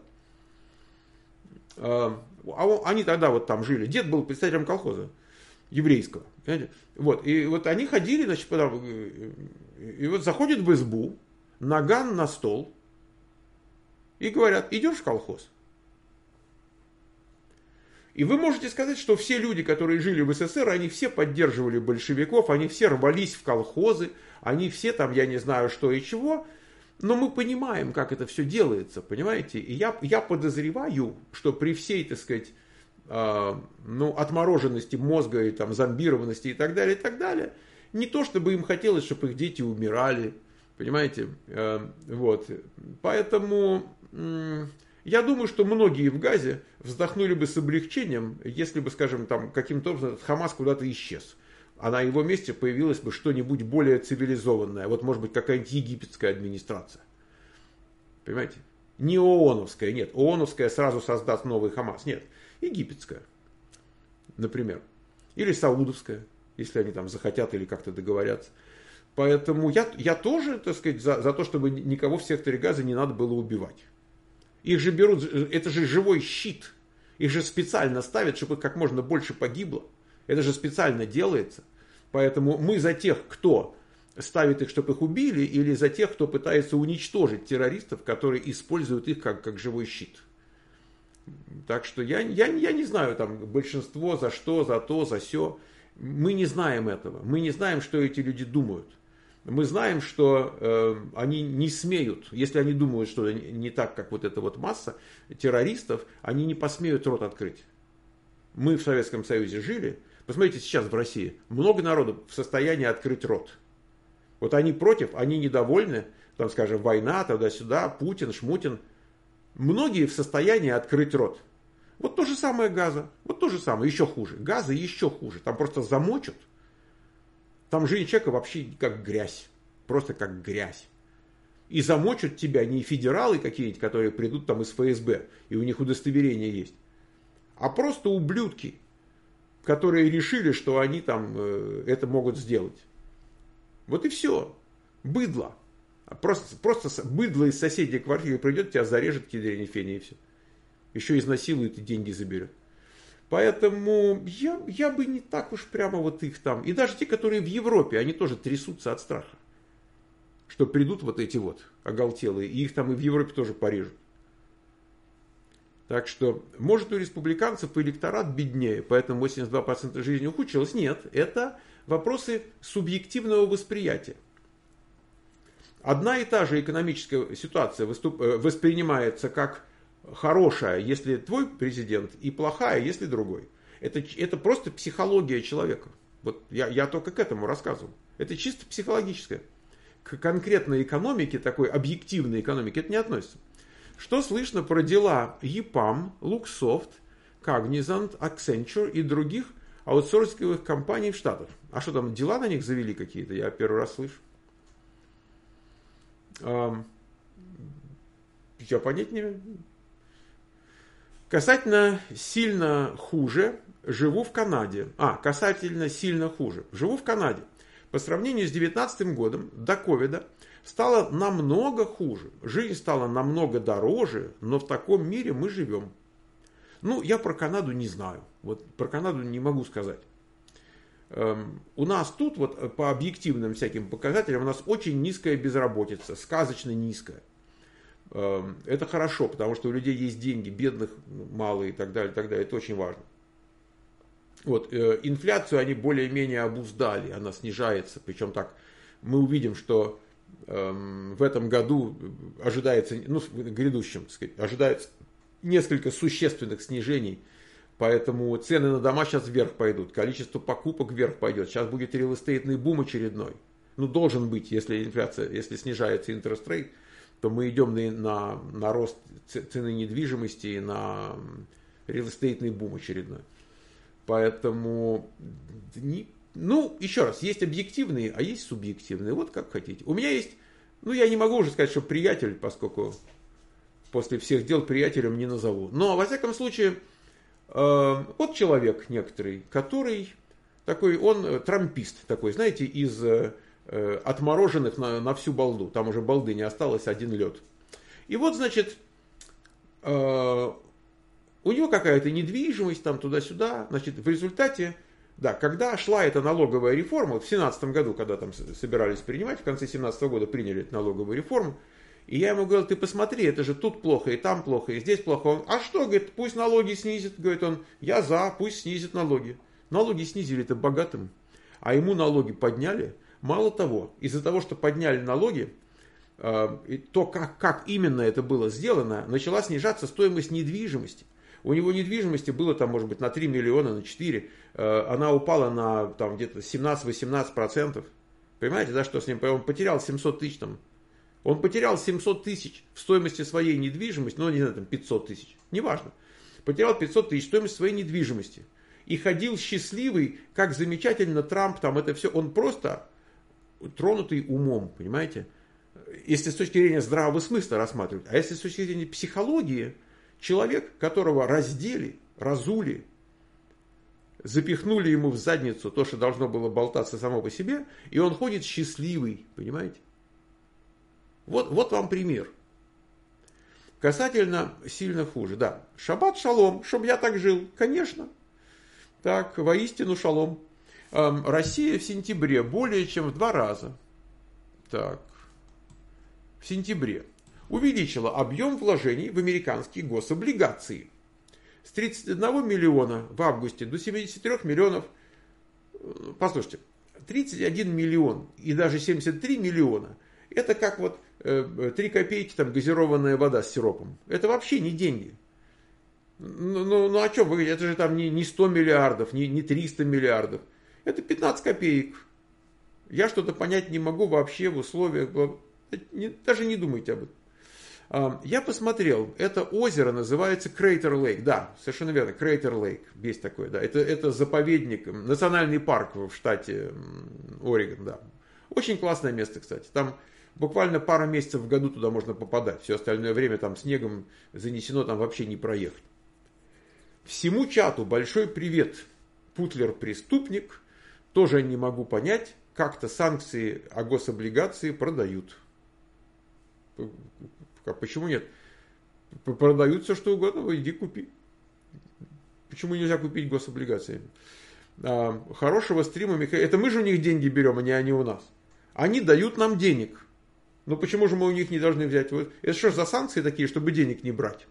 они тогда вот там жили, дед был представителем колхоза еврейского, понимаете? Вот, и вот они ходили, значит, и вот заходят в избу, наган на стол, и говорят, идешь в колхоз? И вы можете сказать, что все люди, которые жили в СССР, они все поддерживали большевиков, они все рвались в колхозы, они все там, я не знаю, что и чего, но мы понимаем, как это все делается, понимаете? И я, я подозреваю, что при всей, так сказать, э, ну, отмороженности мозга и там зомбированности и так далее, и так далее, не то, чтобы им хотелось, чтобы их дети умирали, понимаете? Э, вот, поэтому... М- Я думаю, что многие в Газе вздохнули бы с облегчением, если бы, скажем, там каким-то образом этот Хамас куда-то исчез. А на его месте появилось бы что-нибудь более цивилизованное. Вот, может быть, какая-нибудь египетская администрация. Понимаете? Не ООНовская, нет. ООНовская сразу создаст новый Хамас. Нет. Египетская, например. Или саудовская, если они там захотят или как-то договорятся. Поэтому я, я тоже, так сказать, за, за то, чтобы никого в секторе Газа не надо было убивать. Их же берут, это же живой щит. Их же специально ставят, чтобы как можно больше погибло. Это же специально делается. Поэтому мы за тех, кто ставит их, чтобы их убили, или за тех, кто пытается уничтожить террористов, которые используют их как, как живой щит. Так что я, я, я не знаю, там большинство за что, за то, за сё. Мы не знаем этого. Мы не знаем, что эти люди думают. Мы знаем, что э, они не смеют, если они думают, что не так, как вот эта вот масса террористов, они не посмеют рот открыть. Мы в Советском Союзе жили, посмотрите сейчас в России, много народу в состоянии открыть рот. Вот они против, они недовольны, там, скажем, война, туда-сюда, Путин, Шмутин. Многие в состоянии открыть рот. Вот то же самое Газа, вот то же самое, еще хуже. Газа еще хуже, там просто замочат. Там жизнь человека вообще как грязь. Просто как грязь. И замочат тебя не федералы какие-нибудь, которые придут там из ФСБ, и у них удостоверение есть, а просто ублюдки, которые решили, что они там э, это могут сделать. Вот и все. Быдло. Просто, просто быдло из соседней квартиры придет, тебя зарежет кедрень фене и все. Еще изнасилует и деньги заберет. Поэтому я, я бы не так уж прямо вот их там. И даже те, которые в Европе, они тоже трясутся от страха. Что придут вот эти вот оголтелые, и их там и в Европе тоже порежут. Так что, может, у республиканцев электорат беднее, поэтому восемьдесят два процента жизни ухудшилось. Нет, это вопросы субъективного восприятия. Одна и та же экономическая ситуация выступ... воспринимается как хорошая, если твой президент, и плохая, если другой. Это, это просто психология человека. Вот я, я только к этому рассказывал. Это чисто психологическое. К конкретной экономике, такой объективной экономике, это не относится. Что слышно про дела ЕПАМ, Luxoft, Cognizant, Accenture и других аутсорсинговых компаний в Штатах? А что там, дела на них завели какие-то? Я первый раз слышу. Я понять не имею. Касательно сильно хуже, живу в Канаде. А, касательно сильно хуже. Живу в Канаде. По сравнению с две тысячи девятнадцатым годом, до ковида, стало намного хуже. Жизнь стала намного дороже, но в таком мире мы живем. Ну, я про Канаду не знаю. Вот про Канаду не могу сказать. Эм, у нас тут, вот по объективным всяким показателям, у нас очень низкая безработица, сказочно низкая. Это хорошо, потому что у людей есть деньги, бедных мало и так далее, и так далее. Это очень важно. Вот, э, инфляцию они более-менее обуздали, она снижается. Причем так, мы увидим, что э, в этом году ожидается, ну, в грядущем, так сказать, ожидается несколько существенных снижений. Поэтому цены на дома сейчас вверх пойдут, количество покупок вверх пойдет. Сейчас будет реал-эстейтный бум очередной. Ну, должен быть, если инфляция, если снижается интерest rate, то мы идем на, на, на рост цены недвижимости и на реал-эстейтный бум очередной. Поэтому, не, ну, еще раз, есть объективные, а есть субъективные. Вот как хотите. У меня есть, ну, я не могу уже сказать, что приятель, поскольку после всех дел приятелем не назову. Но, во всяком случае, э, вот человек некоторый, который такой, он трампист такой, знаете, из... отмороженных на, на всю балду. Там уже балды не осталось, один лед. И вот, значит, э, у него какая-то недвижимость там туда-сюда. Значит, в результате, да, когда шла эта налоговая реформа, вот в семнадцатом году, когда там собирались принимать, в конце семнадцатого года приняли эту налоговую реформу, и я ему говорил, ты посмотри, это же тут плохо, и там плохо, и здесь плохо. Он, а что, говорит, пусть налоги снизит, говорит он, я за, пусть снизит налоги. Налоги снизили это богатым, а ему налоги подняли. Мало того, из-за того, что подняли налоги, то, как, как именно это было сделано, начала снижаться стоимость недвижимости. У него недвижимости было там, может быть, на три миллиона, на четыре. Она упала на там, где-то семнадцать-восемнадцать процентов. Понимаете, да, что с ним? Он потерял семьсот тысяч там. Он потерял семьсот тысяч в стоимости своей недвижимости, ну, не знаю, там пятьсот тысяч, неважно. Потерял пятьсот тысяч в стоимости своей недвижимости. И ходил счастливый, как замечательно Трамп, там это все. Он просто тронутый умом, понимаете? Если с точки зрения здравого смысла рассматривать. А если с точки зрения психологии, человек, которого раздели, разули, запихнули ему в задницу то, что должно было болтаться само по себе, и он ходит счастливый, понимаете? Вот, вот вам пример. Касательно сильно хуже, да. Шаббат шалом, чтобы я так жил, конечно. Так, воистину шалом. Эм, Россия в сентябре более чем в два раза. Так, в сентябре увеличила объем вложений в американские гособлигации. С тридцати одного миллиона в августе до семидесяти трёх миллионов. Послушайте, тридцать один миллион и даже семьдесят три миллиона. Это как вот э, три копейки там газированная вода с сиропом. Это вообще не деньги. Ну, ну, ну о чем вы говорите? Это же там не, не сто миллиардов, не, не триста миллиардов. Это пятнадцать копеек. Я что-то понять не могу вообще в условиях. Не, даже не думайте об этом. Я посмотрел. Это озеро называется Крейтер Лейк. Да, совершенно верно. Крейтер Лейк. Есть такое, да. Это, это заповедник, национальный парк в штате Орегон, да. Очень классное место, кстати. Там буквально пару месяцев в году туда можно попадать. Все остальное время там снегом занесено, там вообще не проехать. Всему чату большой привет. Путлер преступник. Тоже не могу понять, как-то санкции о гособлигации продают. Почему нет? Продают все что угодно, иди купи. Почему нельзя купить гособлигации? Хорошего стрима, Михаил. Это мы же у них деньги берем, а не они у нас. Они дают нам денег. Но почему же мы у них не должны взять? Это что ж за санкции такие, чтобы денег не брать?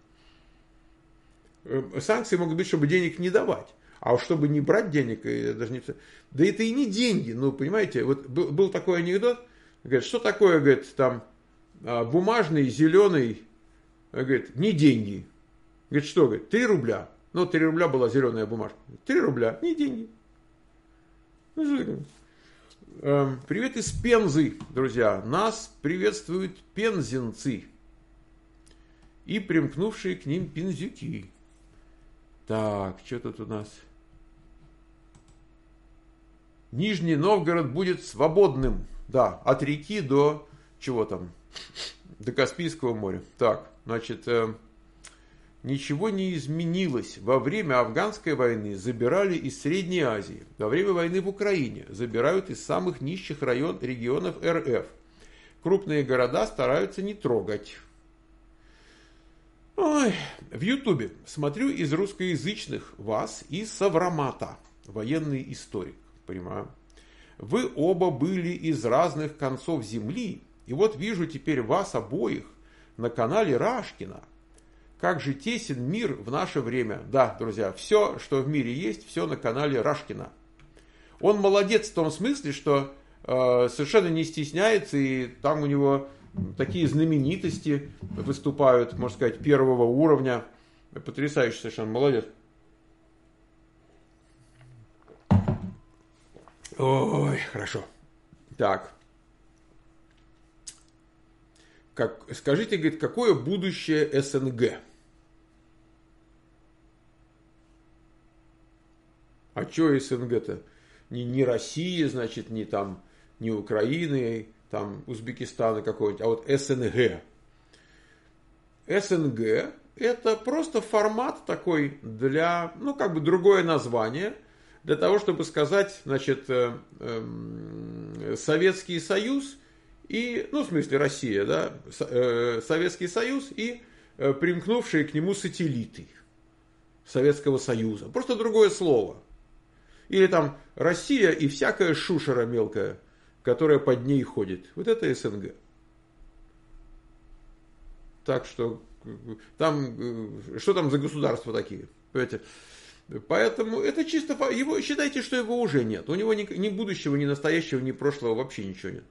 Санкции могут быть, чтобы денег не давать. А уж чтобы не брать денег, даже не... да это и не деньги. Ну, понимаете, вот был, был такой анекдот. Говорит, что такое, говорит, там бумажный, зеленый, говорит, не деньги. Говорит, что, говорит, три рубля. Ну, три рубля была зеленая бумажка. три рубля, не деньги. Привет из Пензы, друзья. Нас приветствуют пензенцы и примкнувшие к ним пензюки. Так, что тут у нас? Нижний Новгород будет свободным. Да, от реки до чего там? До Каспийского моря. Так, значит, э, ничего не изменилось. Во время афганской войны забирали из Средней Азии. Во время войны в Украине забирают из самых нищих район, регионов эр эф. Крупные города стараются не трогать. Ой, в Ютубе смотрю из русскоязычных вас и Саврамата, военный историк, понимаю. Вы оба были из разных концов земли, и вот вижу теперь вас обоих на канале Рашкина. Как же тесен мир в наше время. Да, друзья, все, что в мире есть, все на канале Рашкина. Он молодец в том смысле, что э, совершенно не стесняется, и там у него такие знаменитости выступают, можно сказать, первого уровня. Потрясающий совершенно, молодец. Ой, хорошо. Так. Как, скажите, говорит, какое будущее эс эн гэ? А что эс эн гэ-то? Не, не Россия, значит, не там, не Украины, там Узбекистана какой-нибудь, а вот эс эн гэ. эс эн гэ это просто формат такой для, ну, как бы другое название, для того, чтобы сказать, значит, э, э, Советский Союз и, ну, в смысле, Россия, да, Советский Союз и примкнувшие к нему сателлиты Советского Союза. Просто другое слово. Или там Россия и всякая шушера мелкая, которая под ней ходит. Вот это СНГ. Так что, там, что там за государства такие? Понимаете? Поэтому это чисто, его, считайте, что его уже нет. У него ни, ни будущего, ни настоящего, ни прошлого вообще ничего нет.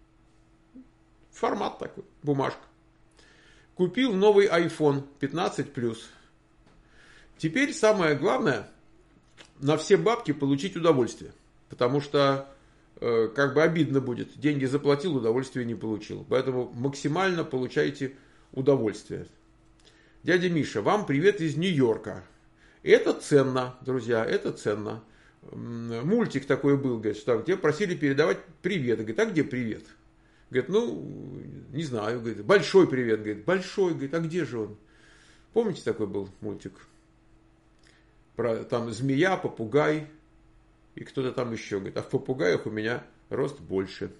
Формат такой, бумажка. Купил новый айфон пятнадцать плюс. Теперь самое главное, на все бабки получить удовольствие. Потому что, э, как бы обидно будет, деньги заплатил, удовольствия не получил. Поэтому максимально получайте удовольствие. Дядя Миша, вам привет из Нью-Йорка. Это ценно, друзья, это ценно. Мультик такой был, говорит, что где просили передавать привет. Говорит, а где привет? Говорит, ну, не знаю, говорит, большой привет, говорит, большой, говорит, а где же он? Помните, такой был мультик? Про, там змея, попугай и кто-то там еще, говорит, а в попугаях у меня рост больше.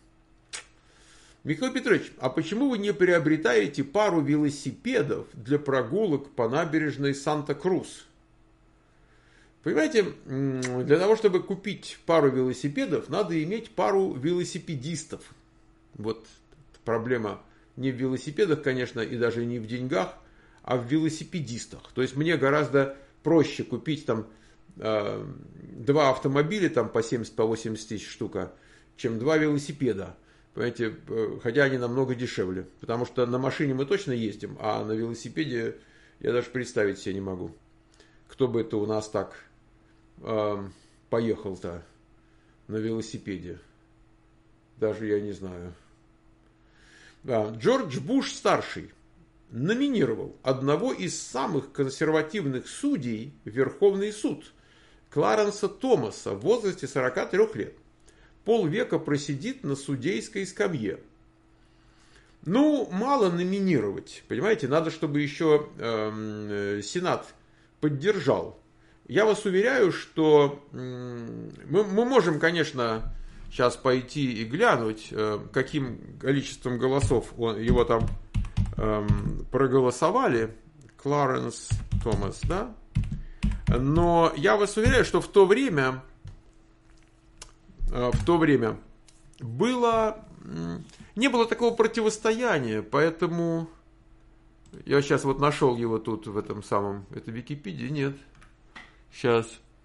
Михаил Петрович, а почему вы не приобретаете пару велосипедов для прогулок по набережной Санта-Крус? Понимаете, для того, чтобы купить пару велосипедов, надо иметь пару велосипедистов. Вот проблема не в велосипедах, конечно, и даже не в деньгах, а в велосипедистах. То есть мне гораздо проще купить там э, два автомобиля там по семьдесят, по восемьдесят тысяч штука, чем два велосипеда. Понимаете, хотя они намного дешевле. Потому что на машине мы точно ездим, а на велосипеде я даже представить себе не могу. Кто бы это у нас так э, поехал-то на велосипеде. Даже я не знаю. Да, Джордж Буш-старший номинировал одного из самых консервативных судей в Верховный суд, Кларенса Томаса, в возрасте сорока трёх лет. Полвека просидит на судейской скамье. Ну, мало номинировать, понимаете, надо, чтобы еще э, Сенат поддержал. Я вас уверяю, что э, мы, мы можем, конечно, сейчас пойти и глянуть, э, каким количеством голосов он, его там э, проголосовали. Кларенс Томас, да? Но я вас уверяю, что в то время, э, в то время было, не было такого противостояния, поэтому я сейчас вот нашел его тут в этом самом, это Википедия, нет, сейчас.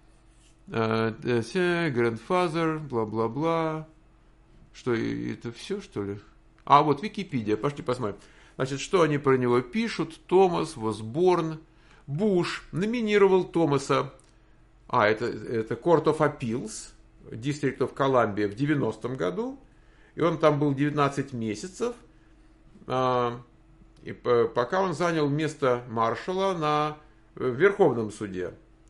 Grandfather, бла-бла-бла. Что, это все, что ли? А, вот Википедия, пошли посмотрим. Значит, что они про него пишут? Томас Восборн. Буш номинировал Томаса. А, это, это Court of Appeals, District of Columbia в девяностом году. И он там был девятнадцать месяцев. И пока он занял место маршала на Верховном суде.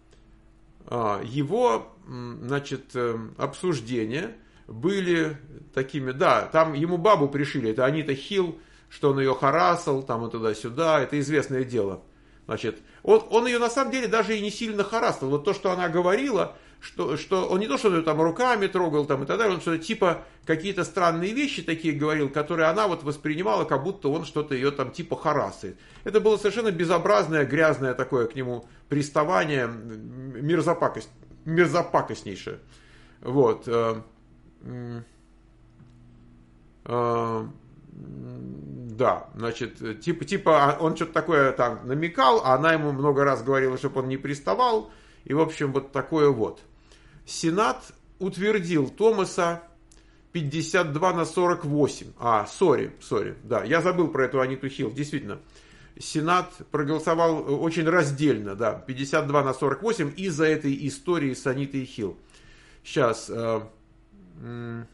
Его, значит, обсуждения были такими, да, там ему бабу пришили, это Анита Хилл, что он ее харассал, там и туда-сюда, это известное дело. Значит, он, он ее на самом деле даже и не сильно харассал. Вот то, что она говорила, что, что он не то, что он ее там руками трогал там, и так далее, он что-то типа какие-то странные вещи такие говорил, которые она вот воспринимала, как будто он что-то ее там типа харассает. Это было совершенно безобразное, грязное такое к нему приставание, мерзопакость, мерзопакостнейшее. Вот. Да, значит, типа, типа он что-то такое там намекал, а она ему много раз говорила, чтобы он не приставал. И, в общем, вот такое вот. Сенат утвердил Томаса пятьдесят два на сорок восемь. А, сори, сори, да, я забыл про эту Аниту Хилл, действительно. Сенат проголосовал очень раздельно, да, пятьдесят два на сорок восемь из-за этой истории с Анитой Хилл. Сейчас, э, м-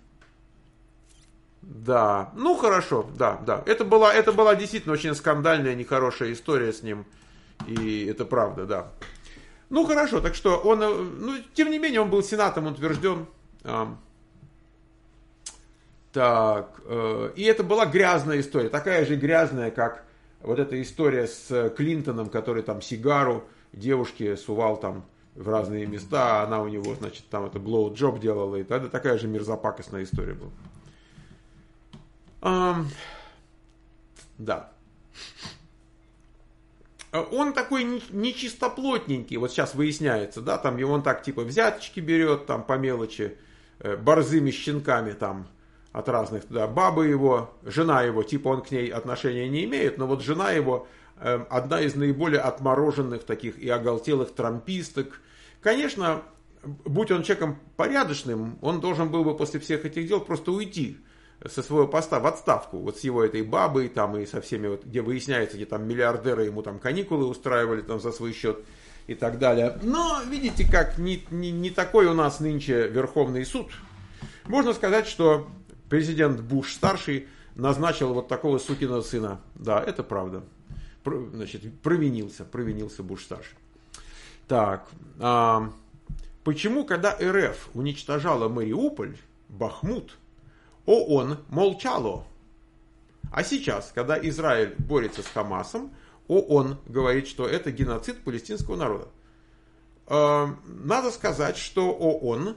да, ну хорошо, да, да. Это была, это была действительно очень скандальная, нехорошая история с ним. И это правда, да. Ну хорошо, так что он, ну, тем не менее, он был сенатом утвержден. Так, и это была грязная история, такая же грязная, как вот эта история с Клинтоном, который там сигару девушке сувал там в разные места, а она у него, значит, там это блоу-джоб делала, и тогда такая же мерзопакостная история была. А, да. Он такой нечистоплотненький, вот сейчас выясняется, да, там, и он так типа взяточки берет, там, по мелочи, борзыми щенками, там, от разных, да, бабы его, жена его, типа он к ней отношения не имеет, но вот жена его э, одна из наиболее отмороженных таких и оголтелых трамписток. Конечно, будь он человеком порядочным, он должен был бы после всех этих дел просто уйти со своего поста в отставку, вот с его этой бабой, там, и со всеми, вот, где выясняется, где там миллиардеры ему там каникулы устраивали там за свой счет и так далее. Но, видите, как не, не, не такой у нас нынче Верховный суд. Можно сказать, что президент Буш-старший назначил вот такого сукиного сына. Да, это правда. Значит, провинился, провинился Буш-старший. Так, а, почему, когда РФ уничтожала Мариуполь, Бахмут, ООН молчало? А сейчас, когда Израиль борется с Хамасом, ООН говорит, что это геноцид палестинского народа. А, надо сказать, что ООН,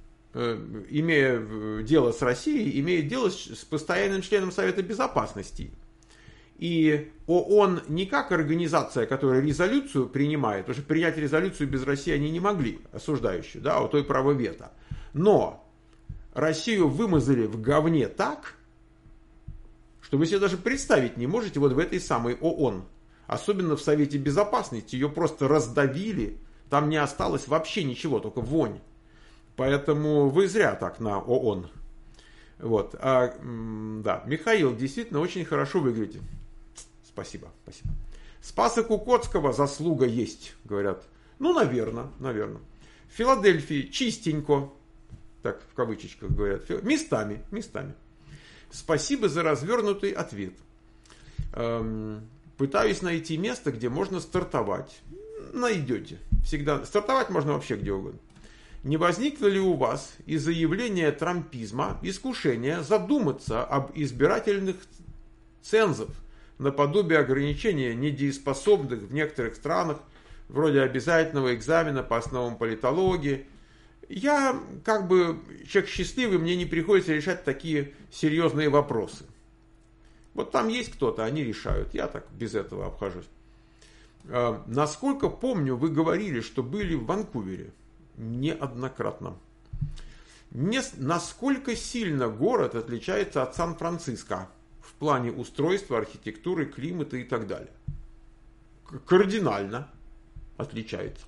имея дело с Россией, имеет дело с постоянным членом Совета Безопасности. И ООН не как организация, которая резолюцию принимает, потому что принять резолюцию без России они не могли, осуждающую, да, у той право вето. Но Россию вымазали в говне так, что вы себе даже представить не можете вот в этой самой ООН. Особенно в Совете Безопасности. Ее просто раздавили, там не осталось вообще ничего, только вонь. Поэтому вы зря так на ООН. Вот. А, да, Михаил, действительно очень хорошо выглядите. Спасибо, спасибо. Спаса Кукоцкого заслуга есть, говорят. Ну, наверное, наверное. В Филадельфии чистенько. Так, в кавычечках говорят. Местами, местами. Спасибо за развернутый ответ. Эм, пытаюсь найти место, где можно стартовать. Найдете. Всегда. Стартовать можно вообще где угодно. Не возникло ли у вас из-за явления трампизма искушение задуматься об избирательных цензах наподобие ограничения недееспособных в некоторых странах, вроде обязательного экзамена по основам политологии? Я как бы человек счастливый, мне не приходится решать такие серьезные вопросы. Вот там есть кто-то, они решают. Я так без этого обхожусь. Насколько помню, вы говорили, что были в Ванкувере. Неоднократно. Не, насколько сильно город отличается от Сан-Франциско в плане устройства, архитектуры, климата и так далее? Кардинально отличается.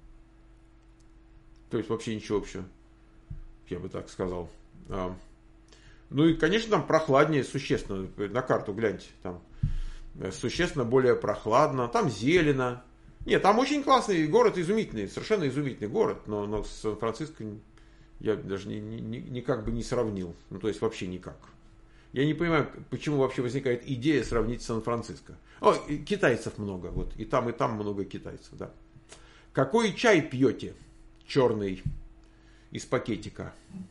То есть вообще ничего общего, я бы так сказал. Ну и, конечно, там прохладнее существенно. На карту гляньте. Там существенно более прохладно. Там зелено. Нет, там очень классный город, изумительный, совершенно изумительный город, но, но с Сан-Франциско я даже ни, ни, никак бы не сравнил, ну то есть вообще никак. Я не понимаю, почему вообще возникает идея сравнить с Сан-Франциско. О, китайцев много, вот, и там, и там много китайцев, да. Какой чай пьете? Черный, из пакетика.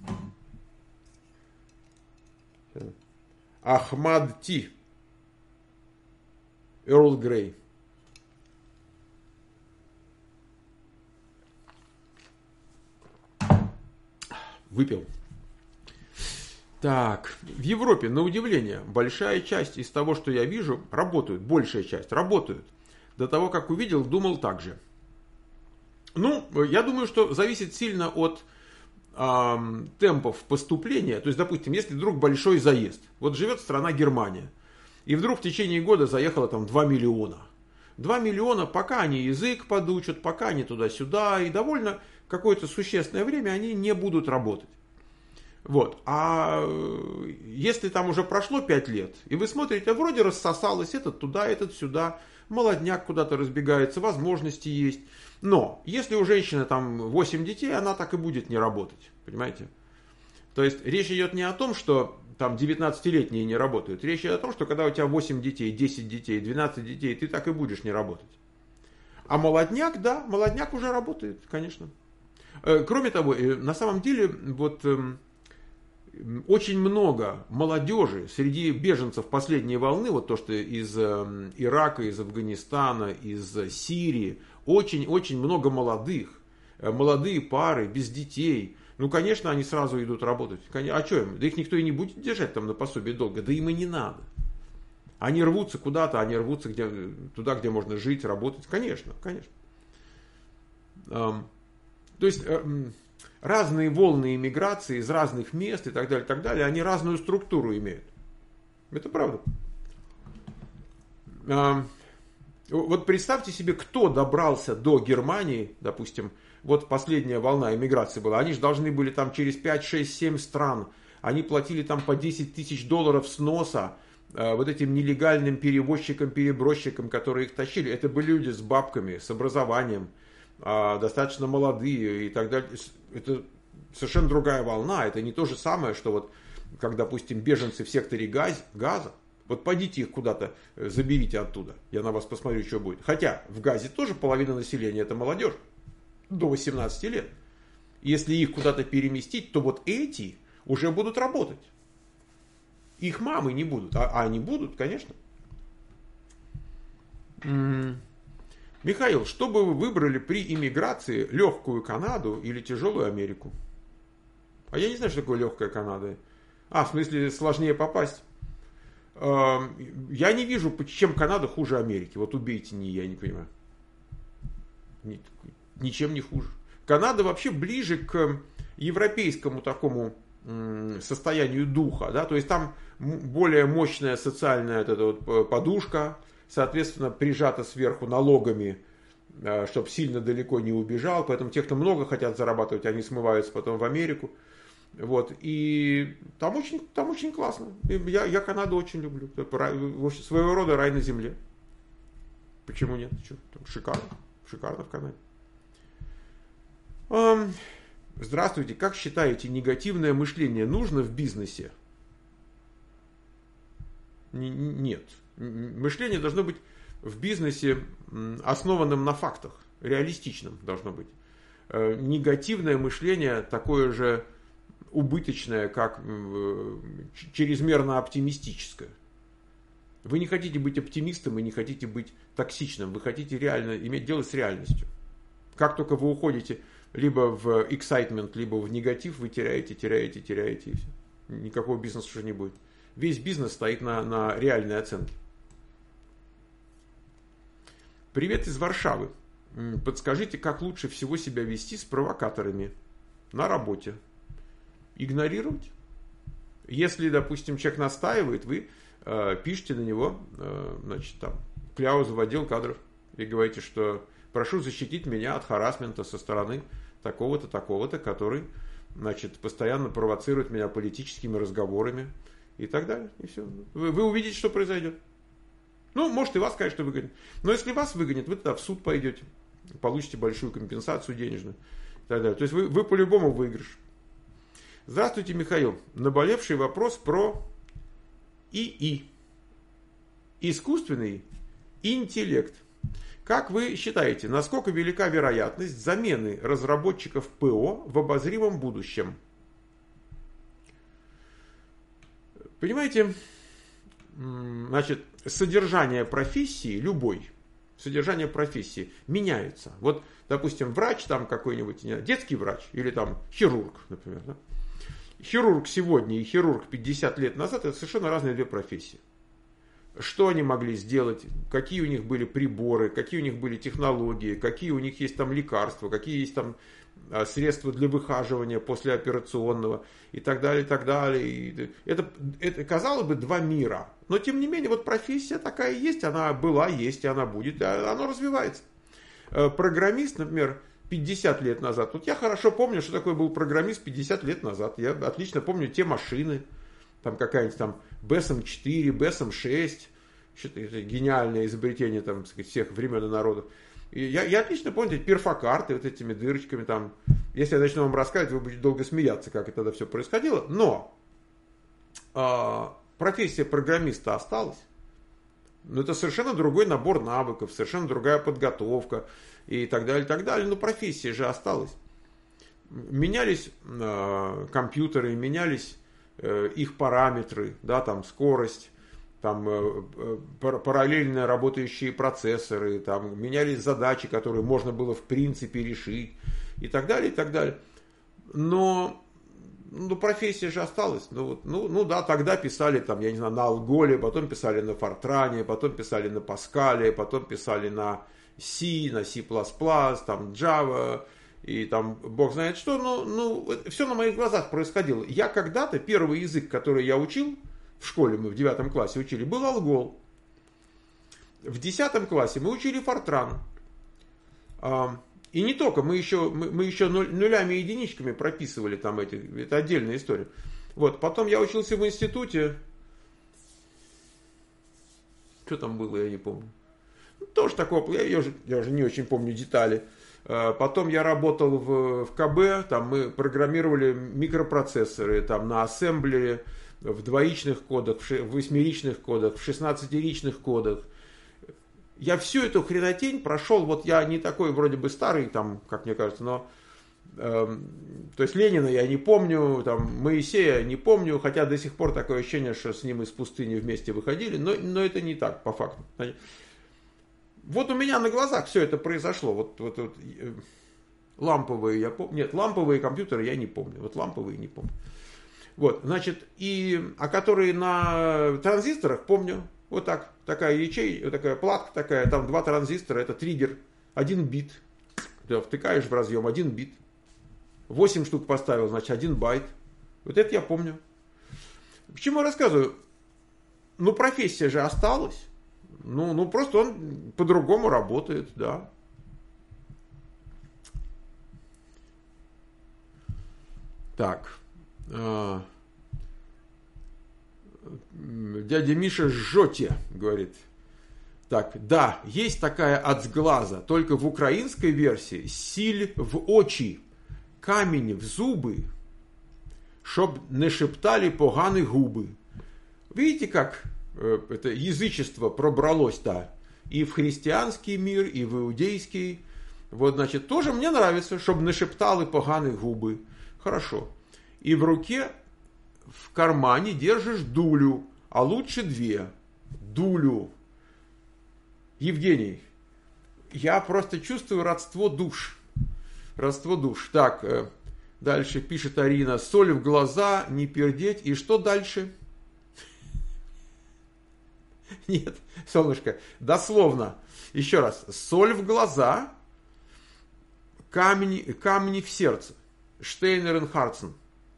Ахмад Ти. Эрл Грей. Выпил. Так, в Европе, на удивление, большая часть из того, что я вижу, работают. Большая часть работают. До того, как увидел, думал так же. Ну, я думаю, что зависит сильно от э, темпов поступления. То есть, допустим, если вдруг большой заезд. Вот живет страна Германия. И вдруг в течение года заехало там два миллиона. два миллиона, пока они язык подучат, пока они туда-сюда. И довольно какое-то существенное время они не будут работать. Вот. А если там уже прошло пять лет, и вы смотрите, вроде рассосалось, этот туда, этот сюда, молодняк куда-то разбегается, возможности есть. Но если у женщины там восемь детей, она так и будет не работать. Понимаете? То есть речь идет не о том, что там девятнадцатилетние не работают. Речь идет о том, что когда у тебя восемь детей, десять детей, двенадцать детей, ты так и будешь не работать. А молодняк, да, молодняк уже работает, конечно. Кроме того, на самом деле, вот очень много молодежи среди беженцев последней волны, вот то, что из Ирака, из Афганистана, из Сирии, очень-очень много молодых. молодые пары, без детей. Ну, конечно, они сразу идут работать. А что им? Да их никто и не будет держать там на пособие долго. Да им и не надо. Они рвутся куда-то, они рвутся где, туда, где можно жить, работать. Конечно, конечно. То есть разные волны иммиграции из разных мест и так далее, так далее, они разную структуру имеют. Это правда. Вот представьте себе, кто добрался до Германии, допустим, вот последняя волна иммиграции была, они же должны были там через пять, шесть, семь стран, они платили там по десять тысяч долларов сноса вот этим нелегальным перевозчикам, перебросчикам, которые их тащили. Это были люди с бабками, с образованием, достаточно молодые и так далее. Это совершенно другая волна, это не то же самое, что вот, как, допустим, беженцы в секторе газ, газа. Вот пойдите их куда-то, заберите оттуда, я на вас посмотрю, что будет. Хотя в Газе тоже половина населения это молодежь, до восемнадцати лет. Если их куда-то переместить, то вот эти уже будут работать. Их мамы не будут, а, а они будут, конечно. М-м. Михаил, что бы вы выбрали при иммиграции, легкую Канаду или тяжелую Америку? А я не знаю, что такое легкая Канада. А, в смысле, сложнее попасть. Я не вижу, чем Канада хуже Америки. Вот убейте, не я не понимаю. Ничем не хуже. Канада вообще ближе к европейскому такому состоянию духа, да, то есть там более мощная социальная вот эта вот подушка, соответственно, прижата сверху налогами, чтобы сильно далеко не убежал, поэтому те, кто много хотят зарабатывать, они смываются потом в Америку. Вот, и там очень, там очень классно. Я, я Канаду очень люблю. Это своего рода рай на земле. Почему нет? Что? Там шикарно. Шикарно в Канаде. Um, здравствуйте. Как считаете, негативное мышление нужно в бизнесе? Н- нет. Мышление должно быть в бизнесе основанным на фактах. Реалистичным должно быть. Негативное мышление такое же убыточное, как чрезмерно оптимистическое. Вы не хотите быть оптимистом и не хотите быть токсичным. Вы хотите реально иметь дело с реальностью. Как только вы уходите либо в excitement, либо в негатив, вы теряете, теряете, теряете. И все. Никакого бизнеса уже не будет. Весь бизнес стоит на, на реальной оценке. Привет из Варшавы. Подскажите, как лучше всего себя вести с провокаторами на работе? Игнорировать. Если, допустим, человек настаивает, вы э, пишете на него, э, значит, там, кляузу в отдел кадров и говорите, что прошу защитить меня от харассмента со стороны такого-то, такого-то, который, значит, постоянно провоцирует меня политическими разговорами и так далее. И все. Вы, вы увидите, что произойдет. Ну, может, и вас, конечно, выгонят. Но если вас выгонят, вы тогда в суд пойдете, получите большую компенсацию денежную и так далее. То есть вы, вы по-любому выигрыш. Здравствуйте, Михаил. Наболевший вопрос про ИИ. Искусственный интеллект. Как вы считаете, насколько велика вероятность замены разработчиков ПО в обозримом будущем? Понимаете, значит, содержание профессии, любой, содержание профессии меняется. Вот, допустим, врач там какой-нибудь, детский врач или там хирург, например, да? Хирург сегодня и хирург пятьдесят лет назад — это совершенно разные две профессии. Что они могли сделать, какие у них были приборы, какие у них были технологии, какие у них есть там лекарства, какие есть там средства для выхаживания послеоперационного и так далее, и так далее. И это, это, казалось бы, два мира. Но, тем не менее, вот профессия такая есть, она была, есть, и она будет, она развивается. Программист, например, пятьдесят лет назад. Вот я хорошо помню, что такое был программист пятьдесят лет назад. Я отлично помню те машины. Там какая-нибудь там бэ эс эм четыре, бэ эс эм шесть. Что-то это гениальное изобретение там, так сказать, всех времен и народов. И я, я отлично помню эти перфокарты вот этими дырочками там. Если я начну вам рассказывать, вы будете долго смеяться, как это тогда все происходило. Но э, профессия программиста осталась. Но это совершенно другой набор навыков, совершенно другая подготовка и так далее, и так далее. Но профессия же осталась. Менялись э, компьютеры, менялись э, их параметры, да, там скорость, там э, э, параллельно работающие процессоры, там менялись задачи, которые можно было в принципе решить и так далее, и так далее. Но ну, профессия же осталась. Ну, вот, ну, ну да, тогда писали там, я не знаю, на Алголе, потом писали на Фортране, потом писали на Паскале, потом писали на C, на C++, там Java, и там бог знает что. Ну, ну, все на моих глазах происходило. Я когда-то, первый язык, который я учил, в школе мы в девятом классе учили, был Алгол. В десятом классе мы учили Фортран. И не только, мы еще, мы, мы еще нулями и единичками прописывали там эти, это отдельная история. Вот, потом я учился в институте. Что там было, я не помню. Ну, тоже такое, я, я, уже, я уже не очень помню детали. Потом я работал в, в КБ, там мы программировали микропроцессоры там, на ассемблере, в двоичных кодах, в восьмеричных кодах, в шестнадцатиричных кодах. Я всю эту хренотень прошел, вот я не такой вроде бы старый, там, как мне кажется, но, э, то есть Ленина я не помню, там, Моисея не помню, хотя до сих пор такое ощущение, что с ним из пустыни вместе выходили, но, но это не так, по факту. Вот у меня на глазах все это произошло, вот, вот, вот э, ламповые я помню, нет, ламповые компьютеры я не помню, вот ламповые не помню. Вот, значит, и, а которые на транзисторах помню. Вот так, такая ячейка, вот такая платка такая, там два транзистора, это триггер, один бит. Ты втыкаешь в разъем, один бит. Восемь штук поставил, значит, один байт. Вот это я помню. Почему я рассказываю? Ну, профессия же осталась. Ну, ну просто он по-другому работает, да. Так. Дядя Миша жжете, говорит. Так, да, есть такая от сглаза, только в украинской версии силь в очи, камень в зубы, чтоб не шептали поганы губы. Видите, как э, это язычество пробралось-то и в христианский мир, и в иудейский. Вот, значит, тоже мне нравится, чтобы не шептали поганы губы. Хорошо. И в руке, в кармане держишь дулю, а лучше две. Дулю. Евгений, я просто чувствую родство душ. Родство душ. Так, дальше пишет Арина. Соль в глаза, не пердеть. И что дальше? Нет, солнышко, дословно. Еще раз. Соль в глаза, камни, камни в сердце. Штейнер Харцен.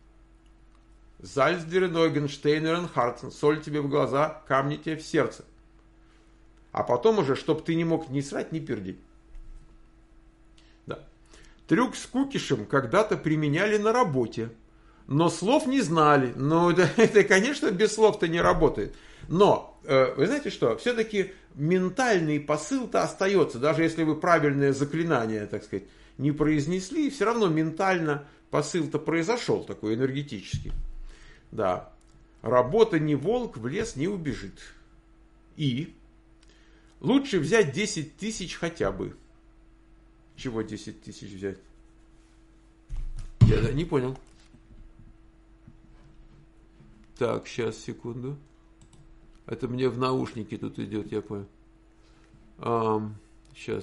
Зальцдерен, Штейнер Харцен. Соль тебе в глаза, камни тебе в сердце. А потом уже, чтобы ты не мог ни срать, ни пердеть. Да. Трюк с кукишем когда-то применяли на работе. Но слов не знали. Ну, это, это конечно, без слов-то не работает. Но, э, вы знаете что, все-таки ментальный посыл-то остается. Даже если вы правильное заклинание, так сказать, не произнесли, все равно ментально посыл-то произошел, такой энергетический. Да. Работа не волк, в лес не убежит. И лучше взять десять тысяч хотя бы. Чего десять тысяч взять? Я не понял. Так, сейчас, секунду. Это мне в наушники тут идет, я понял. А, сейчас.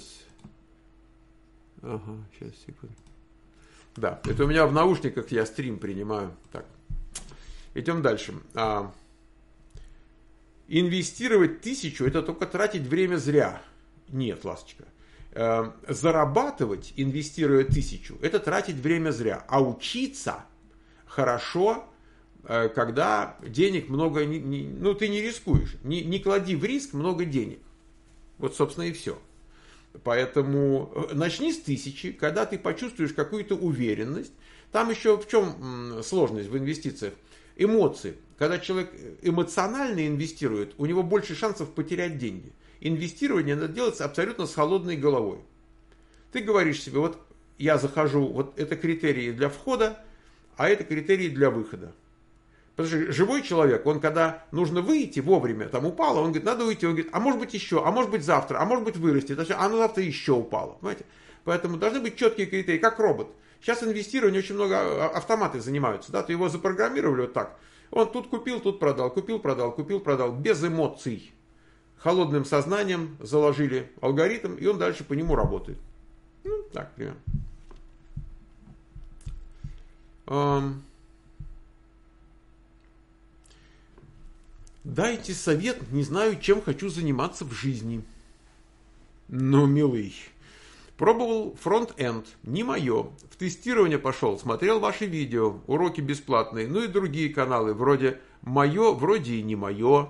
Ага, сейчас, секунду. Да, это у меня в наушниках, я стрим принимаю. Так, идем дальше. А, инвестировать тысячу, это только тратить время зря. Нет, ласточка. А, зарабатывать, инвестируя тысячу, это тратить время зря. А учиться хорошо, когда денег много, не, не, ну ты не рискуешь, не, не клади в риск много денег. Вот, собственно, и все. Поэтому начни с тысячи, когда ты почувствуешь какую-то уверенность. Там еще в чем сложность в инвестициях? Эмоции. Когда человек эмоционально инвестирует, у него больше шансов потерять деньги. Инвестирование надо делать абсолютно с холодной головой. Ты говоришь себе, вот я захожу, вот это критерии для входа, а это критерии для выхода. Потому что живой человек, он когда нужно выйти вовремя, там упало, он говорит, надо выйти, он говорит, а может быть еще, а может быть завтра, а может быть вырастет, а на завтра еще упало. Понимаете? Поэтому должны быть четкие критерии, как робот. Сейчас инвестирование очень много автоматы занимаются, да, ты его запрограммировали вот так. Он тут купил, тут продал, купил, продал, купил, продал, без эмоций. Холодным сознанием заложили алгоритм, и он дальше по нему работает. Ну, так, примерно. Эм, дайте совет, не знаю, чем хочу заниматься в жизни. Ну, милый, пробовал фронт-энд, не мое. В тестирование пошел, смотрел ваши видео, уроки бесплатные, ну и другие каналы, вроде мое, вроде и не мое.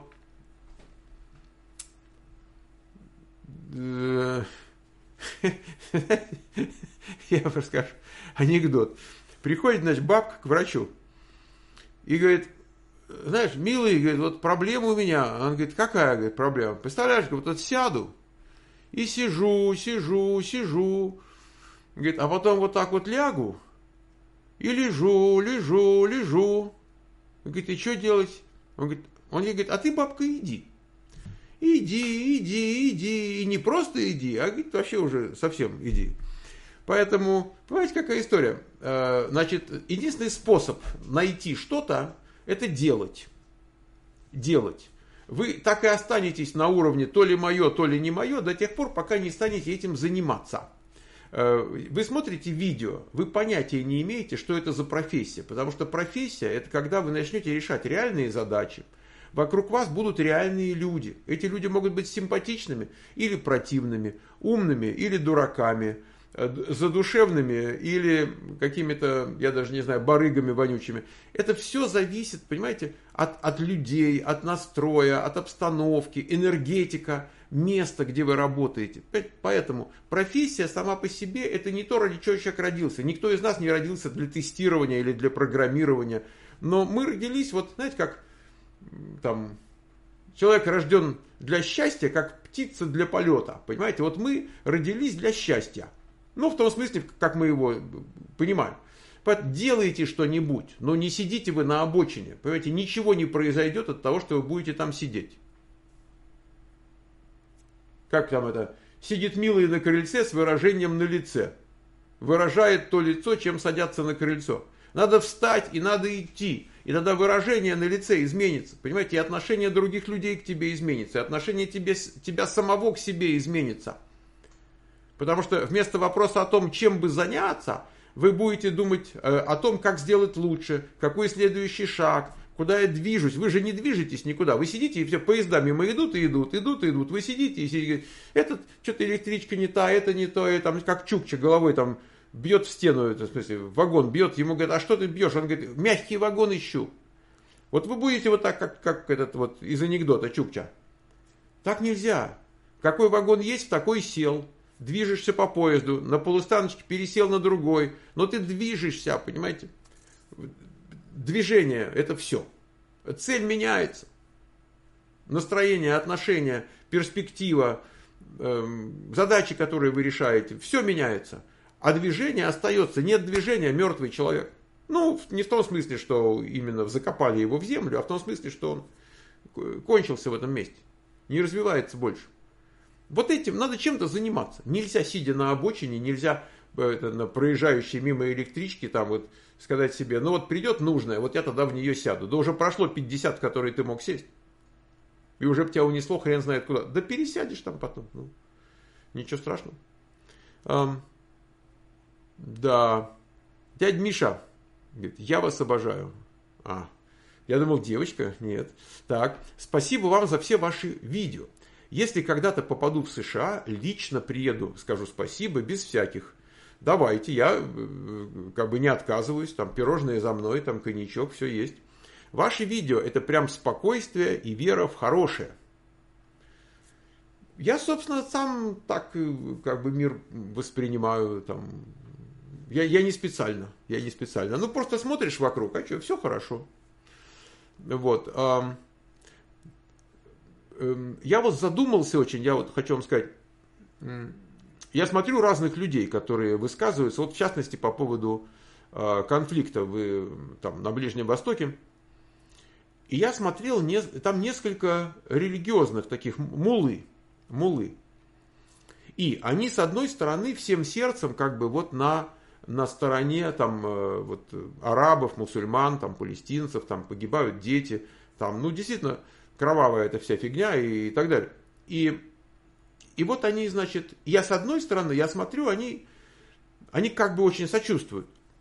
Я вам расскажу анекдот. Приходит, значит, бабка к врачу и говорит: знаешь, милый, говорит, вот проблема у меня. Он говорит: какая, говорит, проблема? Представляешь, говорит, вот сяду и сижу, сижу, сижу. Говорит, а потом вот так вот лягу и лежу, лежу, лежу. Он говорит, и что делать? Он говорит, он ей говорит, а ты, бабка, иди. Иди, иди, иди. И не просто иди, а говорит, вообще уже совсем иди. Поэтому, понимаете, какая история? Значит, единственный способ найти что-то, это делать. Делать. Вы так и останетесь на уровне то ли мое, то ли не мое, до тех пор, пока не станете этим заниматься. Вы смотрите видео, вы понятия не имеете, что это за профессия. Потому что профессия – это когда вы начнете решать реальные задачи. Вокруг вас будут реальные люди. Эти люди могут быть симпатичными или противными, умными или дураками, задушевными или какими-то, я даже не знаю, барыгами вонючими. Это все зависит, понимаете, от, от людей, от настроя, от обстановки, энергетика, места, где вы работаете. Поэтому профессия сама по себе – это не то, ради чего человек родился. Никто из нас не родился для тестирования или для программирования. Но мы родились, вот знаете, как там человек рожден для счастья, как птица для полета. Понимаете, вот мы родились для счастья. Ну, в том смысле, как мы его понимаем. Делайте что-нибудь, но не сидите вы на обочине. Понимаете, ничего не произойдет от того, что вы будете там сидеть. Как там это? Сидит милый на крыльце с выражением на лице. Выражает то лицо, чем садятся на крыльцо. Надо встать и надо идти. И тогда выражение на лице изменится. Понимаете, и отношение других людей к тебе изменится. И отношение тебе, тебя самого к себе изменится. Потому что вместо вопроса о том, чем бы заняться, вы будете думать э, о том, как сделать лучше, какой следующий шаг, куда я движусь. Вы же не движетесь никуда. Вы сидите, и все, поезда мимо идут и идут, идут и идут. Вы сидите и сидите. Этот, что-то электричка не та, это не то, и там как Чукча головой там бьет в стену, это, в смысле, вагон бьет. Ему говорят, а что ты бьешь? Он говорит, мягкий вагон ищу. Вот вы будете вот так, как, как этот вот из анекдота Чукча. Так нельзя. Какой вагон есть, в такой сел. Движешься по поезду, на полустаночке пересел на другой, но ты движешься, понимаете? Движение – это все. Цель меняется. Настроение, отношения, перспектива, э, задачи, которые вы решаете, все меняется. А движение остается. Нет движения – мертвый человек. Ну, не в том смысле, что именно закопали его в землю, а в том смысле, что он кончился в этом месте. Не развивается больше. Вот этим надо чем-то заниматься. Нельзя, сидя на обочине, нельзя это, на проезжающей мимо электрички там вот сказать себе, ну вот придет нужное, вот я тогда в нее сяду. Да уже прошло пятьдесят, в которые ты мог сесть. И уже бы тебя унесло хрен знает куда. Да пересядешь там потом. Ну, ничего страшного. Эм, да. Дядя Миша говорит, я вас обожаю. А, я думал, девочка. Нет. Так, спасибо вам за все ваши видео. Если когда-то попаду в США, лично приеду, скажу спасибо, без всяких. Давайте, я как бы не отказываюсь, там пирожные за мной, там коньячок, все есть. Ваши видео это прям спокойствие и вера в хорошее. Я, собственно, сам так как бы мир воспринимаю, там, я, я не специально, я не специально. Ну, просто смотришь вокруг, а что, все хорошо. Вот. Я вот задумался очень, я вот хочу вам сказать, я смотрю разных людей, которые высказываются, вот в частности по поводу конфликта в, там, на Ближнем Востоке, и я смотрел, там несколько религиозных таких муллы, муллы, и они с одной стороны всем сердцем как бы вот на, на стороне там, вот, арабов, мусульман, там, палестинцев, там погибают дети, там, ну действительно, кровавая эта вся фигня и так далее. И, и вот они, значит, я с одной стороны, я смотрю, они, они как бы очень сочувствуют.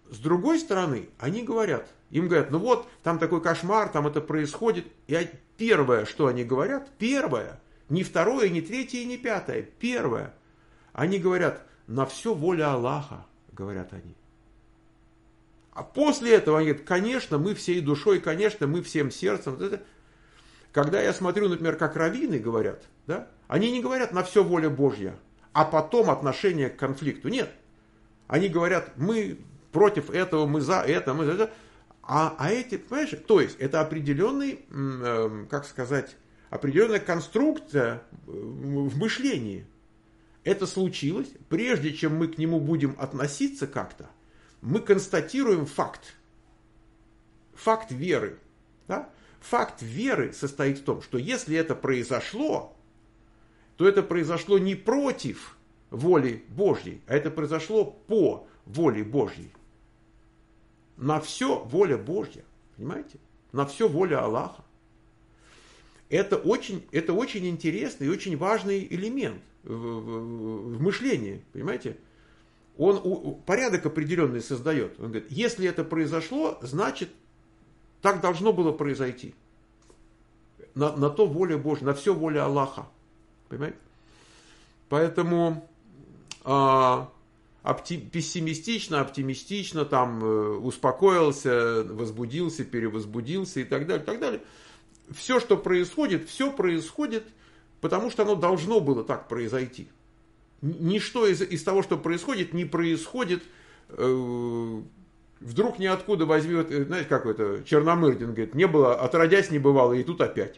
С другой стороны, они говорят, им говорят, ну вот, там такой кошмар, там это происходит. И первое, что они говорят, первое, не второе, не третье, не пятое, первое, они говорят, на все воля Аллаха, говорят они. А после этого они говорят, конечно, мы всей душой, конечно, мы всем сердцем. Когда я смотрю, например, как раввины говорят, да, они не говорят на все воля Божья, а потом отношение к конфликту. Нет. Они говорят, мы против этого, мы за это, мы за это. А, а эти, понимаешь, то есть это определенный, э, как сказать, определенная конструкция в мышлении. Это случилось, прежде чем мы к нему будем относиться как-то, мы констатируем факт. Факт веры. Да? Факт веры состоит в том, что если это произошло, то это произошло не против воли Божьей, а это произошло по воле Божьей. На все воля Божья. Понимаете? На все воля Аллаха. Это очень, это очень интересный и очень важный элемент в, в, в мышлении. Понимаете? Он у, порядок определенный создает. Он говорит, если это произошло, значит, так должно было произойти. На, на то воля Божья, на все воля Аллаха. Понимаете? Поэтому а, опти, пессимистично, оптимистично, там э, успокоился, возбудился, перевозбудился и так далее, и так далее. Все, что происходит, все происходит, потому что оно должно было так произойти. Ничто из, из того, что происходит, не происходит, э, вдруг ниоткуда возьмет, знаете, как это, Черномырдин говорит, не было, отродясь не бывало, и тут опять.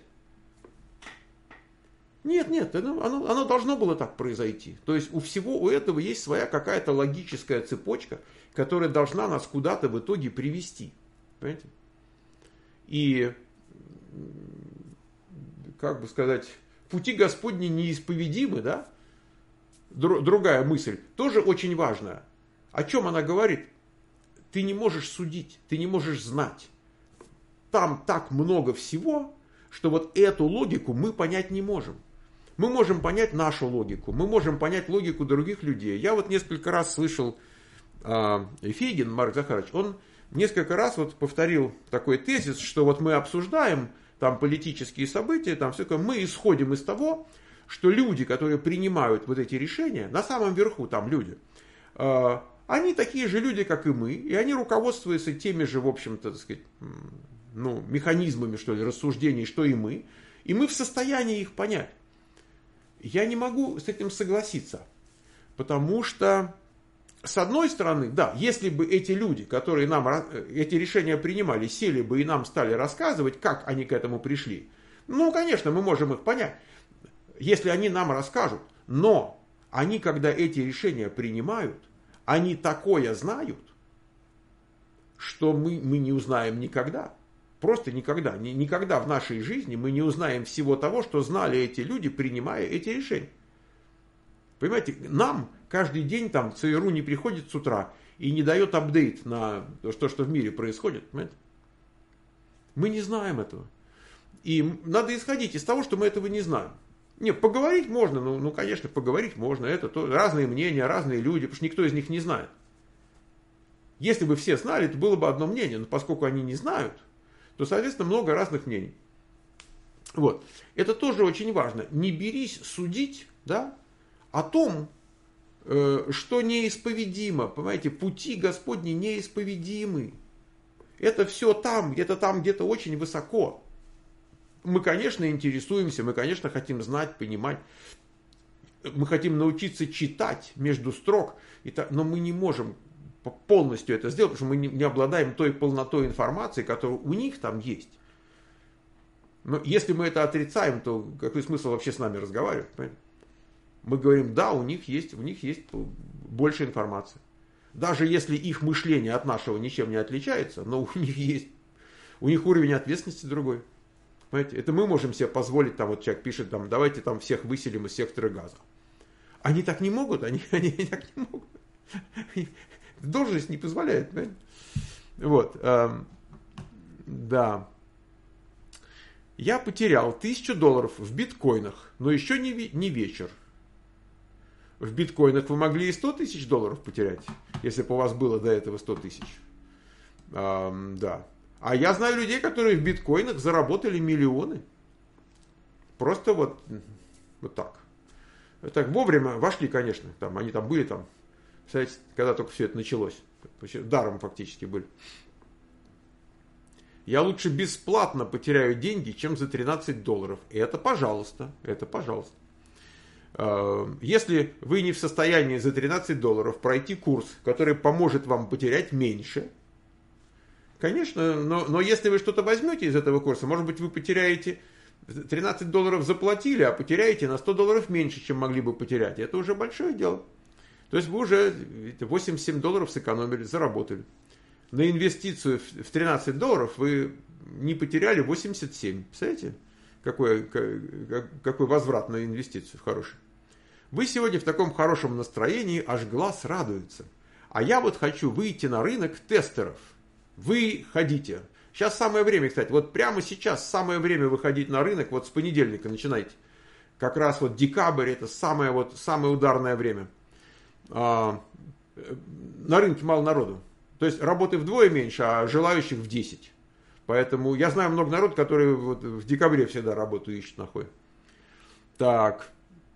Нет, нет, оно, оно, оно должно было так произойти. То есть у всего у этого есть своя какая-то логическая цепочка, которая должна нас куда-то в итоге привести. Понимаете? И, как бы сказать, пути Господни неисповедимы, да? Другая мысль, тоже очень важная. О чем она говорит? Ты не можешь судить, ты не можешь знать. Там так много всего, что вот эту логику мы понять не можем. Мы можем понять нашу логику, мы можем понять логику других людей. Я вот несколько раз слышал э, Фейгин, Марк Захарович, он несколько раз вот повторил такой тезис, что вот мы обсуждаем там политические события, там все такое, мы исходим из того, что люди, которые принимают вот эти решения, на самом верху там люди, э, они такие же люди, как и мы, и они руководствуются теми же, в общем-то, так сказать, ну, механизмами, что ли, рассуждений, что и мы, и мы в состоянии их понять. Я не могу с этим согласиться, потому что, с одной стороны, да, если бы эти люди, которые нам эти решения принимали, сели бы и нам стали рассказывать, как они к этому пришли, ну, конечно, мы можем их понять, если они нам расскажут, но они, когда эти решения принимают, они такое знают, что мы, мы не узнаем никогда. Просто никогда. Никогда в нашей жизни мы не узнаем всего того, что знали эти люди, принимая эти решения. Понимаете, нам каждый день там ЦРУ не приходит с утра и не дает апдейт на то, что в мире происходит. Понимаете? Мы не знаем этого. И надо исходить из того, что мы этого не знаем. Нет, поговорить можно, ну, ну конечно, поговорить можно. Это то, разные мнения, разные люди, потому что никто из них не знает. Если бы все знали, то было бы одно мнение, но поскольку они не знают, то, соответственно, много разных мнений. Вот. Это тоже очень важно. Не берись судить, да, о том, э, что неисповедимо. Понимаете, пути Господни неисповедимы. Это все там, где-то там, где-то очень высоко. Мы, конечно, интересуемся, мы, конечно, хотим знать, понимать. Мы хотим научиться читать между строк, но мы не можем полностью это сделать, потому что мы не обладаем той полнотой информации, которая у них там есть. Но если мы это отрицаем, то какой смысл вообще с нами разговаривать? Понимаете? Мы говорим, да, у них есть, у них есть больше информации. Даже если их мышление от нашего ничем не отличается, но у них есть, у них уровень ответственности другой. Понимаете? Это мы можем себе позволить, там вот человек пишет, там, давайте там всех выселим из сектора газа. Они так не могут, они, они так не могут. Должность не позволяет. Понимаете? Вот. Э, да. Я потерял тысячу долларов в биткоинах, но еще не, не вечер. В биткоинах вы могли и сто тысяч долларов потерять. если бы у вас было до этого сто тысяч. А, да. А я знаю людей, которые в биткоинах заработали миллионы. Просто вот, вот так. Так вовремя вошли, конечно. Там, они там были, там, представляете, когда только все это началось. Даром фактически были. Я лучше бесплатно потеряю деньги, чем за тринадцать долларов. Это пожалуйста. Это пожалуйста. Если вы не в состоянии за тринадцать долларов пройти курс, который поможет вам потерять меньше, конечно, но, но если вы что-то возьмете из этого курса, может быть, вы потеряете, тринадцать долларов заплатили, а потеряете на сто долларов меньше, чем могли бы потерять. Это уже большое дело. То есть вы уже восемьдесят семь долларов сэкономили, заработали. На инвестицию в тринадцать долларов вы не потеряли восемьдесят семь. Представляете, какой, какой возврат на инвестицию хороший. Вы сегодня в таком хорошем настроении, аж глаз радуется. А я вот хочу выйти на рынок тестеров. Вы ходите. Сейчас самое время, кстати, вот прямо сейчас самое время выходить на рынок, вот с понедельника начинайте. Как раз вот декабрь, это самое, вот, самое ударное время. А, на рынке мало народу. То есть работы вдвое меньше, а желающих в десять. Поэтому я знаю много народу, которые вот в декабре всегда работу ищут, находят. Так.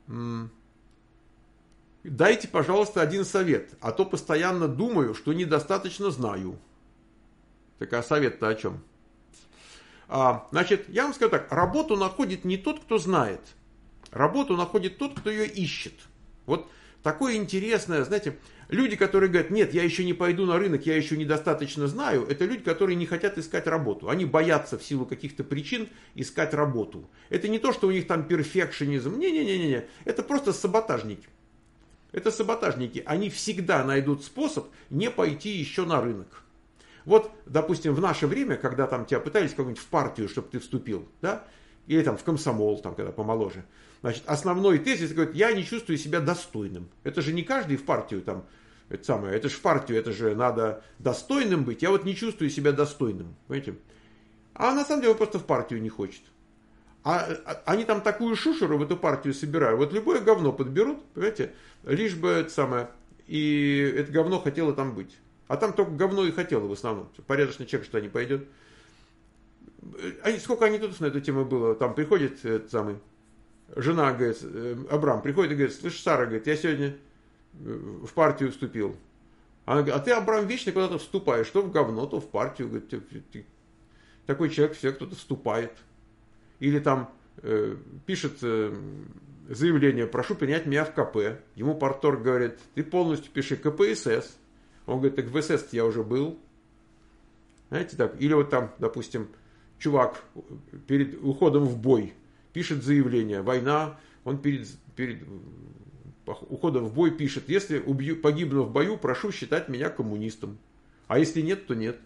Дайте, пожалуйста, один совет, а то постоянно думаю, что недостаточно знаю. Так а совет-то о чем? А, значит, я вам скажу так, работу находит не тот, кто знает. Работу находит тот, кто ее ищет. Вот такое интересное, знаете, люди, которые говорят, нет, я еще не пойду на рынок, я еще недостаточно знаю, это люди, которые не хотят искать работу. Они боятся в силу каких-то причин искать работу. Это не то, что у них там перфекшенизм, не-не-не-не, это просто саботажники. Это саботажники, они всегда найдут способ не пойти еще на рынок. Вот, допустим, в наше время, когда там тебя пытались как-нибудь в партию, чтобы ты вступил, да, или там в комсомол, там, когда помоложе, значит, основной тезис говорит, я не чувствую себя достойным. Это же не каждый в партию там, это самое, это же в партию, это же надо достойным быть, я вот не чувствую себя достойным, понимаете. А на самом деле он просто в партию не хочет. А, а они там такую шушеру в эту партию собирают, вот любое говно подберут, понимаете, лишь бы это самое, и это говно хотело там быть. А там только говно и хотело в основном. Порядочный человек что не пойдет. Они, сколько анекдотов на эту тему было. Там приходит этот самый, жена, говорит, Абрам приходит и говорит, слышь, Сара, говорит, я сегодня в партию вступил. Она говорит, а ты, Абрам, вечно куда-то вступаешь. То в говно, то в партию. Говорит, ты, ты, такой человек, все кто-то вступает. Или там э, пишет э, заявление, прошу принять меня в ка пэ. Ему парторг говорит, ты полностью пиши ка пэ эс эс. Он говорит, так в эс эс я уже был. Знаете, так. Или вот там, допустим, чувак перед уходом в бой пишет заявление, война, он перед, перед уходом в бой пишет, если убью, погибну в бою, прошу считать меня коммунистом. А если нет, то нет.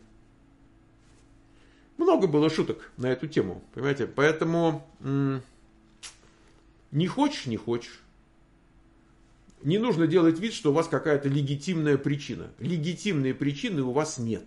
Много было шуток на эту тему, понимаете. Поэтому м- не хочешь, не хочешь. Не нужно делать вид, что у вас какая-то легитимная причина. Легитимной причины у вас нет.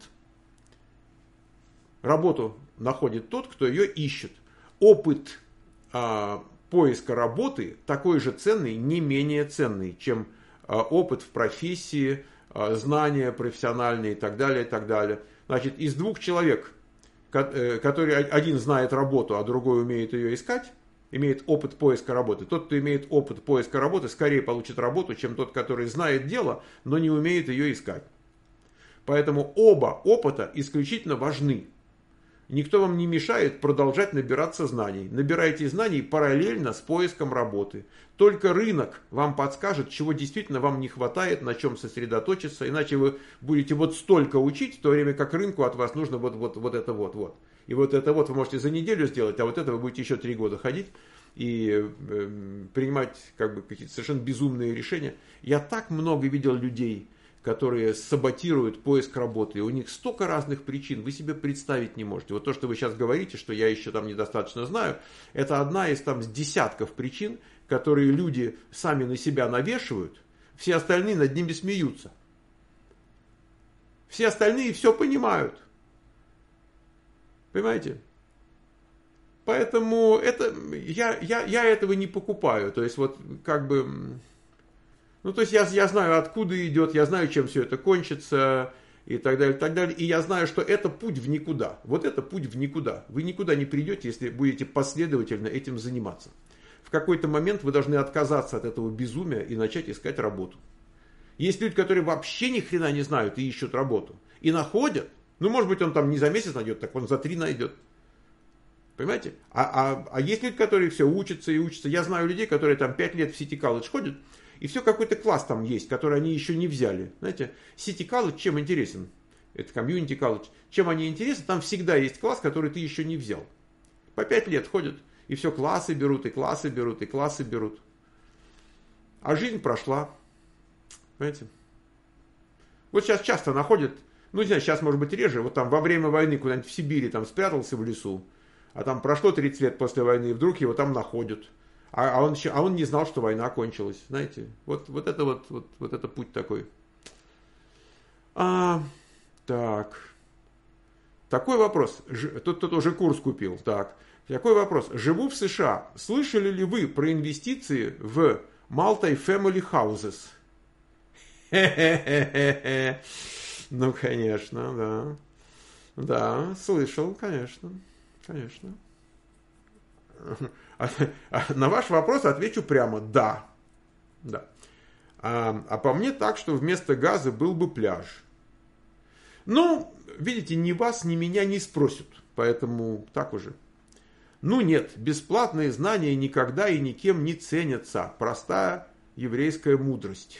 Работу находит тот, кто ее ищет. Опыт а, поиска работы такой же ценный, не менее ценный, чем а, опыт в профессии, а, знания профессиональные и так далее, и так далее. Значит, из двух человек, который один знает работу, а другой умеет ее искать, имеет опыт поиска работы. Тот, кто имеет опыт поиска работы, скорее получит работу, чем тот, который знает дело, но не умеет ее искать. Поэтому оба опыта исключительно важны. Никто вам не мешает продолжать набираться знаний. Набирайте знаний параллельно с поиском работы. Только рынок вам подскажет, чего действительно вам не хватает, на чем сосредоточиться. Иначе вы будете вот столько учить, в то время как рынку от вас нужно вот, вот, вот это вот, вот. И вот это вот вы можете за неделю сделать, а вот это вы будете еще три года ходить и э, принимать как бы какие-то совершенно безумные решения. Я так много видел людей, которые саботируют поиск работы. И у них столько разных причин, вы себе представить не можете. Вот то, что вы сейчас говорите, что я еще там недостаточно знаю, это одна из там десятков причин, которые люди сами на себя навешивают, все остальные над ними смеются. Все остальные все понимают. Понимаете? Поэтому это, я, я, я этого не покупаю. То есть вот как бы Ну, то есть я, я знаю, откуда идет, я знаю, чем все это кончится, и так далее, и так далее. И я знаю, что это путь в никуда. Вот это путь в никуда. Вы никуда не придете, если будете последовательно этим заниматься. В какой-то момент вы должны отказаться от этого безумия и начать искать работу. Есть люди, которые вообще ни хрена не знают и ищут работу. И находят. Ну, может быть, он там не за месяц найдет, так он за три найдет. Понимаете? А, а, а есть люди, которые все учатся и учатся. Я знаю людей, которые там пять лет в City College ходят, и все какой-то класс там есть, который они еще не взяли. Знаете, City College чем интересен? Это Community College. Чем они интересны? Там всегда есть класс, который ты еще не взял. По пять лет ходят, и все классы берут, и классы берут, и классы берут. А жизнь прошла. Понимаете? Вот сейчас часто находят, ну не знаю, сейчас может быть реже, вот там во время войны куда-нибудь в Сибири там спрятался в лесу, а там прошло тридцать лет после войны, и вдруг его там находят. А, а, он, еще, а он не знал, что война кончилась. Знаете, вот, вот это вот, вот, вот это путь такой. А, так. Такой вопрос. Тут кто-то уже курс купил. Так. Такой вопрос. Живу в США. Слышали ли вы про инвестиции в multi-family houses? Ну, конечно, да. Да, слышал, конечно. Конечно. На ваш вопрос отвечу прямо да. Да. А, а по мне так, что вместо газа был бы пляж. Ну, видите, ни вас, ни меня не спросят. Поэтому так уже. Ну нет, бесплатные знания никогда и никем не ценятся. Простая еврейская мудрость.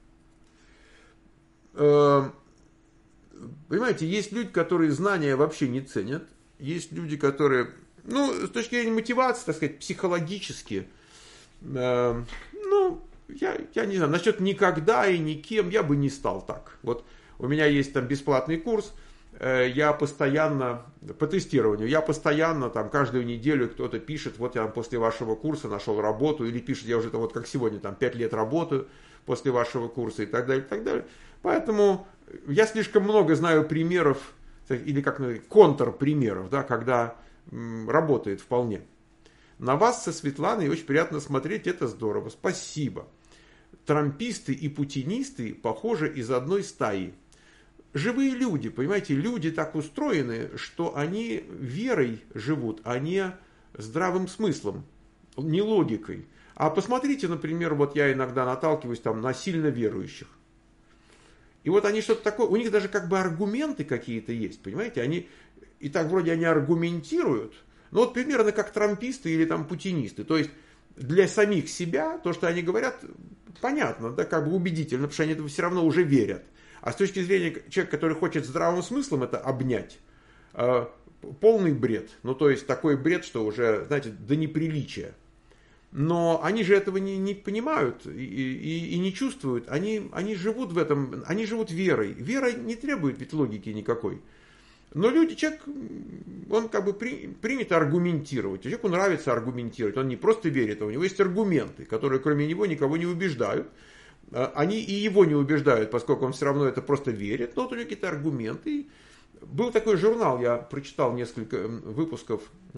Понимаете, есть люди, которые знания вообще не ценят. Есть люди, которые, ну, с точки зрения мотивации, так сказать, психологически, э, ну, я, я не знаю, насчет никогда и никем я бы не стал так. Вот у меня есть там бесплатный курс, э, я постоянно, по тестированию, я постоянно там каждую неделю кто-то пишет, вот я после вашего курса нашел работу, или пишет, я уже там, вот как сегодня, там пять лет работаю после вашего курса и так далее, и так далее. Поэтому я слишком много знаю примеров, или как контрпримеров, да, когда м, работает вполне. На вас со Светланой очень приятно смотреть, это здорово, спасибо. Трамписты и путинисты, похоже, из одной стаи. Живые люди, понимаете, люди так устроены, что они верой живут, а не здравым смыслом, не логикой. А посмотрите, например, вот я иногда наталкиваюсь там на сильно верующих. И вот они что-то такое, у них даже как бы аргументы какие-то есть, понимаете, они, и так вроде они аргументируют, но вот примерно как трамписты или там путинисты, то есть для самих себя то, что они говорят, понятно, да, как бы убедительно, потому что они это все равно уже верят. А с точки зрения человека, который хочет здравым смыслом это обнять, э, полный бред, ну то есть такой бред, что уже, знаете, до неприличия. Но они же этого не, не понимают и, и, и не чувствуют. Они, они живут в этом, они живут верой. Вера не требует ведь логики никакой. Но люди, человек, он как бы при, принято аргументировать. Человеку нравится аргументировать. Он не просто верит, а у него есть аргументы, которые кроме него никого не убеждают. Они и его не убеждают, поскольку он все равно это просто верит. Но вот у него какие-то аргументы. Был такой журнал, я прочитал несколько выпусков.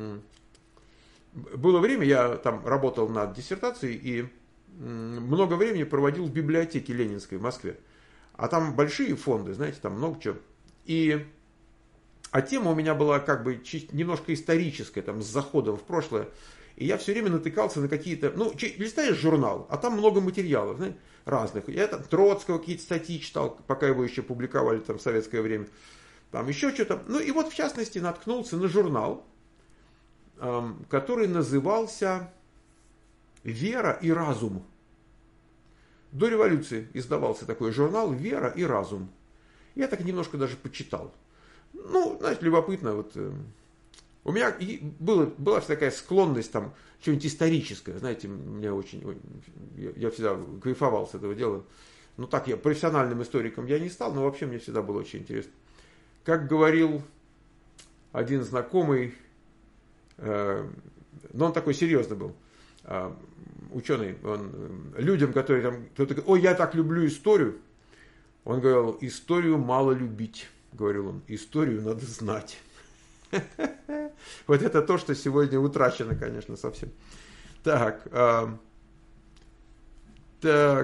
Было время, я там работал над диссертацией и много времени проводил в библиотеке Ленинской в Москве. А там большие фонды, знаете, там много чего. И, а тема у меня была как бы немножко историческая, там с заходом в прошлое. И я все время натыкался на какие-то, ну, листаешь журнал, а там много материалов, знаете, разных. Я там Троцкого какие-то статьи читал, пока его еще публиковали там в советское время. Там еще что-то. Ну и вот в частности наткнулся на журнал, который назывался «Вера и разум». До революции издавался такой журнал «Вера и разум». Я так немножко даже почитал. Ну, знаете, любопытно. Вот, э, у меня было, была такая склонность там, что-нибудь историческое. Знаете, мне очень, я, я всегда кайфовал с этого дела. Ну так, я профессиональным историком я не стал, но вообще мне всегда было очень интересно. Как говорил один знакомый, но он такой серьезный был, ученый, он людям, которые там, кто-то говорит, ой, я так люблю историю, он говорил, историю мало любить, говорил он, историю надо знать. Вот это то, что сегодня утрачено, конечно, совсем. Так, так,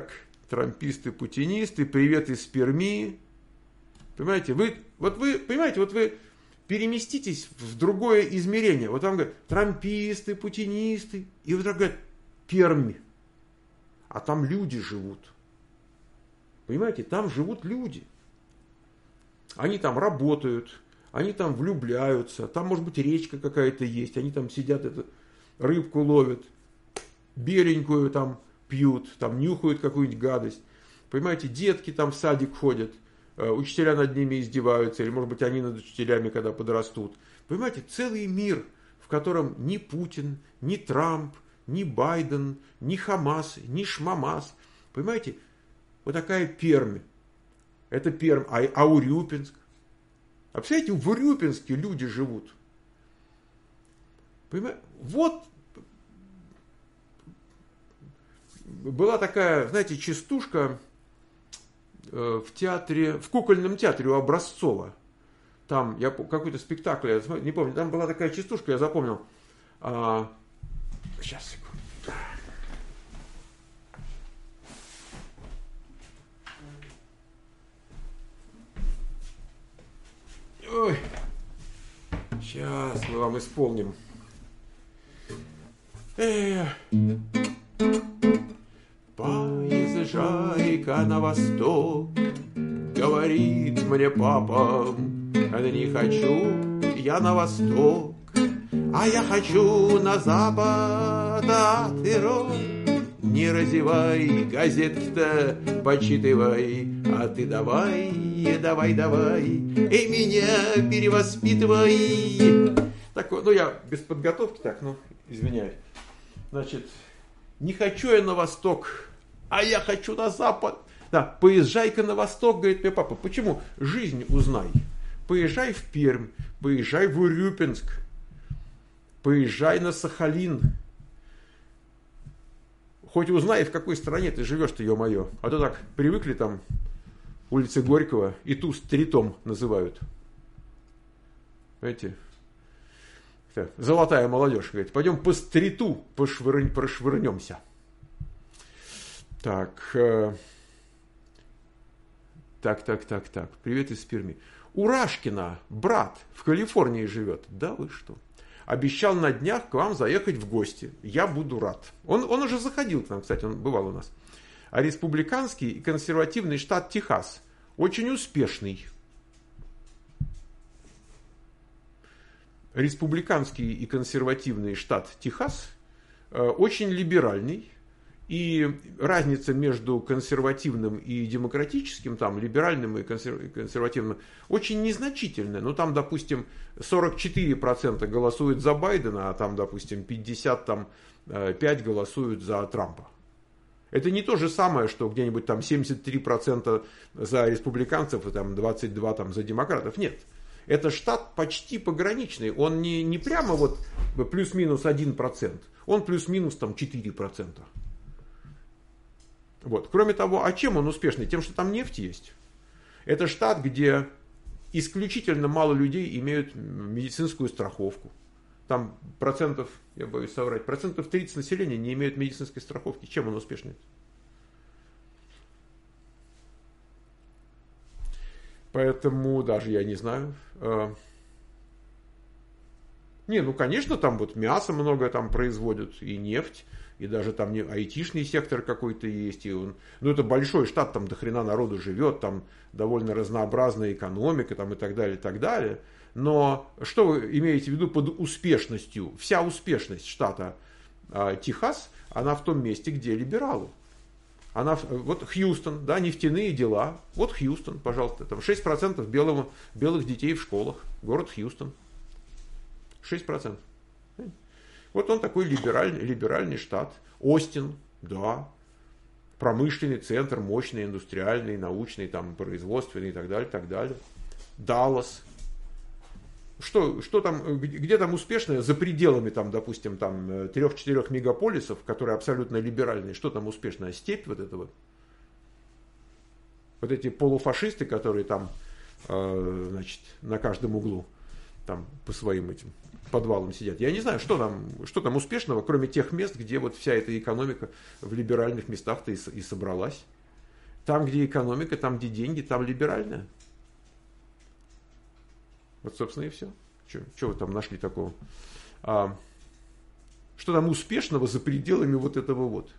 трамписты, путинисты, привет из Перми. Понимаете, вы, вот вы, понимаете, вот вы переместитесь в другое измерение. Вот вам говорят, трамписты, путинисты, и вот так говорят, Пермь. А там люди живут. Понимаете, там живут люди. Они там работают, они там влюбляются, там, может быть, речка какая-то есть, они там сидят, это, рыбку ловят, беленькую там пьют, там нюхают какую-нибудь гадость. Понимаете, детки там в садик ходят, учителя над ними издеваются, или, может быть, они над учителями, когда подрастут. Понимаете, целый мир, в котором ни Путин, ни Трамп, ни Байден, ни Хамас, ни Шмамас. Понимаете, вот такая Пермь. Это Пермь, а, а Урюпинск. А представляете, в Урюпинске люди живут. Понимаете, вот была такая, знаете, частушка в театре, в кукольном театре у Образцова. Там я какой-то спектакль, я не помню, там была такая частушка, я запомнил. А, сейчас, секунду. Ой, сейчас мы вам исполним. Эх. Поезжай-ка на восток, говорит мне папа, не хочу я на восток, а я хочу на запад, а ты, рот, не разевай, газетки-то почитывай, а ты давай, давай, давай, и меня перевоспитывай. Так, ну я без подготовки, так, ну, извиняюсь. Значит, не хочу я на восток, а я хочу на запад. Да, поезжай-ка на восток, говорит мне папа. Почему? Жизнь узнай. Поезжай в Пермь, поезжай в Урюпинск, поезжай на Сахалин. Хоть узнай, в какой стране ты живешь-то, ё-моё. А то так привыкли там улицы Горького и ту стритом называют. Понимаете? Золотая молодежь говорит, пойдем по стриту пошвырнь, прошвырнемся. Так, э, так, так, так, так. Привет из Перми. У Рашкина брат в Калифорнии живет. Да вы что? Обещал на днях к вам заехать в гости. Я буду рад. Он, он уже заходил к нам, кстати, он бывал у нас. А республиканский и консервативный штат Техас очень успешный. Республиканский и консервативный штат Техас э, очень либеральный, и разница между консервативным и демократическим, там, либеральным и консервативным, очень незначительная. Ну, там, допустим, сорок четыре процента голосуют за Байдена, а там, допустим, пятьдесят пять процентов голосуют за Трампа. Это не то же самое, что где-нибудь там семьдесят три процента за республиканцев и там двадцать два процента там, за демократов. Нет. Это штат почти пограничный. Он не, не прямо вот плюс-минус один процент. Он плюс-минус там четыре процента. Вот. Кроме того, а чем он успешный? Тем, что там нефть есть. Это штат, где исключительно мало людей имеют медицинскую страховку. Там процентов, я боюсь соврать, процентов тридцать населения не имеют медицинской страховки. Чем он успешный? Поэтому даже я не знаю. Не, ну конечно, там вот мясо много там производят, и нефть, и даже там не, айтишный сектор какой-то есть. И он, ну это большой штат, там до хрена народу живет, там довольно разнообразная экономика там, и так далее, и так далее. Но что вы имеете в виду под успешностью? Вся успешность штата э, Техас, она в том месте, где либералы. Она, вот Хьюстон, да, нефтяные дела. Вот Хьюстон, пожалуйста, там шесть процентов белого, белых детей в школах. Город Хьюстон. шесть процентов. Вот он такой либеральный, либеральный штат. Остин, да. Промышленный центр, мощный, индустриальный, научный, там, производственный и так далее, так далее. Даллас. Что, что там, где там успешное за пределами, там, допустим, там, трех-четырех мегаполисов, которые абсолютно либеральные, что там успешная? Степь вот эта вот. Вот эти полуфашисты, которые там, э, значит, на каждом углу, там, по своим этим подвалам сидят. Я не знаю, что там, что там успешного, кроме тех мест, где вот вся эта экономика в либеральных местах-то и, и собралась. Там, где экономика, там, где деньги, там либеральная. Вот, собственно, и все. Что вы там нашли такого? А, что там успешного за пределами вот этого вот?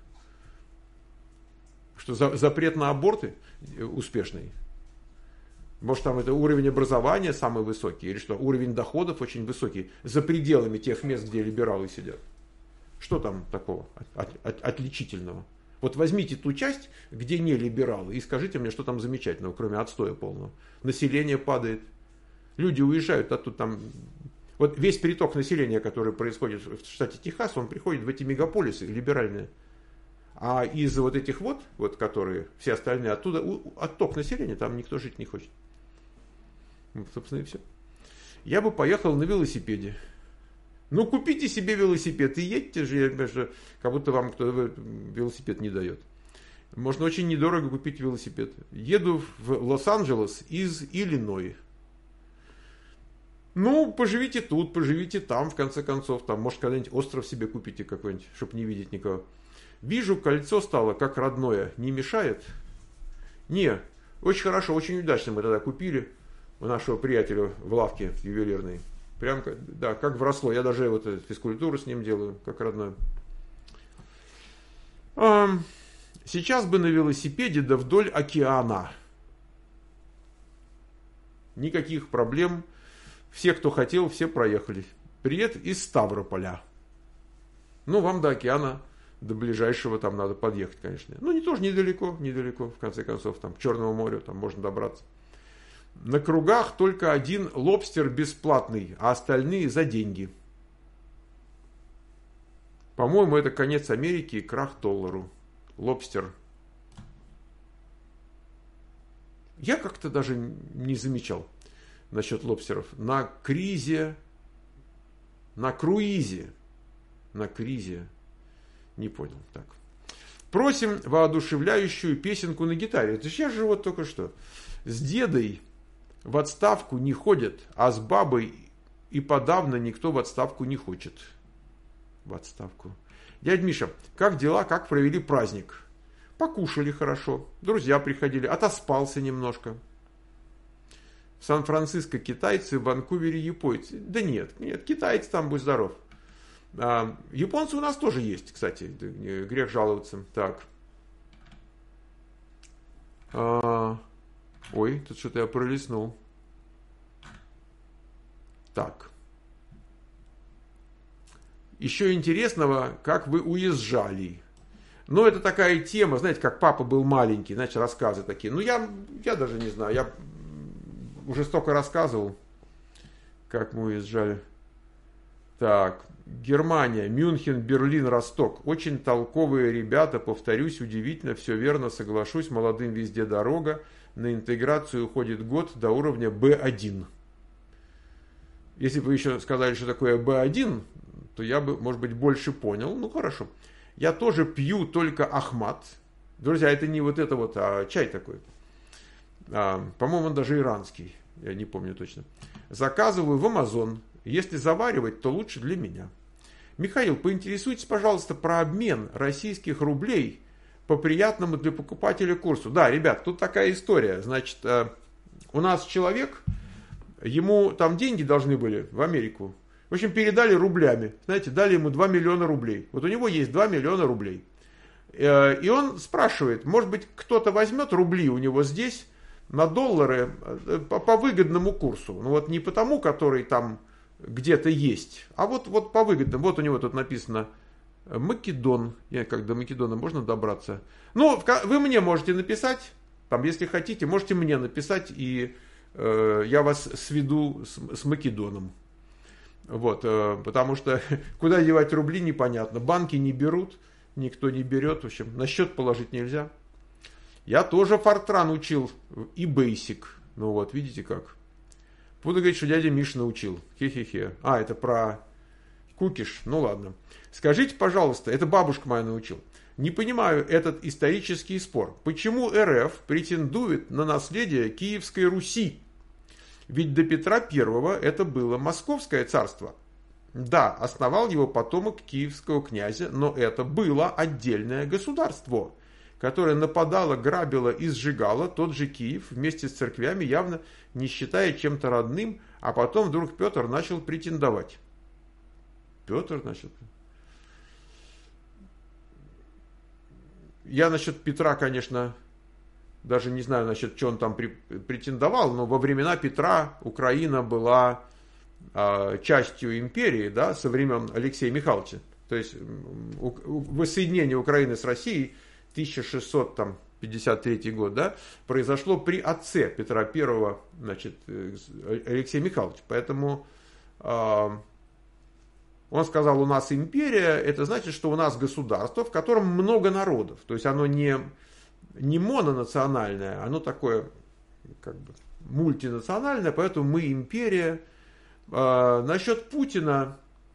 Что за, запрет на аборты успешный? Может, там это уровень образования самый высокий? Или что, уровень доходов очень высокий? За пределами тех мест, где либералы сидят. Что там такого от, от, отличительного? Вот возьмите ту часть, где не либералы, и скажите мне, что там замечательного, кроме отстоя полного. Население падает. Люди уезжают оттуда там. Вот весь приток населения, который происходит в штате Техас, он приходит в эти мегаполисы либеральные. А из вот этих вот, вот которые, все остальные, оттуда отток населения, там никто жить не хочет. Вот, собственно, и все. Я бы поехал на велосипеде. Ну, купите себе велосипед и едьте же, я понимаю, как будто вам кто велосипед не дает. Можно очень недорого купить велосипед. Еду в Лос-Анджелес из Иллинойса. Ну, поживите тут, поживите там, в конце концов. Там, может, когда-нибудь остров себе купите какой-нибудь, чтобы не видеть никого. Вижу, кольцо стало как родное. Не мешает? Не. Очень хорошо, очень удачно мы тогда купили у нашего приятеля в лавке ювелирной. Прям, да, как вросло. Я даже вот физкультуру с ним делаю, как родной. Сейчас бы на велосипеде, да вдоль океана. Никаких проблем. Все, кто хотел, все проехали. Привет из Ставрополя. Ну, вам до океана, до ближайшего там надо подъехать, конечно. Ну, не тоже недалеко, недалеко, в конце концов, там, к Черному морю, там можно добраться. На кругах только один лобстер бесплатный, а остальные за деньги. По-моему, это конец Америки и крах доллару. Лобстер. Я как-то даже не замечал насчет лобстеров. На кризе, на круизе, на кризе, не понял, так. Просим воодушевляющую песенку на гитаре. Это сейчас же вот только что. С дедой в отставку не ходят, а с бабой и подавно никто в отставку не хочет. В отставку. Дядь Миша, как дела, как провели праздник? Покушали хорошо, друзья приходили, отоспался немножко. В Сан-Франциско китайцы, в Ванкувере японцы. Да нет, нет, китайцы там, будь здоров. А, японцы у нас тоже есть, кстати, грех жаловаться. Так. А, ой, тут что-то я пролистнул. Так. Еще интересного, как вы уезжали. Ну, это такая тема, знаете, как папа был маленький, знаете, рассказы такие. Ну, я, я даже не знаю, я уже столько рассказывал, как мы уезжали. Так, Германия, Мюнхен, Берлин, Росток. Очень толковые ребята, повторюсь, удивительно, все верно, соглашусь, молодым везде дорога. На интеграцию уходит год до уровня бэ один. Если бы вы еще сказали, что такое бэ один, то я бы, может быть, больше понял. Ну, хорошо. Я тоже пью только Ахмат. Друзья, это не вот это вот, а чай такой. А, по-моему, он даже иранский. Я не помню точно. Заказываю в Amazon. Если заваривать, то лучше для меня. Михаил, поинтересуйтесь, пожалуйста, про обмен российских рублей по приятному для покупателя курсу. Да, ребят, тут такая история. Значит, у нас человек, ему там деньги должны были в Америку. В общем, передали рублями. Знаете, дали ему два миллиона рублей. Вот у него есть два миллиона рублей. И он спрашивает, может быть, кто-то возьмет рубли у него здесь на доллары по, по выгодному курсу. Ну вот не по тому, который там где-то есть, а вот, вот по выгодному. Вот у него тут написано Македон. Я как до Македона можно добраться? Ну, вы мне можете написать, там, если хотите, можете мне написать, и э, я вас сведу с, с Македоном. Вот, э, потому что куда девать рубли непонятно. Банки не берут, никто не берет. В общем, на счет положить нельзя. Я тоже Fortran учил и Basic. Ну вот, видите как. Буду говорить, что дядя Миша научил. Хе-хе-хе. А, это про кукиш. Ну ладно. Скажите, пожалуйста, это бабушка моя научил. Не понимаю этот исторический спор. Почему эр эф претендует на наследие Киевской Руси? Ведь до Петра Первого это было Московское царство. Да, основал его потомок киевского князя, но это было отдельное государство. которая нападала, грабила и сжигала тот же Киев вместе с церквями, явно не считая чем-то родным, а потом вдруг Петр начал претендовать. Петр начал. Я насчет Петра, конечно, даже не знаю, насчет, что он там претендовал, но во времена Петра Украина была э, частью империи, да, со времен Алексея Михайловича. То есть воссоединение Украины с Россией тысяча шестьсот пятьдесят третий год, да, произошло при отце Петра Первого, значит, Алексея Михайловича. Поэтому э, он сказал, у нас империя, это значит, что у нас государство, в котором много народов. То есть оно не, не мононациональное, оно такое как бы мультинациональное, поэтому мы империя. Э, насчет Путина...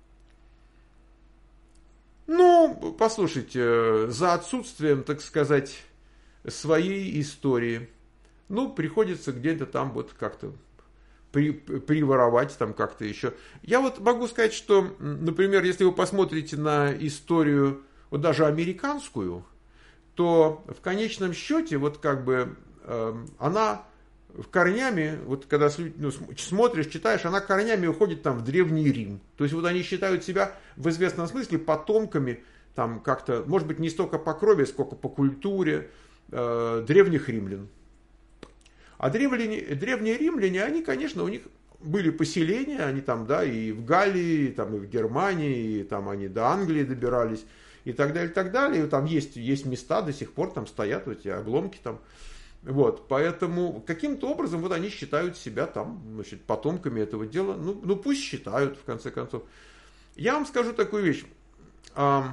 Ну, послушайте, за отсутствием, так сказать, своей истории, ну, приходится где-то там вот как-то при, приворовать, там как-то еще. Я вот могу сказать, что, например, если вы посмотрите на историю, вот даже американскую, то в конечном счете, вот как бы, э, она в корнями, вот когда ну, смотришь, читаешь, она корнями уходит там в Древний Рим. То есть вот они считают себя в известном смысле потомками, там как-то, может быть, не столько по крови, сколько по культуре э, древних римлян. А древляне, древние римляне, они, конечно, у них были поселения, они там, да, и в Галлии, и, там, и в Германии, и там они до Англии добирались, и так далее, и так далее. И там есть, есть места, до сих пор там стоят эти обломки там. Вот, поэтому каким-то образом вот они считают себя там, значит, потомками этого дела. Ну, ну пусть считают, в конце концов. Я вам скажу такую вещь. А,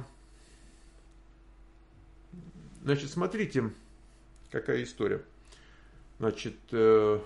значит, смотрите, какая история. Значит, э,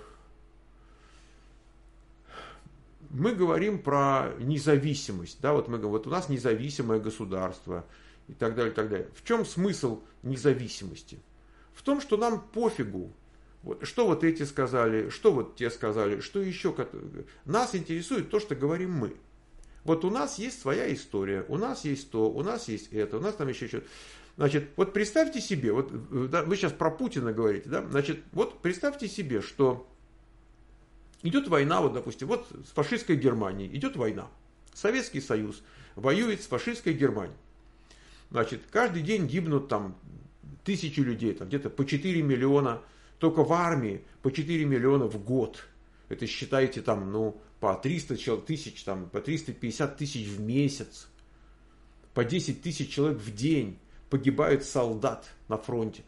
мы говорим про независимость. Да, вот, мы, вот у нас независимое государство и так далее, и так далее. В чем смысл независимости? В том, что нам пофигу, вот, что вот эти сказали, что вот те сказали, что еще. Нас интересует то, что говорим мы. Вот у нас есть своя история, у нас есть то, у нас есть это, у нас там еще что-то. Значит, вот представьте себе, вот да, вы сейчас про Путина говорите, да, значит, вот представьте себе, что идет война, вот, допустим, вот с фашистской Германией идет война. Советский Союз воюет с фашистской Германией. Значит, каждый день гибнут там тысячи людей, там где-то по четыре миллиона, только в армии по четыре миллиона в год. Это считайте там, ну, по триста тысяч, там, по триста пятьдесят тысяч в месяц, по десять тысяч человек в день погибают солдат на фронте.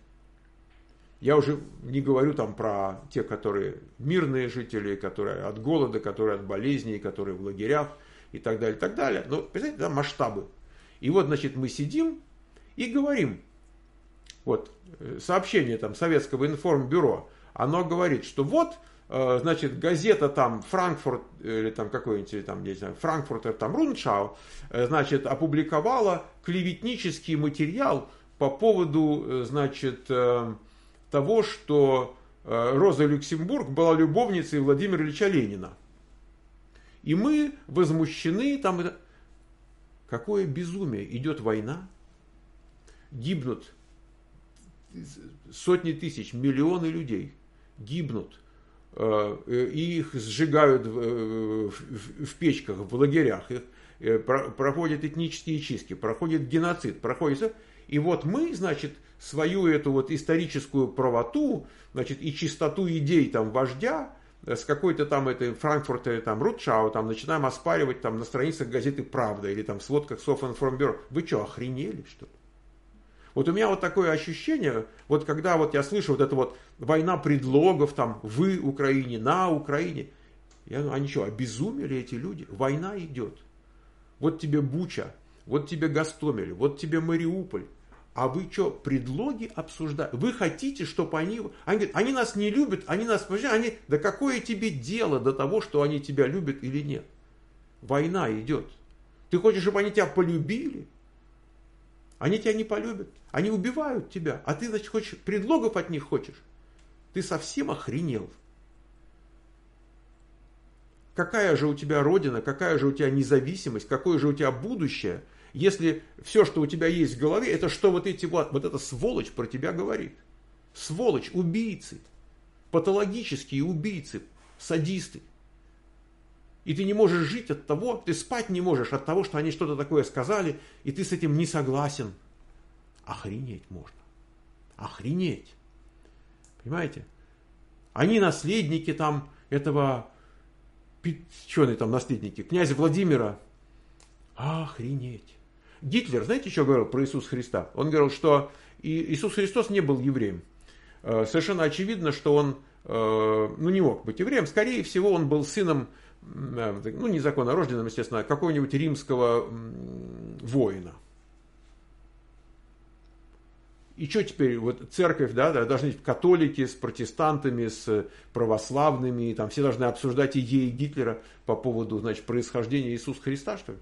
Я уже не говорю там про тех, которые мирные жители, которые от голода, которые от болезней, которые в лагерях и так далее, и так далее. Но, представляете, да, масштабы. И вот, значит, мы сидим и говорим, вот, сообщение там Советского информбюро, оно говорит, что вот, значит, газета там Франкфурт, или там какой-нибудь, там, не знаю, Франкфуртер там Рundschau, значит, опубликовала клеветнический материал по поводу, значит, того, что Роза Люксембург была любовницей Владимира Ильича Ленина. И мы возмущены, там, какое безумие, идет война, гибнут сотни тысяч, миллионы людей гибнут, и их сжигают в, в, в печках, в лагерях, их проходят этнические чистки, проходит геноцид, проходит... И вот мы, значит, свою эту вот историческую правоту, значит, и чистоту идей там вождя с какой-то там этой Франкфурта, там, Рудшау, там, начинаем оспаривать там на страницах газеты «Правда» или там в сводках Софинформбюро. Вы что, охренели, что ли? Вот у меня вот такое ощущение, вот когда вот я слышу вот это вот война предлогов, там, вы Украине, на Украине. Я думаю, они что, обезумели эти люди? Война идет. Вот тебе Буча, вот тебе Гостомель, вот тебе Мариуполь. А вы что, предлоги обсуждаете? Вы хотите, чтобы они... Они говорят, они нас не любят, они нас... Они, да какое тебе дело до того, что они тебя любят или нет? Война идет. Ты хочешь, чтобы они тебя полюбили? Они тебя не полюбят. Они убивают тебя. А ты, значит, хочешь, предлогов от них хочешь? Ты совсем охренел. Какая же у тебя родина, какая же у тебя независимость, какое же у тебя будущее, Если все, что у тебя есть в голове, это что вот эти вот, вот эта сволочь про тебя говорит. Сволочь, убийцы, патологические убийцы, садисты. И ты не можешь жить от того, ты спать не можешь от того, что они что-то такое сказали, и ты с этим не согласен. Охренеть можно. Охренеть. Понимаете? Они наследники там этого, что они там наследники, князя Владимира. Охренеть. Гитлер, знаете, что говорил про Иисуса Христа? Он говорил, что Иисус Христос не был евреем. Совершенно очевидно, что он, ну, не мог быть евреем. Скорее всего, он был сыном, ну, незаконно рожденным, естественно, какого-нибудь римского воина. И что теперь, вот церковь, да, должны быть католики с протестантами, с православными, там все должны обсуждать идеи Гитлера по поводу, значит, происхождения Иисуса Христа, что ли?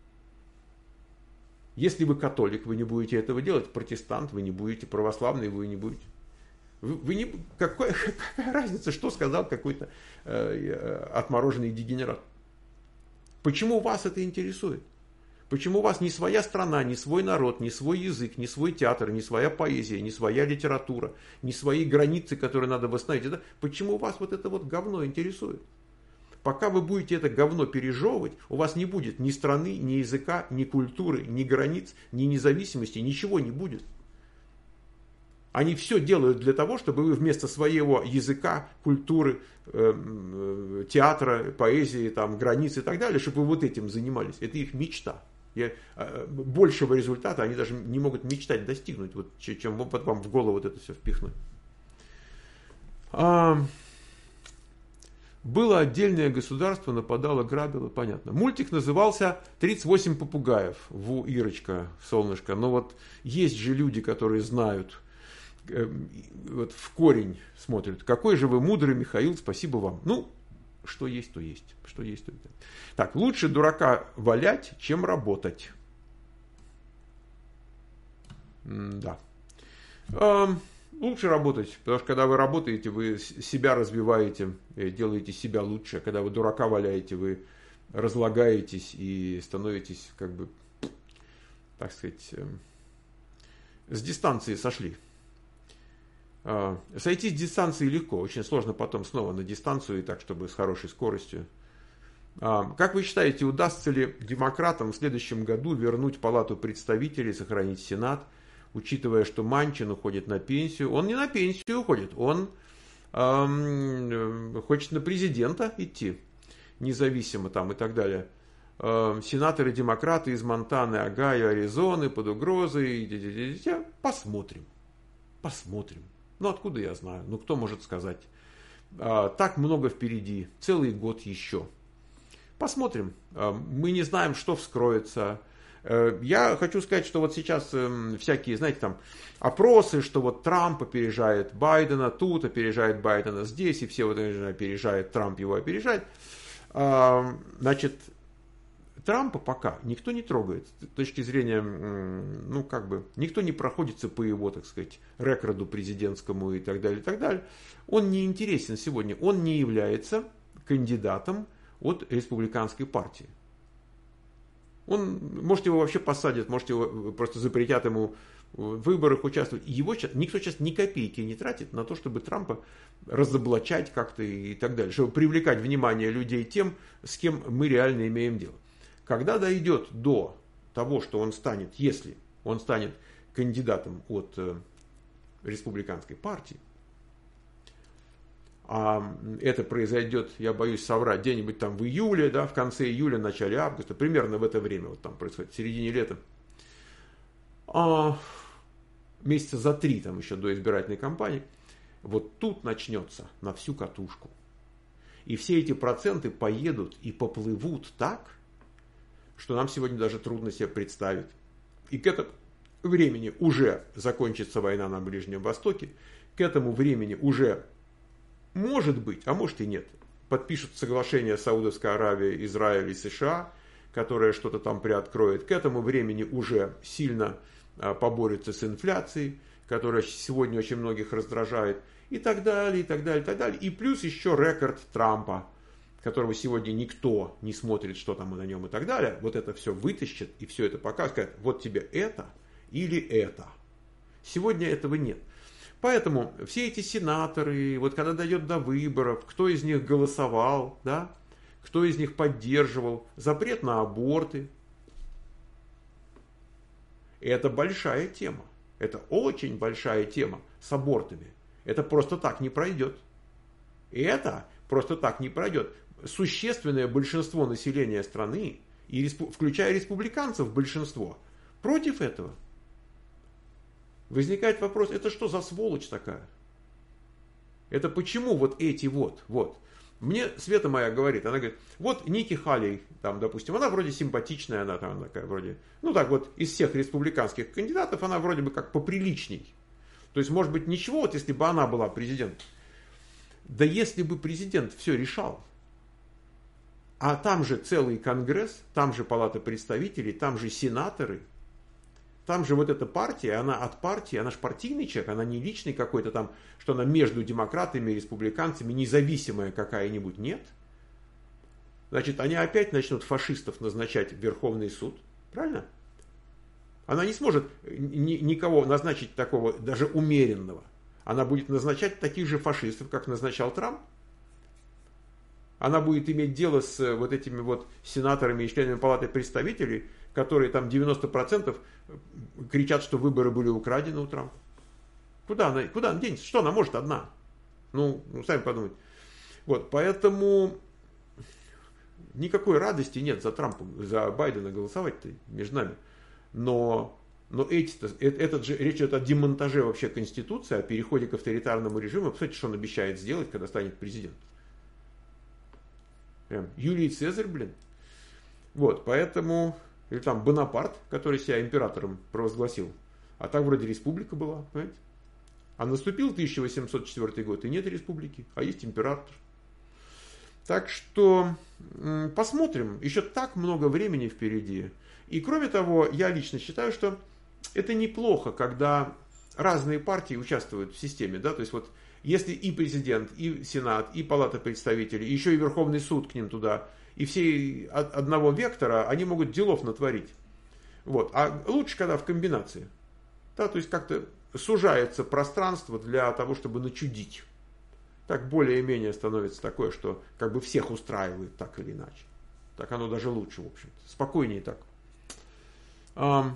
Если вы католик, вы не будете этого делать, протестант вы не будете, православный вы не будете. Вы, вы не, какая, какая разница, что сказал какой-то э, отмороженный дегенерат? Почему вас это интересует? Почему у вас ни своя страна, ни свой народ, ни свой язык, ни свой театр, ни своя поэзия, ни своя литература, ни свои границы, которые надо восстановить? Это, почему вас вот это вот говно интересует? Пока вы будете это говно пережевывать, у вас не будет ни страны, ни языка, ни культуры, ни границ, ни независимости, ничего не будет. Они все делают для того, чтобы вы вместо своего языка, культуры, э, театра, поэзии, там, границ и так далее, чтобы вы вот этим занимались. Это их мечта. Я, э, большего результата они даже не могут мечтать достигнуть, вот, чем вот вам в голову вот это все впихнуть. А, было отдельное государство, нападало, грабило, понятно. Мультик назывался «тридцать восемь попугаев». Ву, Ирочка, солнышко. Но вот есть же люди, которые знают, вот в корень смотрят. Какой же вы мудрый, Михаил, спасибо вам. Ну, что есть, то есть. Что есть, то есть. Так, лучше дурака валять, чем работать. Да. Лучше работать, потому что когда вы работаете, вы себя развиваете, делаете себя лучше. Когда вы дурака валяете, вы разлагаетесь и становитесь, как бы, так сказать, с дистанции сошли. Сойти с дистанции легко, очень сложно потом снова на дистанцию, и так, чтобы с хорошей скоростью. Как вы считаете, удастся ли демократам в следующем году вернуть Палату представителей, сохранить Сенат, учитывая, что Манчин уходит на пенсию? Он не на пенсию уходит, он эм, хочет на президента идти, независимо там и так далее. Эм, сенаторы-демократы из Монтаны, Огайо, Аризоны под угрозой. Посмотрим, посмотрим. Ну, откуда я знаю? Ну, кто может сказать? А, так много впереди. Целый год еще. Посмотрим. А, мы не знаем, что вскроется. А, я хочу сказать, что вот сейчас а, всякие, знаете, там опросы, что вот Трамп опережает Байдена, тут опережает Байдена здесь, и все вот опережает, Трамп его опережает. А, значит, Трампа пока никто не трогает. С точки зрения, ну, как бы, никто не проходится по его, так сказать, рекорду президентскому и так далее, и так далее. Он не интересен сегодня. Он не является кандидатом от республиканской партии. Он, может, его вообще посадят, может, его просто запретят ему в выборах участвовать. Его сейчас, никто сейчас ни копейки не тратит на то, чтобы Трампа разоблачать как-то и так далее. Чтобы привлекать внимание людей тем, с кем мы реально имеем дело. Когда дойдет до того, что он станет, если он станет кандидатом от э, республиканской партии, а это произойдет, я боюсь соврать, где-нибудь там в июле, да, в конце июля, начале августа, примерно в это время вот там происходит, в середине лета, а, месяца за три там еще до избирательной кампании, вот тут начнется на всю катушку. И все эти проценты поедут и поплывут так, что нам сегодня даже трудно себе представить. И к этому времени уже закончится война на Ближнем Востоке, к этому времени уже, может быть, а может и нет, подпишут соглашение Саудовской Аравии, Израиль и США, которое что-то там приоткроет. К этому времени уже сильно поборется с инфляцией, которая сегодня очень многих раздражает, и так далее, и так далее, и так далее. И плюс еще рекорд Трампа, которого сегодня никто не смотрит, что там на нем и так далее, вот это все вытащит и все это покажет, скажет, вот тебе это или это. Сегодня этого нет. Поэтому все эти сенаторы, вот когда дойдет до выборов, кто из них голосовал, да, кто из них поддерживал запрет на аборты, это большая тема. Это очень большая тема с абортами. Это просто так не пройдет. И это просто так не пройдет. Существенное большинство населения страны, и включая республиканцев большинство, против этого. Возникает вопрос, это что за сволочь такая? Это почему вот эти вот, вот. Мне Света моя говорит, она говорит, вот Ники Халей, там, допустим, она вроде симпатичная, она там такая вроде, ну так вот, из всех республиканских кандидатов, она вроде бы как поприличней. То есть, может быть, ничего, вот если бы она была президентом. Да если бы президент все решал, а там же целый конгресс, там же палата представителей, там же сенаторы, там же вот эта партия, она от партии, она же партийный человек, она не личный какой-то там, что она между демократами и республиканцами, независимая какая-нибудь, нет. Значит, они опять начнут фашистов назначать в Верховный суд, правильно? Она не сможет ни, никого назначить такого, даже умеренного. Она будет назначать таких же фашистов, как назначал Трамп. Она будет иметь дело с вот этими вот сенаторами и членами палаты представителей, которые там девяносто процентов кричат, что выборы были украдены у Трампа. Куда она, куда она денется? Что она может одна? Ну, ну сами подумайте. Вот, поэтому никакой радости нет за Трампа, за Байдена голосовать-то между нами. Но, но эти-то, этот же, речь идет о демонтаже вообще Конституции, о переходе к авторитарному режиму. Посмотрите, что он обещает сделать, когда станет президентом. Прям Юлий Цезарь, блин. Вот, поэтому... Или там Бонапарт, который себя императором провозгласил. А так вроде республика была, понимаете? А наступил тысяча восемьсот четвёртый год, и нет республики, а есть император. Так что посмотрим. Еще так много времени впереди. И кроме того, я лично считаю, что это неплохо, когда разные партии участвуют в системе. Да? То есть вот если и президент, и сенат, и палата представителей, еще и Верховный суд к ним туда, и все одного вектора, они могут делов натворить. Вот. А лучше, когда в комбинации. Да, то есть как-то сужается пространство для того, чтобы начудить. Так более-менее становится такое, что как бы всех устраивает так или иначе. Так оно даже лучше, в общем-то. Спокойнее так. А,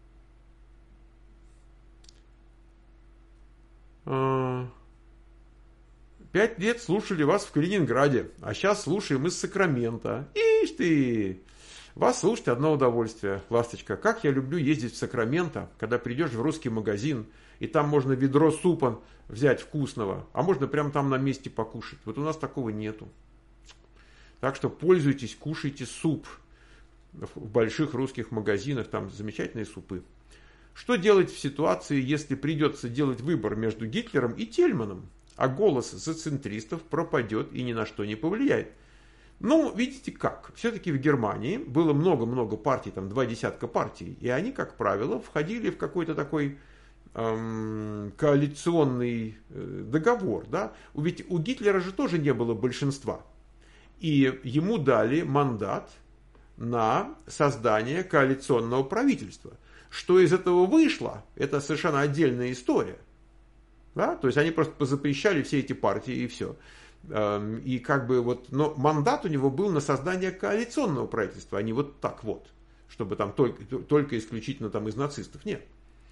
а, Пять лет слушали вас в Калининграде, а сейчас слушаем из Сакрамента. Ишь ты! Вас слушать одно удовольствие, ласточка. Как я люблю ездить в Сакраменто, когда придешь в русский магазин, и там можно ведро супа взять вкусного, а можно прямо там на месте покушать. Вот у нас такого нету. Так что пользуйтесь, кушайте суп. В больших русских магазинах там замечательные супы. Что делать в ситуации, если придется делать выбор между Гитлером и Тельманом, а голос за центристов пропадет и ни на что не повлияет? Ну, видите как. Все-таки в Германии было много-много партий, там два десятка партий, и они, как правило, входили в какой-то такой эм, коалиционный э, договор. Да? Ведь у Гитлера же тоже не было большинства. И ему дали мандат на создание коалиционного правительства. Что из этого вышло, это совершенно отдельная история. Да? То есть они просто позапрещали все эти партии и все. И как бы вот, но мандат у него был на создание коалиционного правительства, а не вот так вот, чтобы там только, только исключительно там из нацистов. Нет.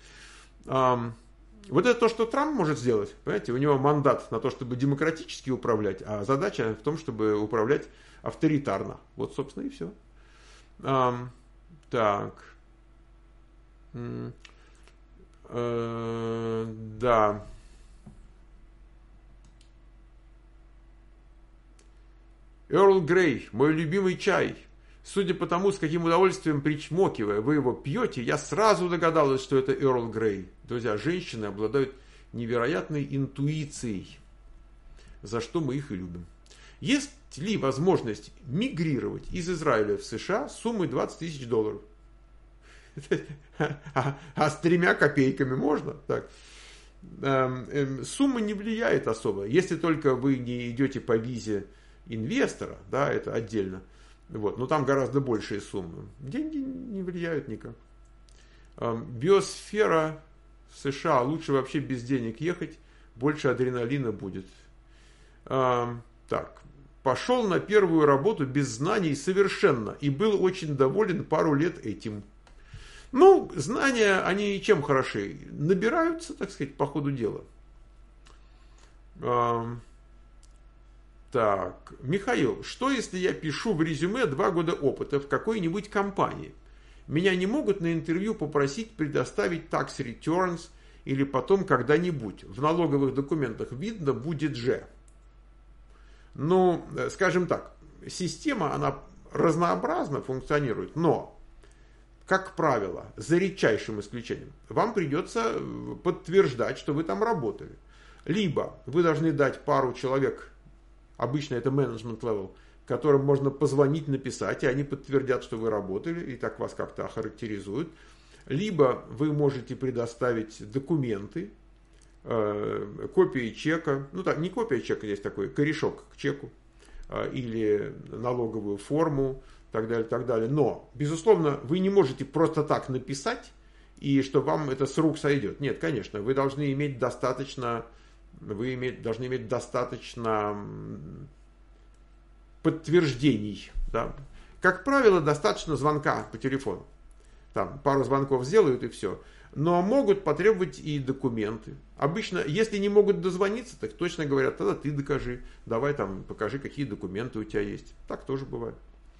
Вот это то, что Трамп может сделать. Понимаете, у него мандат на то, чтобы демократически управлять, а задача в том, чтобы управлять авторитарно. Вот, собственно, и все. Так. Да. Эрл Грей, мой любимый чай. Судя по тому, с каким удовольствием, причмокивая, вы его пьете, я сразу догадалась, что это Эрл Грей. Друзья, женщины обладают невероятной интуицией, за что мы их и любим. Есть ли возможность мигрировать из Израиля в США с суммой двадцать тысяч долларов? А, а с тремя копейками можно? Так. Сумма не влияет особо, если только вы не идете по визе инвестора, да, это отдельно. Вот, но там гораздо большие суммы. Деньги не влияют никак. Биосфера США. Лучше вообще без денег ехать. Больше адреналина будет. Так. Пошел на первую работу без знаний совершенно. И был очень доволен пару лет этим. Ну, знания, они чем хороши? Набираются, так сказать, по ходу дела. Так, Михаил, что если я пишу в резюме два года опыта в какой-нибудь компании? Меня не могут на интервью попросить предоставить tax returns или потом когда-нибудь. В налоговых документах видно будет же. Ну, скажем так, система, она разнообразно функционирует, но, как правило, за редчайшим исключением, вам придется подтверждать, что вы там работали. Либо вы должны дать пару человек, обычно это management level, которым можно позвонить, написать, и они подтвердят, что вы работали, и так вас как-то охарактеризуют. Либо вы можете предоставить документы, э, копии чека, ну так, не копия чека, здесь такой корешок к чеку, э, или налоговую форму, так далее, так далее. Но, безусловно, вы не можете просто так написать, и что вам это с рук сойдет. Нет, конечно, вы должны иметь достаточно, вы иметь, должны иметь достаточно подтверждений. Да? Как правило, достаточно звонка по телефону. Там пару звонков сделают и все. Но могут потребовать и документы. Обычно, если не могут дозвониться, так точно говорят, тогда ты докажи. Давай там покажи, какие документы у тебя есть. Так тоже бывает.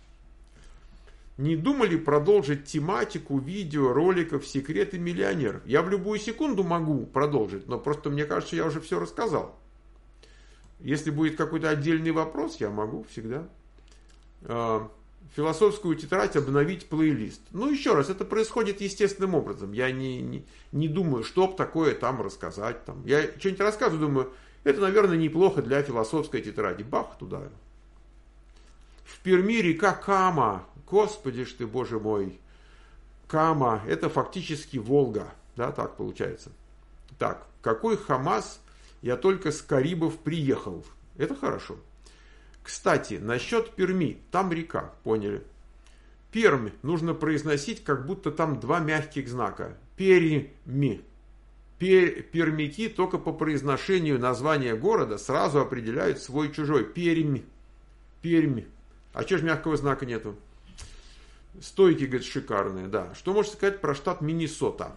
Не думали продолжить тематику видео, роликов «Секреты миллионеров»? Я в любую секунду могу продолжить, но просто мне кажется, я уже все рассказал. Если будет какой-то отдельный вопрос, я могу всегда. Философскую тетрадь обновить плейлист. Ну, еще раз, это происходит естественным образом. Я не, не, не думаю, что б такое там рассказать. Там. Я что-нибудь рассказываю, думаю, это, наверное, неплохо для философской тетради. Бах, туда. В Перми река Кама. Господи ж ты, боже мой. Кама, это фактически Волга. Да, так получается. Так, какой Хамас? Я только с Карибов приехал. Это хорошо. Кстати, насчет Перми. Там река, поняли. Пермь нужно произносить, как будто там два мягких знака. Перми. Пер, пермяки только по произношению названия города сразу определяют свой-чужой. Пермь. Пермь. А чего ж мягкого знака нету? Стойки, говорит, шикарные, да. Что можете сказать про штат Миннесота?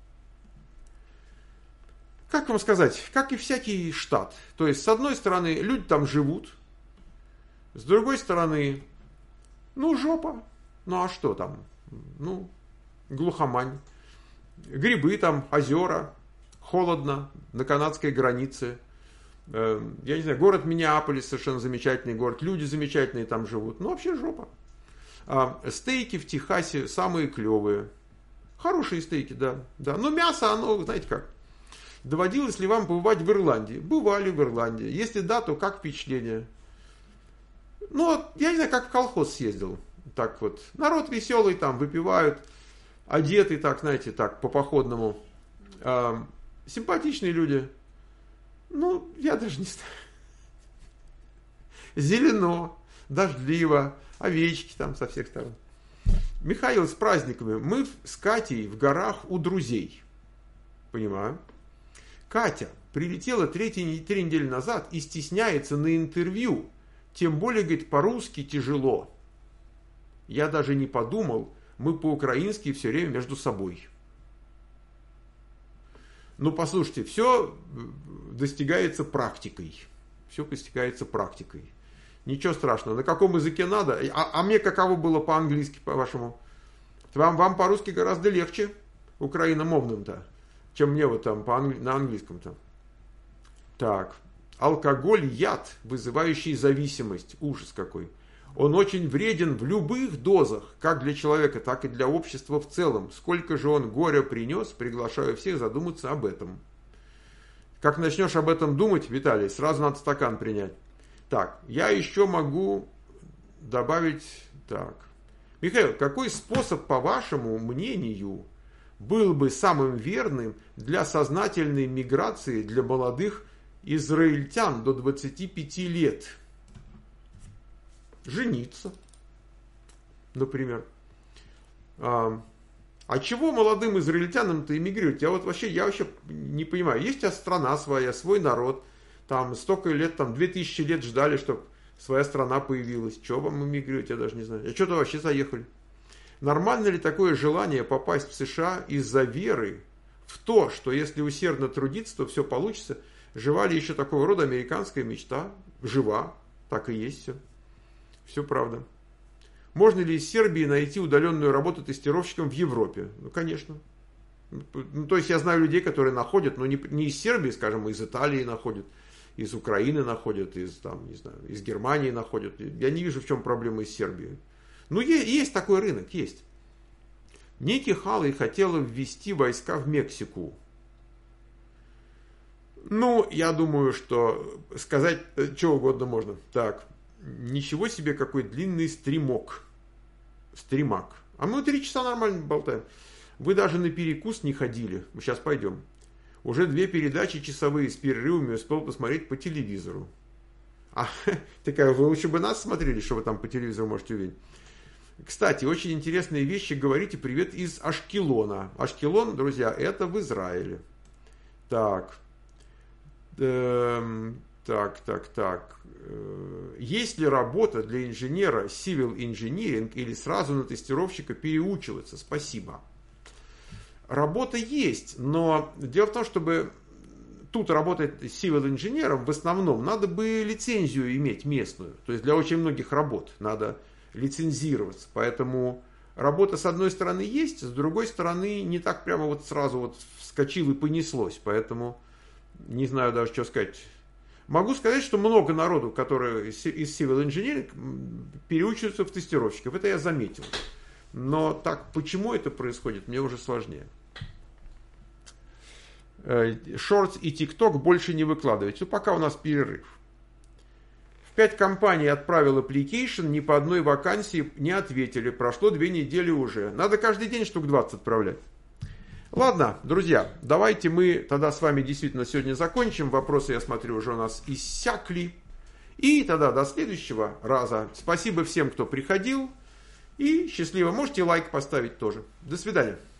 Как вам сказать? Как и всякий штат. То есть, с одной стороны, люди там живут. С другой стороны, ну, жопа. Ну, а что там? Ну, глухомань. Грибы там, озера. Холодно. На канадской границе. Я не знаю, город Миннеаполис совершенно замечательный город. Люди замечательные там живут. Ну, вообще жопа. А стейки в Техасе самые клевые. Хорошие стейки, да. да. Но мясо, оно, знаете как. Доводилось ли вам побывать в Ирландии? Бывали в Ирландии. Если да, то как впечатление? Ну, я не знаю, как в колхоз съездил. Так вот, народ веселый там, выпивают, одеты так, знаете, так, по-походному. А, симпатичные люди. Ну, я даже не знаю. Зелено, дождливо, овечки там со всех сторон. Михаил, с праздниками. Мы с Катей в горах у друзей. Понимаю. Катя прилетела третий, три недели назад и стесняется на интервью. Тем более, говорит, по-русски тяжело. Я даже не подумал, мы по-украински все время между собой. Ну, послушайте, все достигается практикой. Все достигается практикой. Ничего страшного. На каком языке надо? А, а мне каково было по-английски, по-вашему? Вам, вам по-русски гораздо легче украиномовным-то, чем мне вот там по англи- на английском-то. Так. Алкоголь – яд, вызывающий зависимость. Ужас какой. Он очень вреден в любых дозах, как для человека, так и для общества в целом. Сколько же он горя принес, приглашаю всех задуматься об этом. Как начнешь об этом думать, Виталий, сразу надо стакан принять. Так, я еще могу добавить... Так. Михаил, какой способ, по вашему мнению, был бы самым верным для сознательной миграции для молодых израильтян до двадцати пяти лет? жениться, например. А, а чего молодым израильтянам-то эмигрировать? Я вот вообще, я вообще не понимаю. Есть у тебя страна своя, свой народ. Там столько лет, там две тысячи лет ждали, чтобы своя страна появилась. Чего вам эмигрировать, я даже не знаю. А что-то вообще заехали. Нормально ли такое желание попасть в США из-за веры в то, что если усердно трудиться, то все получится? Жива ли еще такого рода американская мечта? Жива. Так и есть все. Все правда. Можно ли из Сербии найти удаленную работу тестировщиком в Европе? Ну, конечно. Ну, то есть я знаю людей, которые находят, но не, не из Сербии, скажем, из Италии находят, из Украины находят, из, там, не знаю, из Германии находят. Я не вижу, в чем проблема из Сербии. Ну, есть, есть такой рынок, есть. Ники Халей хотела ввести войска в Мексику. Ну, я думаю, что сказать что угодно можно. Так, ничего себе, какой длинный стримок. Стримак. А мы три часа нормально болтаем. Вы даже на перекус не ходили. Мы сейчас пойдем. Уже две передачи часовые с перерывами успел посмотреть по телевизору. А, такая, вы лучше бы нас смотрели, что вы там по телевизору можете увидеть. Кстати, очень интересные вещи говорите. Привет из Ашкелона. Ашкелон, друзья, это в Израиле. Так. Эм, так, так, так. Э, есть ли работа для инженера Civil Engineering или сразу на тестировщика переучиваться? Спасибо. Работа есть, но дело в том, чтобы тут работать Civil инженером, в основном надо бы лицензию иметь местную. То есть для очень многих работ надо лицензироваться. Поэтому работа с одной стороны есть, с другой стороны не так прямо вот сразу вот вскочил и понеслось. Поэтому не знаю даже, что сказать. Могу сказать, что много народу, которые из Civil Engineering переучиваются в тестировщиков. Это я заметил. Но так, почему это происходит, мне уже сложнее. Шортс и ТикТок больше не выкладывать. Ну, пока у нас перерыв. В пять компаний отправил application, ни по одной вакансии не ответили. Прошло две недели уже. Надо каждый день штук двадцать отправлять. Ладно, друзья, давайте мы тогда с вами действительно сегодня закончим. Вопросы, я смотрю, уже у нас иссякли. И тогда до следующего раза. Спасибо всем, кто приходил. И счастливо. Можете лайк поставить тоже. До свидания.